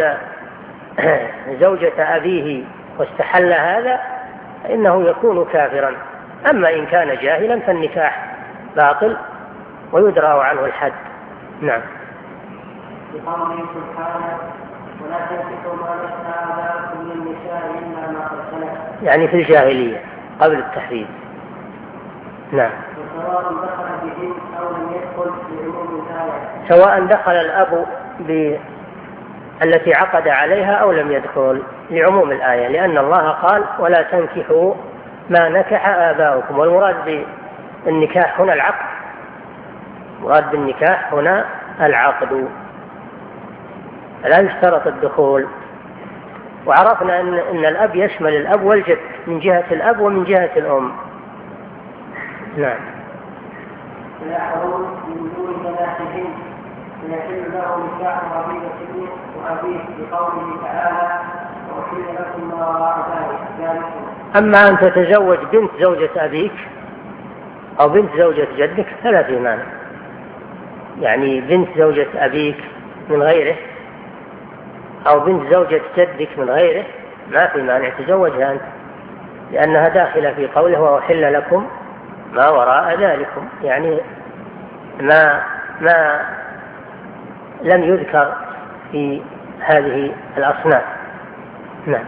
زوجة أبيه واستحل هذا فإنه يكون كافرا، أما إن كان جاهلا فالنكاح باطل ويدرأ عنه الحد. نعم. بقوله سبحانه ولا تنكحوا ما نكح آباؤكم من النساء إلا ما قد سلف، يعني في الجاهلية قبل التحريم. نعم. وسواء دخل بهم أو لم يدخل بعموم الآية، سواء دخل الأب ب التي عقد عليها أو لم يدخل لعموم الآية، لأن الله قال ولا تنكحوا ما نكح آباؤكم، والمراد بالنكاح هنا العقد، مراد بالنكاح هنا العقد لا يشترط الدخول. وعرفنا أن, إن الأب يشمل الأب والجد من جهة الأب ومن جهة الأم. نعم. فيحرم من دون بناتهم فيحل له نكاح ربيبته وأبيه بقوله تعالى وأحل لكم ما وراء ذلك. أما أن تتزوج بنت زوجة أبيك أو بنت زوجة جدك فلا في مانع، يعني بنت زوجة أبيك من غيره أو بنت زوجة جدك من غيره ما في مانع تزوجها أنت. لأنها داخلة في قوله وأحل لكم ما وراء ذلكم، يعني ما ما لم يذكر في هذه الأصناف. نعم.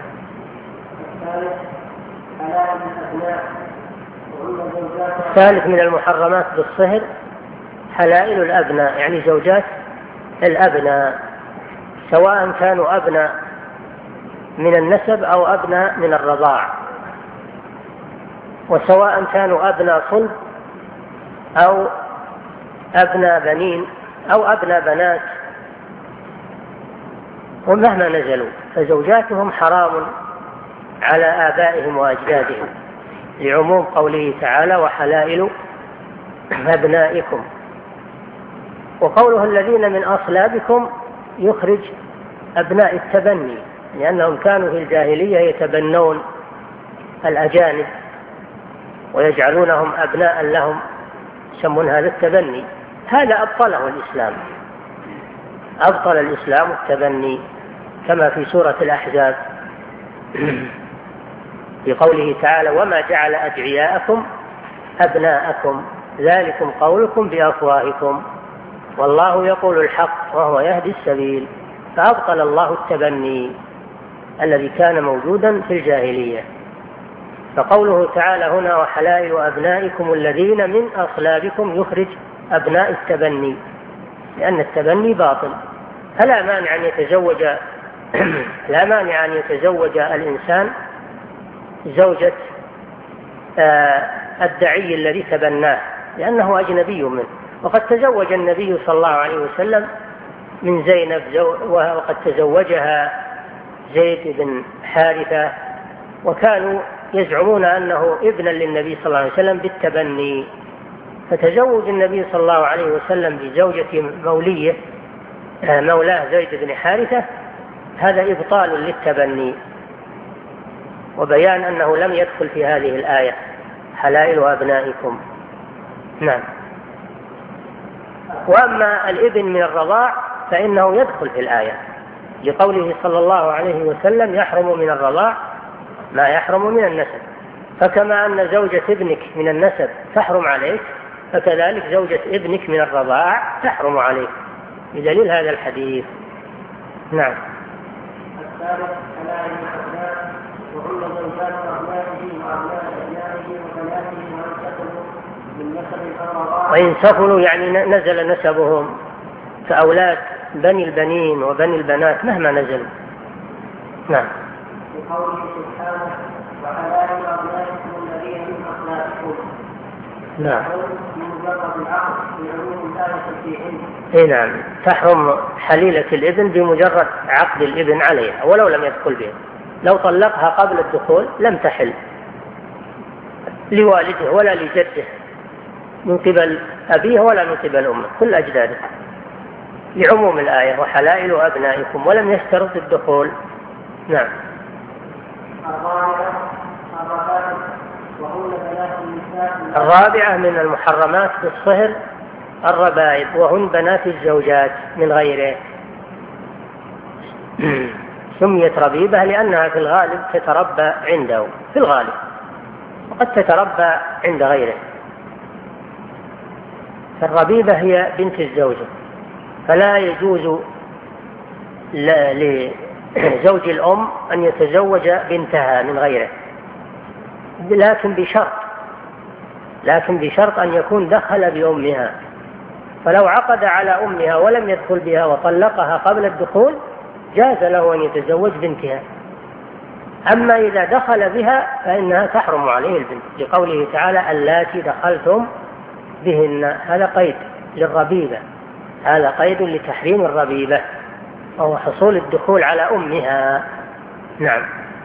الثالث من المحرمات بالصهر حلائل الأبناء، يعني زوجات الأبناء، سواء كانوا أبناء من النسب أو أبناء من الرضاع، وسواء كانوا أبناء صلب أو أبناء بنين أو أبناء بنات، ومهما نزلوا فزوجاتهم حرام على آبائهم وأجدادهم، لعموم قوله تعالى وحلائل أبنائكم. وقوله الذين من أصلابكم يخرج أبناء التبني، لأنهم كانوا في الجاهلية يتبنون الأجانب ويجعلونهم أبناء لهم، يسمون هذا التبني. هذا أبطله الإسلام، أبطل الإسلام التبني كما في سورة الأحزاب في قوله تعالى وما جعل أدعياءكم أبناءكم ذلكم قولكم بأفواهكم والله يقول الحق وهو يهدي السبيل. فأبطل الله التبني الذي كان موجودا في الجاهلية. فقوله تعالى هنا وحلائل أبنائكم الذين من أصلابكم يخرج أبناء التبني، لأن التبني باطل. فلا مانع أن يتزوج لا مانع أن يتزوج الإنسان زوجة الدعي الذي تبناه لأنه أجنبي منه. وقد تزوج النبي صلى الله عليه وسلم من زينب، وقد تزوجها زيد بن حارثة، وكانوا يزعمون أنه ابنا للنبي صلى الله عليه وسلم بالتبني. فتزوج النبي صلى الله عليه وسلم بزوجة مولية مولاه زيد بن حارثة هذا إبطال للتبني، وبيان أنه لم يدخل في هذه الآية حلائل أبنائكم. نعم. وأما الابن من الرضاع فإنه يدخل في الآية لقوله صلى الله عليه وسلم يحرم من الرضاع ما يحرم من النسب. فكما أن زوجة ابنك من النسب تحرم عليك، فكذلك زوجة ابنك من الرضاع تحرم عليك بدليل هذا الحديث. نعم. الثالث حلائل الأبناء وعل زوجات أبنائه وأبناء أبنائه وبناته وإن سفلوا من نسب الرضاع، وإن سفلوا يعني نزل نسبهم كأولاد بني البنين وبني البنات مهما نزلوا. نعم. بقوله سبحانه وحلائل أبنائكم الذين من أصلابكم. نعم. بمجرد العقد بعلوم الآية فيهن. اي نعم، تحرم حليلة الابن بمجرد عقد الابن عليها ولو لم يدخل بها. لو طلقها قبل الدخول لم تحل لوالده ولا لجده من قبل أبيه ولا من قبل أمه، كل أجداده، لعموم الآية وحلائل أبنائكم، ولم يشترط الدخول. نعم. الرابعة من المحرمات بالصهر الربائب، وهن بنات الزوجات من غيره. سميت ربيبة لأنها في الغالب تتربى عنده في الغالب، وقد تتربى عند غيره. فالربيبة هي بنت الزوجة، فلا يجوز لزوج الأم أن يتزوج بنتها من غيره، لكن بشرط لكن بشرط أن يكون دخل بأمها. فلو عقد على أمها ولم يدخل بها وطلقها قبل الدخول جاز له أن يتزوج بنتها. أما إذا دخل بها فإنها تحرم عليه البنت، لقوله تعالى اللاتي دخلتم بهن. هذا قيد للربيبة، هذا قيد لتحريم الربيبة وهو حصول الدخول على أمها. نعم.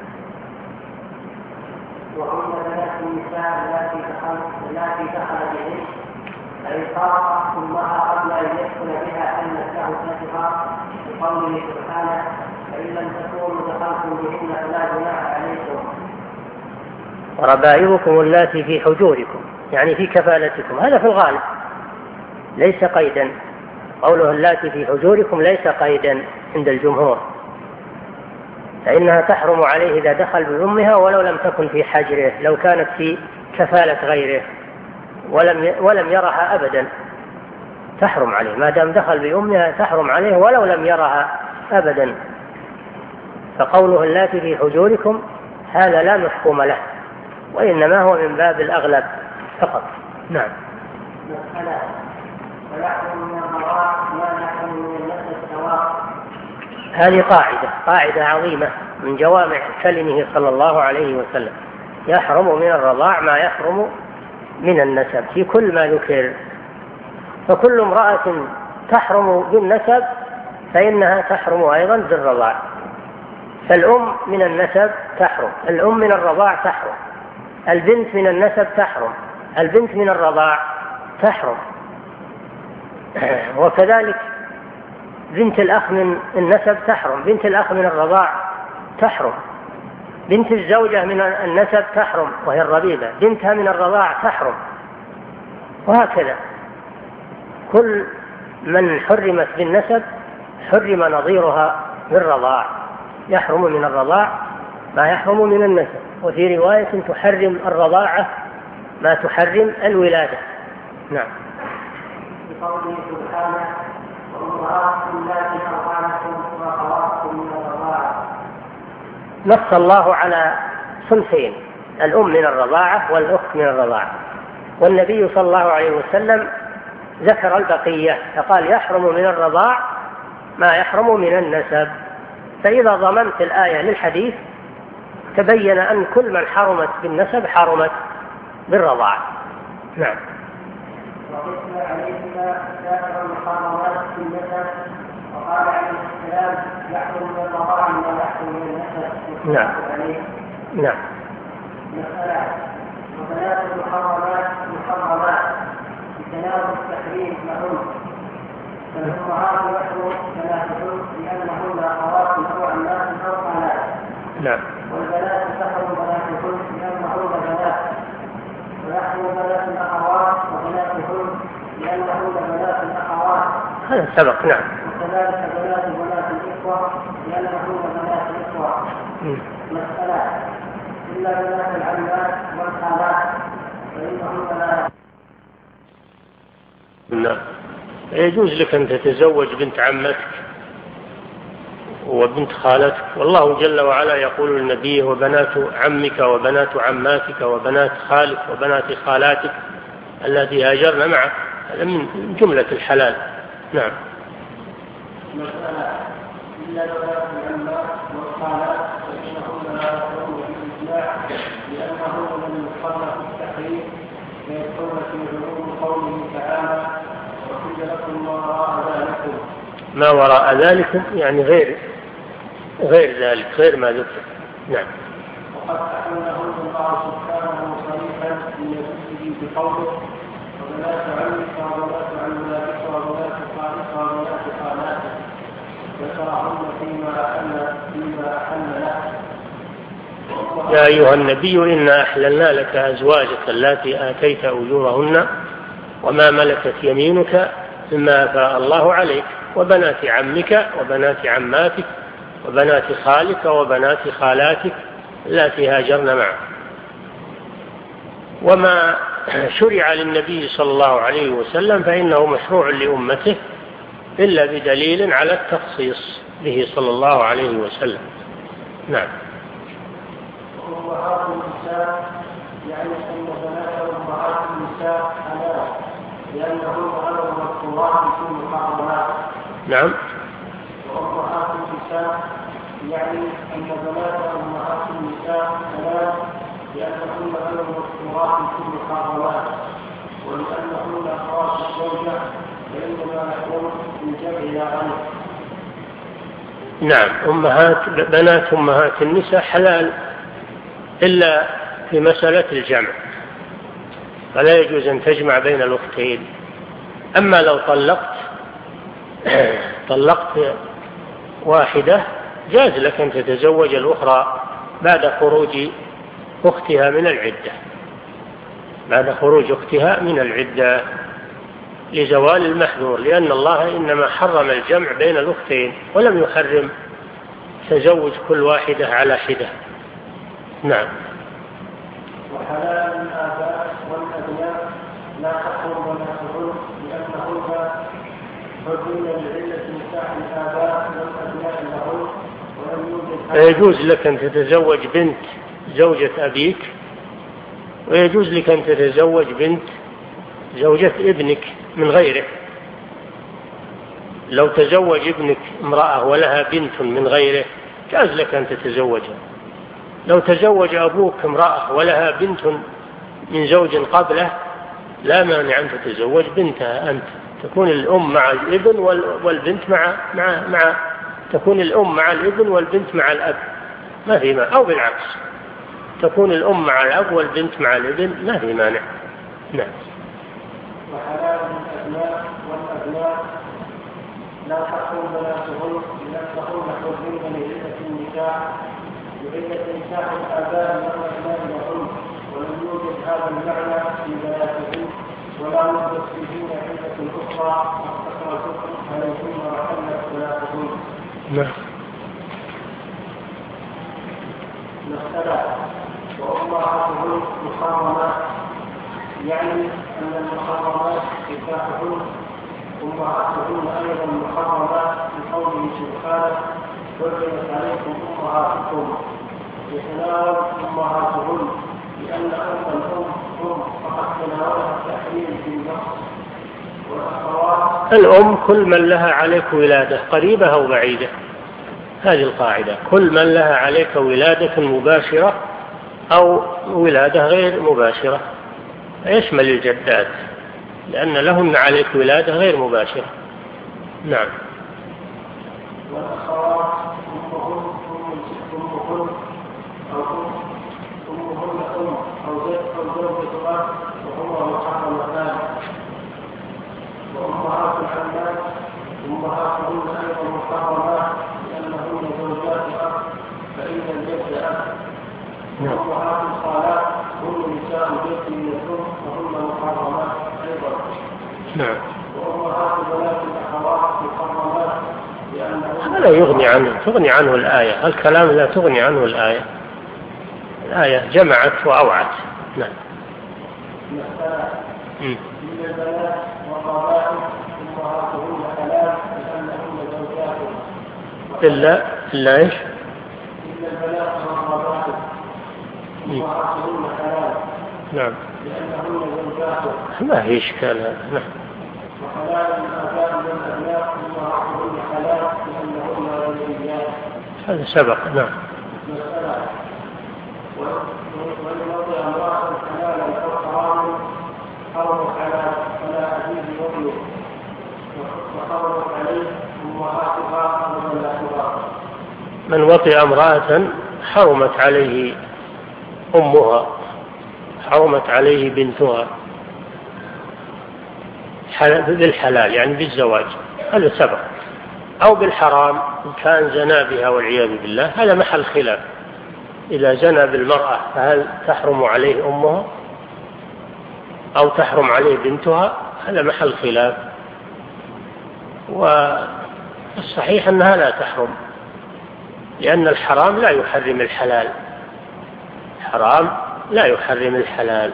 وأم بنات النساء التي التي دخل بهن أي طاق أمها قبل أن يدخل بها أن له نفسها، بقوله سبحانه فإن لم تكونوا دخلتم بهن فلا جناح عليكم. وربائبكم اللاتي في حجوركم يعني في كفالتكم، هذا في الغالب ليس قيدا. قوله اللاتي في حجوركم ليس قيدا عند الجمهور، فإنها تحرم عليه إذا دخل بأمها ولو لم تكن في حجره، لو كانت في كفالة غيره ولم ولم يرها أبدا تحرم عليه، ما دام دخل بأمها تحرم عليه ولو لم يرها أبدا. فقوله اللاتي في حجوركم هذا لا مفهوم له، وإنما هو من باب الأغلب فقط. نعم. هذه قاعدة قاعدة عظيمة من جوامع كلمه صلى الله عليه وسلم: يحرم من الرضاع ما يحرم من النسب في كل ما ذكر. فكل امرأة تحرم بالنسب فإنها تحرم أيضا بالرضاع. فالأم من النسب تحرم، الأم من الرضاع تحرم، البنت من النسب تحرم، البنت من الرضاع تحرم. وكذلك بنت الأخ من النسب تحرم، بنت الأخ من الرضاع تحرم، بنت الزوجة من النسب تحرم وهي الربيبة، بنتها من الرضاع تحرم، وهكذا. كل من حرمت بالنسب حرم نظيرها بالرضاع، يحرم من الرضاع ما يحرم من النسب. وفي رواية تحرم الرضاعة ما تحرم الولادة. نعم. بقوله سبحانه: وأمهاتكم اللاتي أرضعنكم وأخواتكم من الرضاعة. نص الله على صنفين: الأم من الرضاعة والأخت من الرضاعة. والنبي صلى الله عليه وسلم ذكر البقية فقال: يحرم من الرضاع ما يحرم من النسب. فإذا ضمنت الآية للحديث تبين أن كل من حرمت بالنسب حرمت بالرضاعة. نعم. وقسم عليهما سائر المحرمات في النسب، وقال عليه السلام: يحرم من الرضاعة ما يحرم من النسب. نعم. نعم. مسألة: وبنات المحرمات محرمات بتناول التحريم لهن، فالأمهات يحرم بناتهن لأنهن أخوات أو عمات أو خالات. نعم. والبنات تحرم بناتهن لأنهن بنات، ويحرم بنات الأخوات وبناتهن لأنهن بنات الأخوات. هذا سبق. نعم. وكذلك بنات بنات الإخوة لأنهن بنات الإخوة. مسألة: إلا بنات العمات والخالات فإنهن لا. نعم. يجوز لك أن تتزوج بنت عمتك وبنت خالتك، والله جل وعلا يقول للنبي: وبنات عمك وبنات عماتك وبنات خالك وبنات خالاتك التي هاجرن معك. هذا من جملة الحلال. نعم. مسألة: إلا بنات العمات والخالات فإنهن لا يدخلن في الإجماع لأنهن من يدخلن في التحريم فيدخلن في عموم قوله تعالى: وحل لكم ما وراء ذلكم. ما وراء ذلك يعني غير غير ذلك، غير ما ذكر. نعم. وقد أحلهن الله سبحانه صريحا لنفسه بقوله: وبنات عمك وبنات عماتك وبنات خالك وبنات خالاتك، ذكرهن فيما أحل فيما أحل له. يا أيها النبي إنا أحللنا لك أزواجك اللاتي آتيت أجورهن وما ملكت يمينك مما أفاء الله عليك، وبنات عمك وبنات عماتك وبنات خالك وبنات خالاتك التي هاجرن معك. وما شرع للنبي صلى الله عليه وسلم فإنه مشروع لأمته إلا بدليل على التخصيص به صلى الله عليه وسلم. نعم. وأمهات النساء يعني أن بنات أمهات النساء حلال لأنهن غير مذكورات في المحرمات. نعم. وأمهات النساء يعني أن بنات أمهات النساء حلال لأنهن غير مذكورات في المحرمات، ولأنهن أخوات الزوجة فإنما يكون بالجمع لا غير. نعم. أمهات بنات أمهات النساء حلال إلا في مسألة الجمع، فلا يجوز أن تجمع بين الأختين. أما لو طلقت طلقت واحدة جاز لك أن تتزوج الأخرى بعد خروج أختها من العدة، بعد خروج أختها من العدة لزوال المحذور، لأن الله إنما حرم الجمع بين الأختين ولم يحرم تزوج كل واحدة على حدة. نعم. وحلال الآباء والأبناء لا تحرم بناتهن لأنهن حرمن لعلة نكاح الآباء والأبناء لهن ولم يوجد. يجوز لك أن تتزوج بنت زوجة أبيك، ويجوز لك أن تتزوج بنت زوجة ابنك من غيره. لو تزوج ابنك امرأة ولها بنت من غيره جاز لك أن تتزوجها. لو تزوج أبوك امرأة ولها بنت من زوج قبله لا مانع أن تتزوج بنتها أنت، تكون الأم مع الابن والبنت مع مع مع تكون الأم مع الابن والبنت مع الأب، ما في مانع، أو بالعكس تكون الأم مع الأب والبنت مع الابن، ما في مانع. نعم. وحلال الأبناء والأبناء لا تحرم بناتهن لأنهن حرمن لعلة النكاح لعلة نكاح الآباء والأبناء لهن ولم يوجد هذا المعنى في بناتهن ولا يوجد فيهن علة أخرى واقتصر الحكم عليهن وحلت بناتهن. نعم. مسألة وأمهاتهن محرمات، يعني أن المحرمات نكاحهن أمهاتهن أيضا محرمات بقوله سبحانه حرمت عليكم أمهاتكم، يتناول أمهاتهن لأن أم الأم أم فقد تناولها التحريم في النص. والأخوات الأم كل من لها عليك ولادة قريبة أو بعيدة، هذه القاعدة، كل من لها عليك ولادة مباشرة أو ولادة غير مباشرة، يشمل الجدات لأن لهن عليك ولادة غير مباشرة. نعم. والأخوات أمهن أمهن أو أمهن أم أو زوجة أب وهما محرمتان. وأمهات العمات أمهاتهن أيضا محرمات لأنهن زوجات أب فإن الجد أب. وأمهات الخالات هن نساء البيت من الأم وهن محرمات أيضا. نعم. وأمهات بنات الأخوات محرمات لأنهن هذا يغني عنه، تغني عنه الآية، الكلام لا تغني عنه الآية، الآية جمعت وأوعت. نعم. مسألة إن البنات والربائب أمهاتهن حلال لأنهن زوجات. إلا إلا إيش؟ إن البنات والربائب أمهاتهن حلال. نعم. لأنهن زوجات. ما هي إشكال هذا. نعم. وحلال الآباء والأبناء أمهاتهن حلال لأنهن وليات. هذا سبق. نعم. مسألة ولموضع امرأة حلالا أو حراما حرم حلال فلا أجيز وضعه وحرمت عليه أمهاتها وبناتها. من وطئ امرأة حرمت عليه أمها، حرمت عليه بنتها بالحلال يعني بالزواج، هذا سبق. أو بالحرام إن كان زنا بها والعياذ بالله، هذا محل خلاف. إذا زنى بالمرأة فهل تحرم عليه أمها أو تحرم عليه بنتها؟ هذا محل خلاف، والصحيح أنها لا تحرم، لأن الحرام لا يحرم الحلال، الحرام لا يحرم الحلال،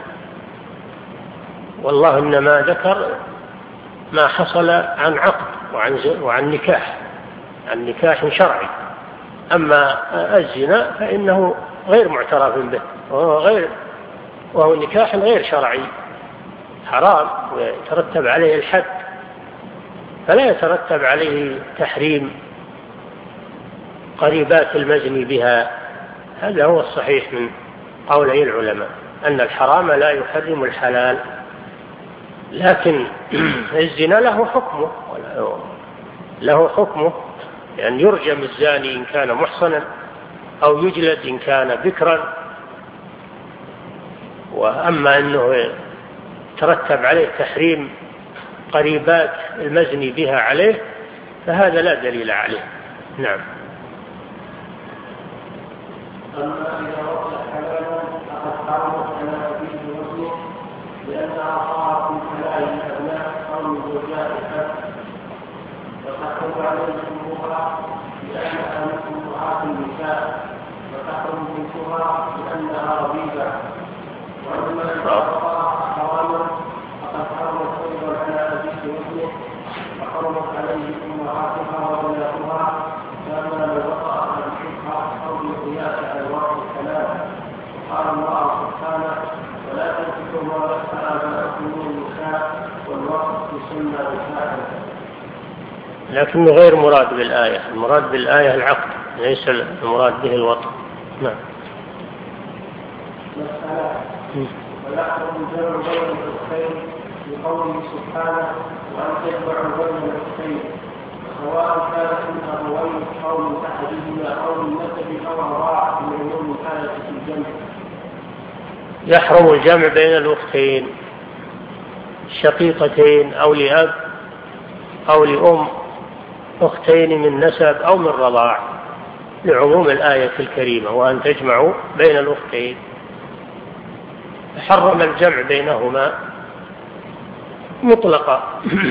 والله إنما ذكر ما حصل عن عقد وعن, وعن نكاح، عن نكاح شرعي. أما الزنا فإنه غير معترف به، وهو, غير وهو نكاح غير شرعي حرام ويترتب عليه الحد، فلا يترتب عليه تحريم قريبات المزني بها. هذا هو الصحيح من قولي العلماء، أن الحرام لا يحرم الحلال، لكن الزنا له حكمه، له حكمه، لأن يعني يرجم الزاني إن كان محصنا أو يجلد إن كان بكرا. وأما أنه ترتب عليه تحريم قريبات المزني بها عليه فهذا لا دليل عليه. نعم. أما إذا وقع حلالا فقد حرمت على أبيه وابنه لأنها صارت من حلال الأبناء أو من زوجات الأب، وتحرم عليه أمها لأنها من أمهات النساء وتحرم بنتها لأنها ربيبة، وأما إن أعطاها حراما فقد حرمت أيضا على أبيه وابنه، وحرمت عليه أمهاتها وبناتها، كما لو وقعها بشبهة أو بقياس على الواقع الحلال. قال الله سبحانه: ولا تنكحوا ما لك آباءكم من النساء والوقت يسمى نساء. لكنه غير مراد بالآية، المراد بالآية العقد، ليس المراد به الوطن. نعم. مسألة: ويحرم الجمع بين الأختين لقوله سبحانه: وأن تجمعوا بين الأختين، سواء كانت من أبوين أو من أحدهما أو من نسب أو رضاعة من عموم الآية في الجمع. يحرم الجمع بين الأختين شقيقتين أو لأب أو لأم، أختين من نسب أو من رضاع، لعموم الآية الكريمة: وأن تجمعوا بين الأختين. حرم الجمع بينهما مطلقا.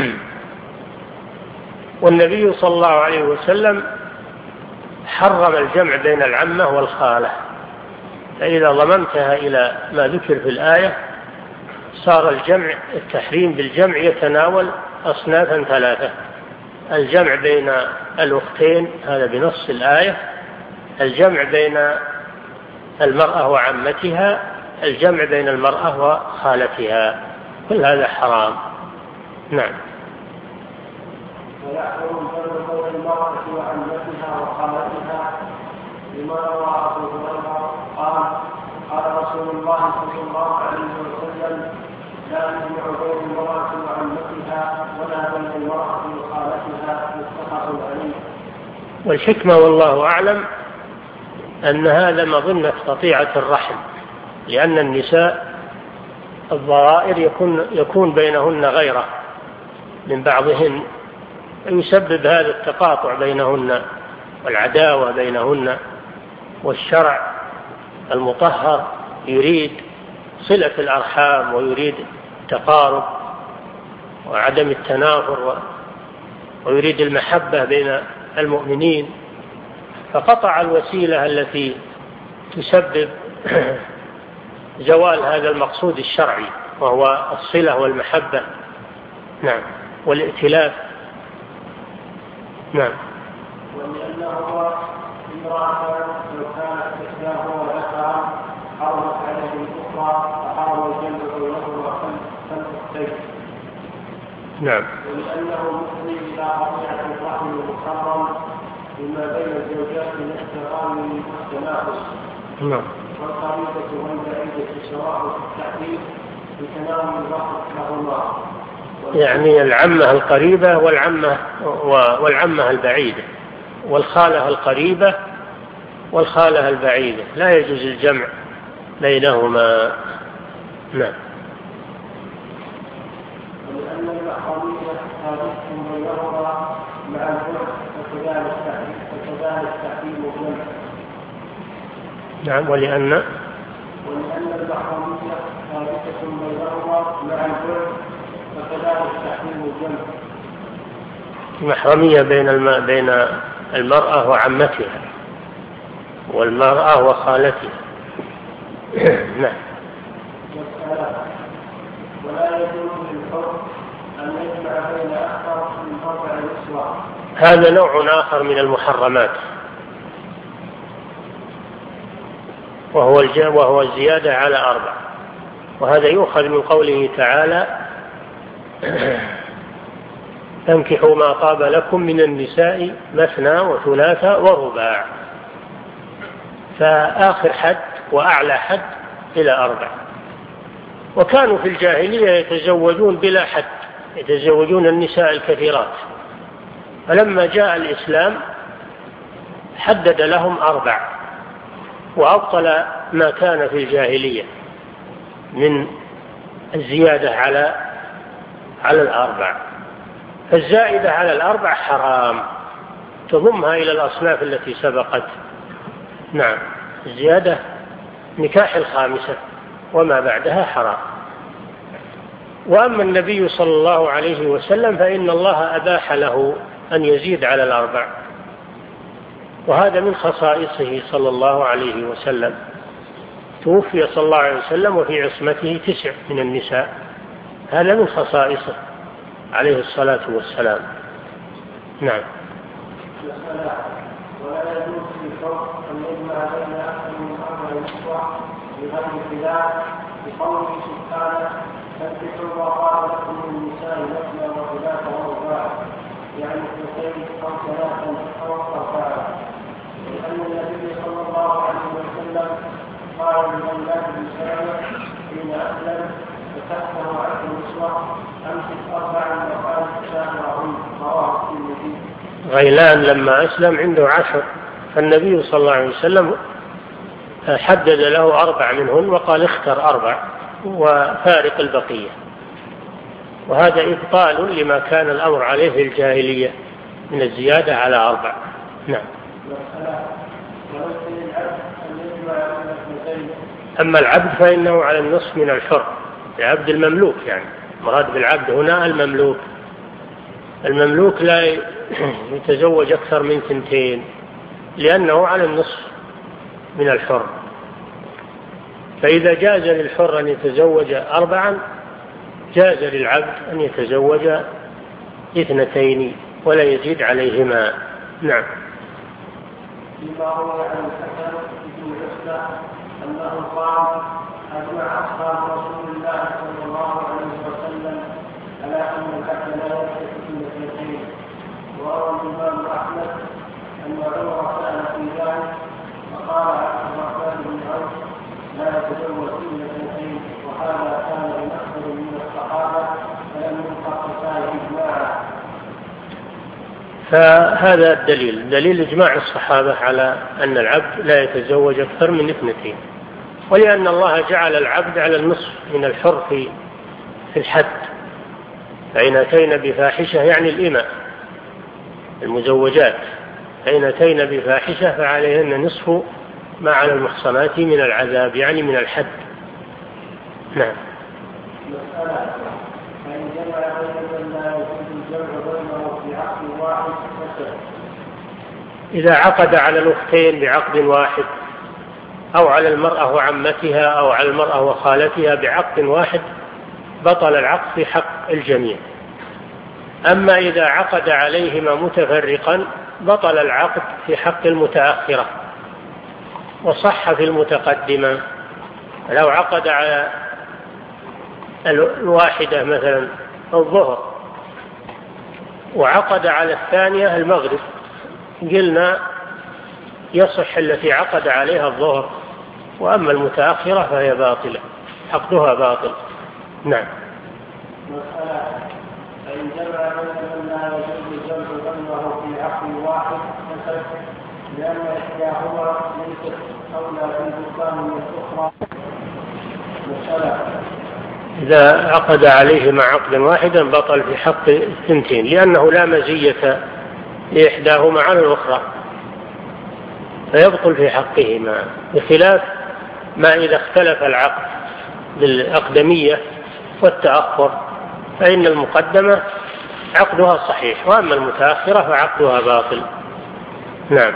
والنبي صلى الله عليه وسلم حرم الجمع بين العمة والخالة، فإذا ضممتها إلى ما ذكر في الآية صار الجمع التحريم بالجمع يتناول أصنافا ثلاثة: الجمع بين الأختين هذا بنص الآية، الجمع بين المرأة وعمتها، الجمع بين المرأة وخالتها، كل هذا حرام. نعم. ويحرم الجمع بين المرأة وعمتها وخالتها لما روى أبو هريرة قال: قال رسول الله صلى الله عليه وسلم: لا يجمع بين المرأة وعمتها ولا بين المرأة وخالتها، متفق عليه. والحكمة والله أعلم أن هذا مظنة قطيعة الرحم، لأن النساء الضرائر يكون, يكون بينهن غيرة من بعضهن، يسبب هذا التقاطع بينهن والعداوة بينهن، والشرع المطهر يريد صلة الأرحام ويريد التقارب وعدم التنافر ويريد المحبة بين المؤمنين، فقطع الوسيلة التي تسبب زوال هذا المقصود الشرعي، وهو الصلة والمحبة. نعم. والائتلاف. نعم. ولأنه امرأة لو كانت إحداهما ذكرا حرمت عليه الأخرى، فحرم الجمع بينهما كالأختين. نعم. ولأنه مفضي إلى قطيعة الرحم المحرم بما بين الزوجات من التغامن والتنافس. نعم. والقريبة والبعيدة سواء في التحديد بتناول الوقت لهما، يعني العمة القريبة والعمة والعمة البعيدة، والخالة القريبة والخالة البعيدة، لا يجوز الجمع بينهما. نعم. ولأن المحرمية ثابت بينهما مع الجمع فكذلك تحريم الجمع. نعم. ولأن ولأن المحرمية ثابتة بينهما مع الجمع فكذلك تحريم الجمع. المحرمية بين الم... بين المرأة وعمتها والمرأة وخالتها. نعم. ولا يجوز للحر أن يجمع بين أكثر من أربع نسوة. هذا نوع آخر من المحرمات، وهو وهو الزيادة على أربع، وهذا يؤخذ من قوله تعالى: تنكحوا ما طاب لكم من النساء مثنى وثلاث ورباع، فآخر حد وأعلى حد إلى أربع. وكانوا في الجاهلية يتزوجون بلا حد، يتزوجون النساء الكثيرات، فلما جاء الإسلام حدد لهم أربع، وأبطل ما كان في الجاهلية من الزيادة على على الأربع. فالزائدة على الأربع حرام، تضمها إلى الأصناف التي سبقت. نعم. الزيادة نكاح الخامسة وما بعدها حرام. وأما النبي صلى الله عليه وسلم فإن الله أباح له أن يزيد على الأربع، وهذا من خصائصه صلى الله عليه وسلم. توفي صلى الله عليه وسلم وفي عصمته تسع من النساء، هذا من خصائصه عليه الصلاة والسلام. نعم. ولا يجوز في الحكم أن يجمع بين أكثر من أربع نسوة بغير خلاف بقوله سبحانه فانكحوا ما طاب لكم من النساء مثنى وثلاث ورباع، يعني اثنتين أو ثلاثا أو أربعة، لأن النبي صلى الله عليه وسلم قال لمن مات بسببه حين أسلم فتحته عشر نسوة أمسك أربعا وقال تسامعهن، رواه الترمذي. غيلان لما أسلم عنده عشر، فالنبي صلى الله عليه وسلم حدد له أربع منهن وقال اختر أربع وفارق البقية، وهذا إبطال لما كان الأمر عليه في الجاهلية من الزيادة على أربع. نعم. أما العبد فإنه على النصف من الحر، العبد المملوك، يعني مراد بالعبد هنا المملوك. المملوك لا يتزوج أكثر من ثنتين لأنه على النصف من الحر، فإذا جاز للحر أن يتزوج أربعا جاز للعبد أن يتزوج اثنتين ولا يزيد عليهما. نعم. لما روى عن الحسن بن عسلة أنه قال أجمع أصحاب رسول الله صلى الله عليه وسلم على أن العبد لا يمسك اثنتين، وروى الإمام أحمد أن عمر كان في ذلك فقال عبد الرحمن بن عوف لا يتزوج إلا اثنتين، وهذا كان من أكثر من الصحابة فلم ينقص كفاية إجماعا. فهذا الدليل دليل إجماع الصحابة على أن العبد لا يتزوج أكثر من اثنتين، ولأن الله جعل العبد على النصف من الحر في الحد، فإن أتينا بفاحشة يعني الإماء المزوجات، فإن أتينا بفاحشة فعليهن نصف ما على المحصنات من العذاب، يعني من الحد. نعم. مسألة فإن جمع بين من لا يجوز الجمع بينه في عقد واحد فسد. إذا عقد على الأختين بعقد واحد أو على المرأة وعمتها أو على المرأة وخالتها بعقد واحد بطل العقد في حق الجميع. أما إذا عقد عليهما متفرقا بطل العقد في حق المتأخرة، وصح في المتقدمة. لو عقد على الواحدة مثلا الظهر وعقد على الثانية المغرب قلنا يصح التي عقد عليها الظهر، وأما المتأخرة فهي باطلة، عقدها باطل. نعم. مسألة فإن جمع بين من لا يجوز الجمع بينه في عقد واحد فسد، لأن إحداهما ليست أولى في البطلان من الأخرى. مسألة إذا عقد عليهما عقدا واحدا بطل في حق الثنتين، لأنه لا مزية لإحداهما على الأخرى، فيبطل في حقهما، بخلاف ما إذا اختلف العقد بالأقدمية والتأخر فإن المقدمة عقدها صحيح، وأما المتأخرة فعقدها باطل. نعم.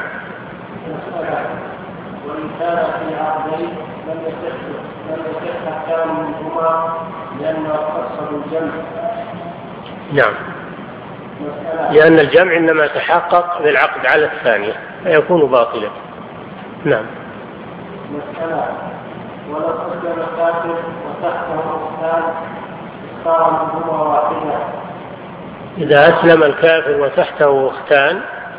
وإن كان في عقدين لم يصح لم يصح أحكام منهما لأنه خص بالجمع. نعم. لأن الجمع إنما تحقق بالعقد على الثانية فيكون باطلا. نعم. مسألة ولو أسلم الكافر وتحته أختان اختار منهما واحدة. إذا أسلم الكافر وتحته أختان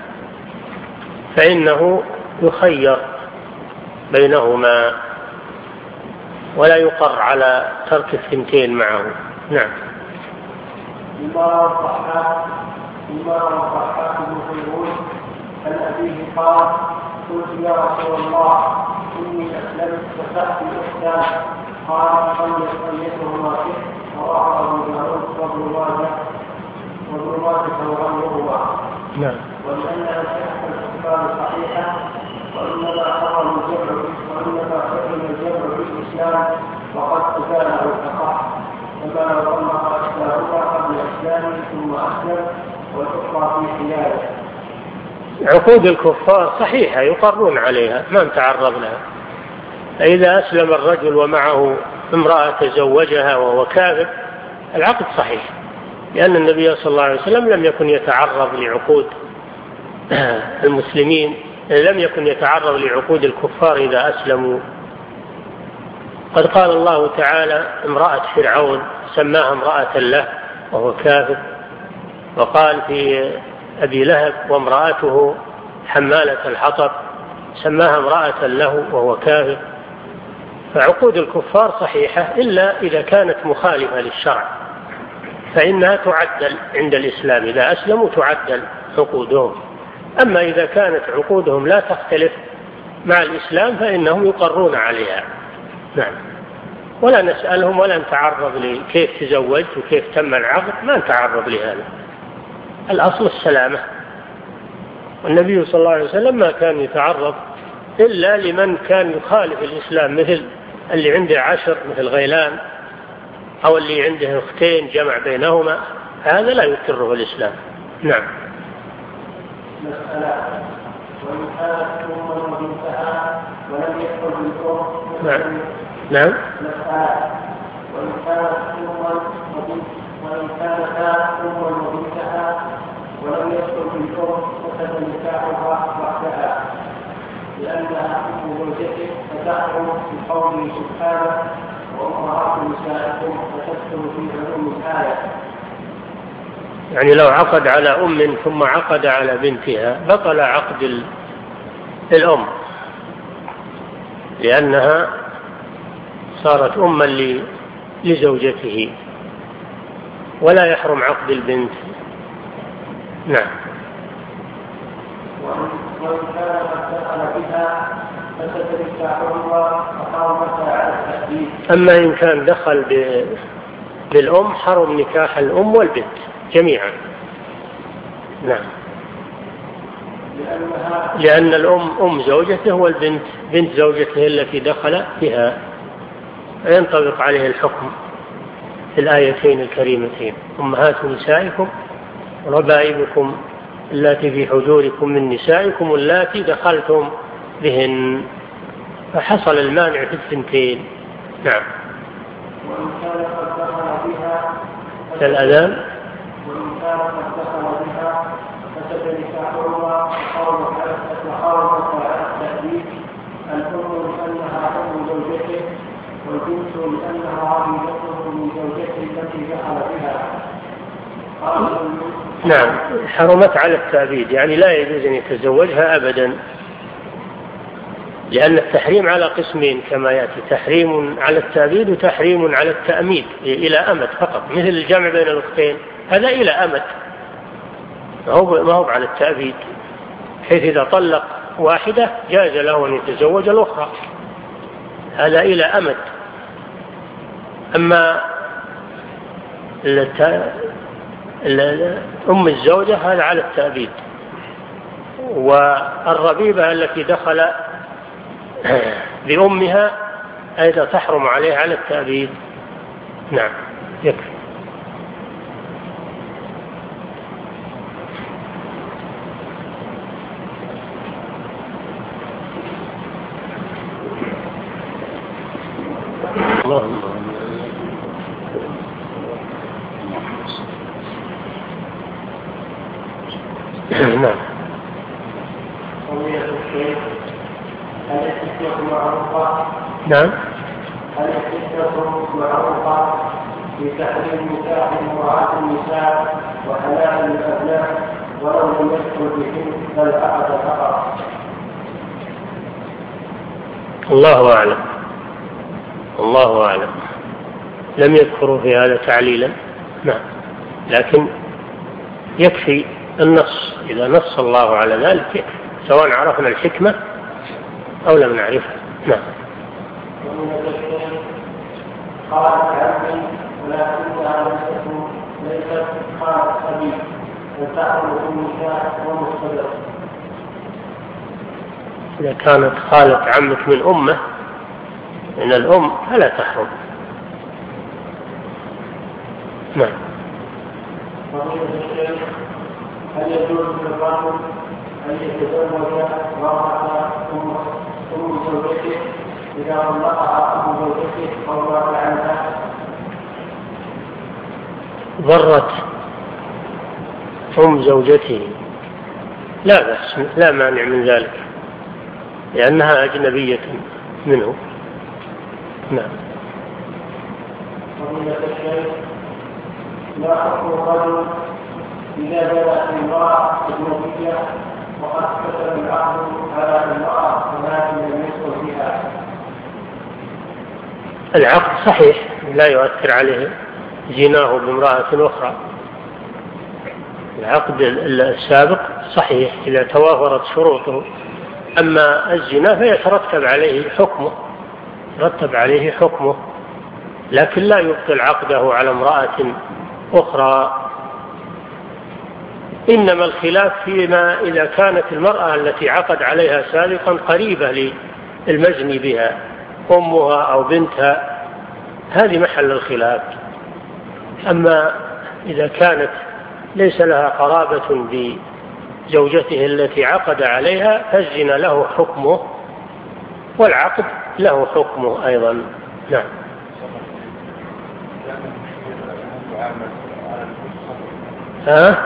فإنه يخير بينهما ولا يقر على ترك الثنتين معه. نعم. لما الضحاك لما الضحاك بن خيرون عن أبيه قال قلت يا رسول الله إني أسلمت وتحت الإحسان، قال فليتهما فيه وراء أبو داود وابن ماجه وابن ماجه وغيرهما. نعم. ولأنها صحة الأحكام صحيحة، وإنما حرم الجمع وإنما حرم الجمع بالإسلام وقد أزاله الأصح، كما لو طلق إحداهما قبل إسلامه ثم أسلم والأخرى في حياله. عقود الكفار صحيحة يقرون عليها ما نتعرض لها. فإذا أسلم الرجل ومعه امرأة تزوجها وهو كافر العقد صحيح، لأن النبي صلى الله عليه وسلم لم يكن يتعرض لعقود المسلمين، لم يكن يتعرض لعقود الكفار إذا أسلموا. قد قال الله تعالى امرأة فرعون سماها امرأة له وهو كافر، وقال في أبي لهب وامرأته حمالة الحطب سماها امرأة له وهو كافر. فعقود الكفار صحيحة إلا إذا كانت مخالفة للشرع فإنها تعدل عند الإسلام، إذا أسلموا تعدل عقودهم. أما إذا كانت عقودهم لا تختلف مع الإسلام فإنهم يقرون عليها. نعم. ولا نسألهم ولا نتعرض لكيف تزوجت وكيف تم العقد، ما نتعرض لهذا، الأصل السلامة. والنبي صلى الله عليه وسلم ما كان يتعرض إلا لمن كان يخالف الإسلام، مثل اللي عنده عشر مثل غيلان، أو اللي عنده أختين جمع بينهما، هذا لا يكره الإسلام. نعم. مسألة وإن كانت أما وبنتها ولم يدخل بالأم. نعم. نعم. مسألة وإن كانت أما وإن كانتا أما وبنتها ولم يدخل بالأم فسد نكاحها وحدها لأنها أم زوجته فتحكم بقوله سبحانه وأمهات نسائكم فتدخل في علوم الآية. يعني لو عقد على أم ثم عقد على بنتها بطل عقد الأم، لأنها صارت أما لزوجته، ولا يحرم عقد البنت. نعم. وإن كان قد دخل بها فسد نكاحها وحرمت على التأديب. أما إن كان دخل بالأم حرم نكاح الأم والبنت جميعا. نعم. لأن الأم أم زوجته والبنت بنت زوجته التي دخل بها، ينطبق عليه الحكم في الآيتين الكريمتين: أمهات نسائكم وربائبكم اللاتي في حجوركم من نسائكم اللاتي دخلتم بهن. فحصل المانع في الثنتين. نعم. وإن كان قد دخل بها كالأذان. وإن كان قد دخل بها فسد نكاحها وحرمت على التأديب. الأم لأنها أم زوجته والبنت لأنها عبيدته من زوجته التي دخل بها. نعم. حرمت على التأبيد، يعني لا يجوز أن يتزوجها أبدا، لأن التحريم على قسمين كما يأتي: تحريم على التأبيد وتحريم على التأميد إلى أمد فقط، مثل الجمع بين الأختين هذا إلى أمد، ما هو على التأبيد، حيث إذا طلق واحدة جاز له أن يتزوج الأخرى، هذا إلى أمد. أما أم الزوجة هذا على التأبيد. والربيبة التي دخل بأمها أيضا تحرم عليها على التأبيد. نعم. يكفي. الله. نعم. هل الستة معروفة؟ نعم. هل الستة معروفة في تحريم نكاح امرأة النساء وحلال الأبناء ولو لم يدخل بهن بل عقد فقط؟ الله أعلم. الله أعلم. لم يذكروا في هذا تعليلا. نعم. لكن يكفي النص، إذا نص الله على ذلك يكفي، سواء عرفنا الحكمة أو لم نعرفها. نعم. قالت عمي ولكنها ليست ليست قالت أبي وتعرض النكاح ومستدر. إذا كانت خالة عمك من أمه من الأم فلا تحرم. نعم. هل يجوز للرجل أن يتزوج امرأة أم زوجته إذا طلقها أم زوجته أو مات عنها؟ ضرت أم زوجته لا بأس، لا مانع من ذلك، لأنها أجنبية منه. نعم. فضيلة الشيخ، ما حكم الرجل إذا جاءت امرأة أجنبية وقد كتب العقد على المرأة ولكن لم يدخل بها؟ العقد صحيح لا يؤثر عليه زناه بامرأة أخرى. العقد السابق صحيح إذا توافرت شروطه، أما الزنا فيترتب عليه حكمه يترتب عليه حكمه لكن لا يبطل عقده على امرأة أخرى. إنما الخلاف فيما إذا كانت المرأة التي عقد عليها سابقا قريبة للمزني بها، أمها أو بنتها، هذه محل الخلاف. أما إذا كانت ليس لها قرابة بزوجته التي عقد عليها فالزنا له حكمه والعقد له حكمه أيضا. نعم. ها؟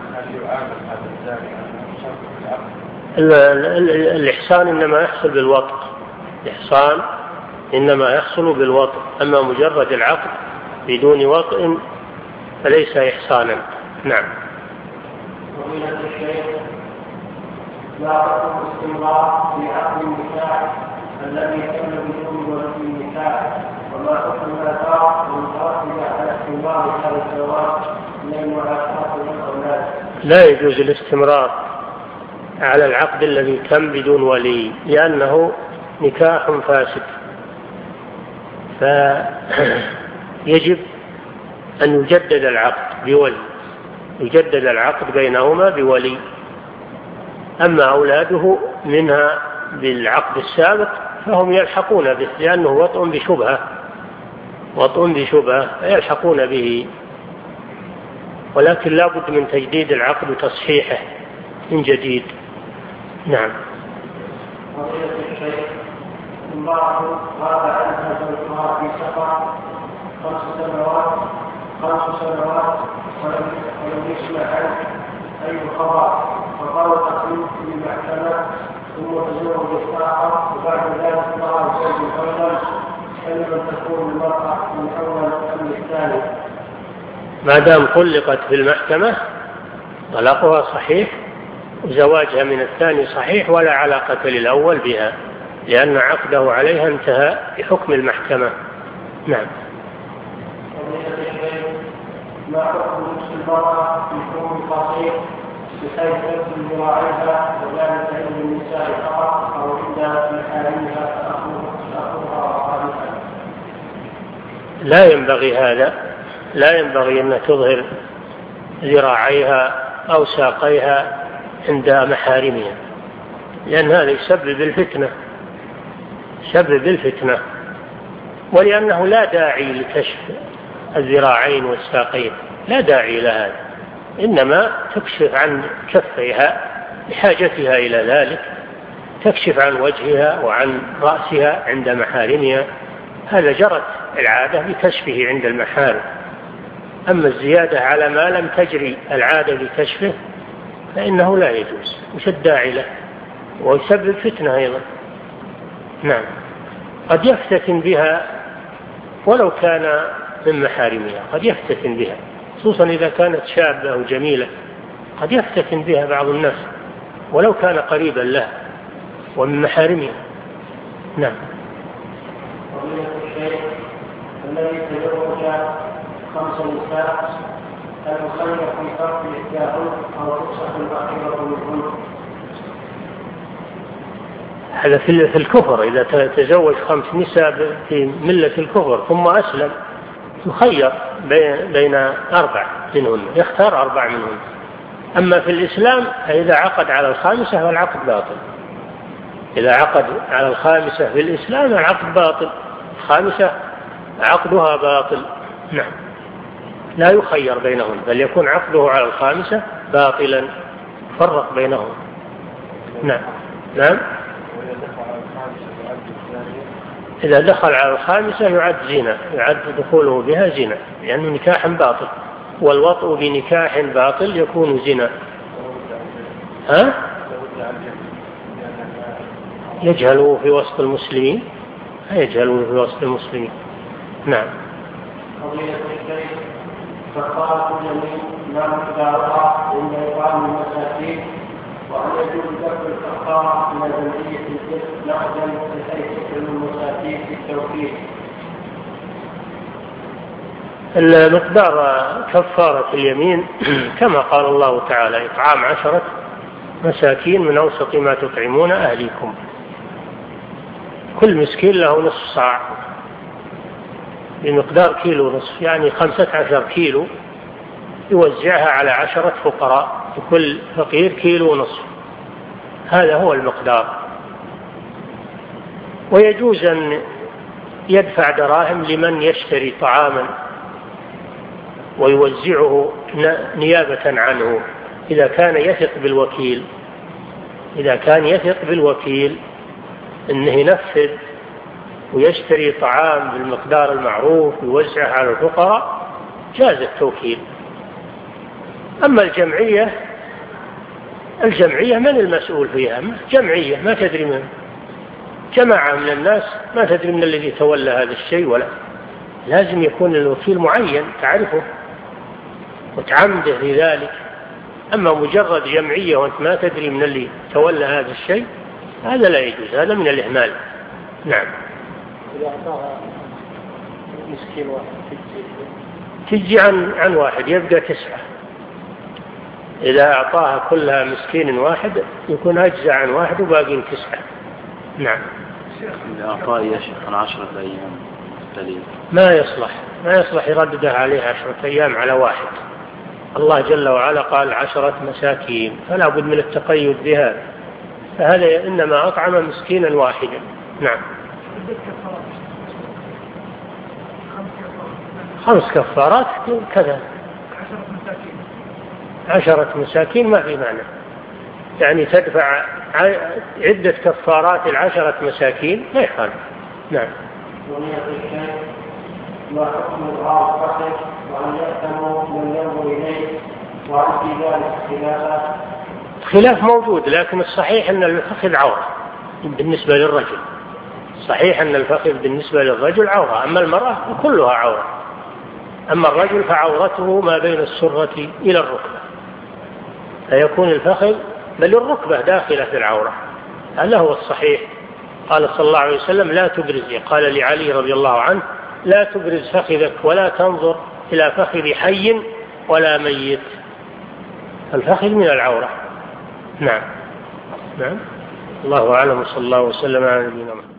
الإحصان إنما يحصل بالوطء، الإحصان إنما يحصل بالوطء، أما مجرد العقد بدون وطء فليس إحصانا. نعم. فضيلة الشيخ، لا حكم الاستمرار في عقد النكاح الذي تم بدون ولي النكاح، وما حكم الآثار المترتبة على استمرار هذا الزواج من المعاشرة والأولاد؟ لا يجوز الاستمرار على العقد الذي تم بدون ولي لأنه نكاح فاسد، فيجب أن يجدد العقد بولي، يجدد العقد بينهما بولي. أما أولاده منها بالعقد السابق فهم يلحقون به لأنه وطء بشبهة وطء بشبهة يلحقون به، ولكن لا بد من تجديد العقد وتصحيحه من جديد. نعم. فضيلة الشيخ، امرأة غاب عنها زوجها في سفر خمس سنوات خمس سنوات ولم يسمع عنه أي خبر، فطلقت منه في المحكمة ثم تزوج الآخر وبعد ذلك ظهر زوج الأول، فلمن تكون المرأة من أول أم الثاني؟ ما دام طلقت في المحكمة طلاقها صحيح وزواجها من الثاني صحيح ولا علاقة للأول بها، لأن عقده عليها انتهى بحكم المحكمة. نعم. ما حكم لبس المرأة في ثوب قصير بحيث يبدو ذراعيها وذلك عند النساء فقط أو عند محارمها تأخذها وقالها؟ لا ينبغي هذا، لا ينبغي أن تظهر ذراعيها أو ساقيها عند محارمها، لأن هذا يسبب الفتنة يسبب الفتنة ولأنه لا داعي لكشف الذراعين والساقين، لا داعي لهذا، إنما تكشف عن كفيها بحاجتها إلى ذلك، تكشف عن وجهها وعن رأسها عند محارمها، هذا جرت العادة بكشفه عند المحارم. أما الزيادة على ما لم تجري العادة بكشفه فإنه لا يجوز، وش الداعي له ويسبب فتنة أيضا. نعم. قد يفتتن بها ولو كان من محارمها، قد يفتتن بها خصوصا إذا كانت شابة أو جميلة، قد يفتتن بها بعض الناس ولو كان قريبا لها ومن محارمها. نعم. فضيلة الشيخ، الذي تزوج خمس نساء هل يخير في فرق إحداهن أو تفسخ الأخيرة منهن؟ هذا في الكفر، إذا تزوج خمس نساء في ملة الكفر ثم أسلم يخير بين أربع منهن، يختار أربع منهن. أما في الإسلام فإذا عقد على الخامسة فالعقد باطل، إذا عقد على الخامسة في الإسلام العقد باطل، الخامسة عقدها باطل. نعم. لا يخير بينهن بل يكون عقده على الخامسة باطلا، فرق بينهم. نعم نعم. إذا دخل على الخامسة يعد زنا، يعد دخوله بها زنا لأنه نكاح باطل، والوطء بنكاح باطل يكون زنا. ها؟ يجهله في وسط المسلمين، يجهله في وسط المسلمين. نعم. فقالت اليمين ما مقدارها عند إطعام المساكين، وأن يجوز كف الكفارة من جمعية الجسم نقدا بحيث يكون المساكين في التوكيد. المقدار كفارة اليمين كما قال الله تعالى: إطعام عشرة مساكين من أوسط ما تطعمون أهليكم. كل مسكين له نصف صاع بمقدار كيلو نصف، يعني خمسة عشر كيلو يوزعها على عشرة فقراء، لكل فقير كيلو نصف، هذا هو المقدار. ويجوز أن يدفع دراهم لمن يشتري طعاما ويوزعه نيابة عنه إذا كان يثق بالوكيل، إذا كان يثق بالوكيل أنه ينفذ ويشتري طعام بالمقدار المعروف ويوزعه على الفقراء جاز التوكيل. أما الجمعية، الجمعية من المسؤول فيها؟ جمعية ما تدري من جماعة من الناس، ما تدري من الذي تولى هذا الشيء، ولا لازم يكون الوكيل معين تعرفه وتعمده لذلك. أما مجرد جمعية وأنت ما تدري من اللي تولى هذا الشيء، هذا لا يجوز، هذا من الإهمال. نعم. إذا أعطاها مسكين واحد تجي عن عن واحد يبقى تسعة. إذا أعطاها كلها مسكين واحد يكون أجزاء عن واحد وباقين تسعة. نعم. إذا أعطاه يا شيخ عن عشرة أيام قليل ما يصلح، ما يصلح يرددها عليه عشرة أيام على واحد. الله جل وعلا قال عشرة مساكين، فلا بد من التقيد بهذا، فهذا إنما أطعم مسكينا واحدا. نعم. خمس كفارات كذا، عشرة مساكين ما في معنى، يعني تدفع عدة كفارات العشرة مساكين لا يخالف. نعم. ما حكم الغار الفخر وأن يأتموا من ينظر إليه وعن في ذلك خلافات؟ خلاف موجود، لكن الصحيح أن الفخذ عورة بالنسبة للرجل، صحيح أن الفخذ بالنسبة للرجل عورة، أما المرأة كلها عورة. أما الرجل فعورته ما بين السرة إلى الركبة، فيكون الفخذ بل الركبة داخلة في العورة، هذا هو الصحيح. قال صلى الله عليه وسلم: لا تبرزي، قال لعلي رضي الله عنه: لا تبرز فخذك ولا تنظر إلى فخذ حي ولا ميت. الفخذ من العورة. نعم. نعم. الله أعلم، صلى الله وسلم على نبينا محمد.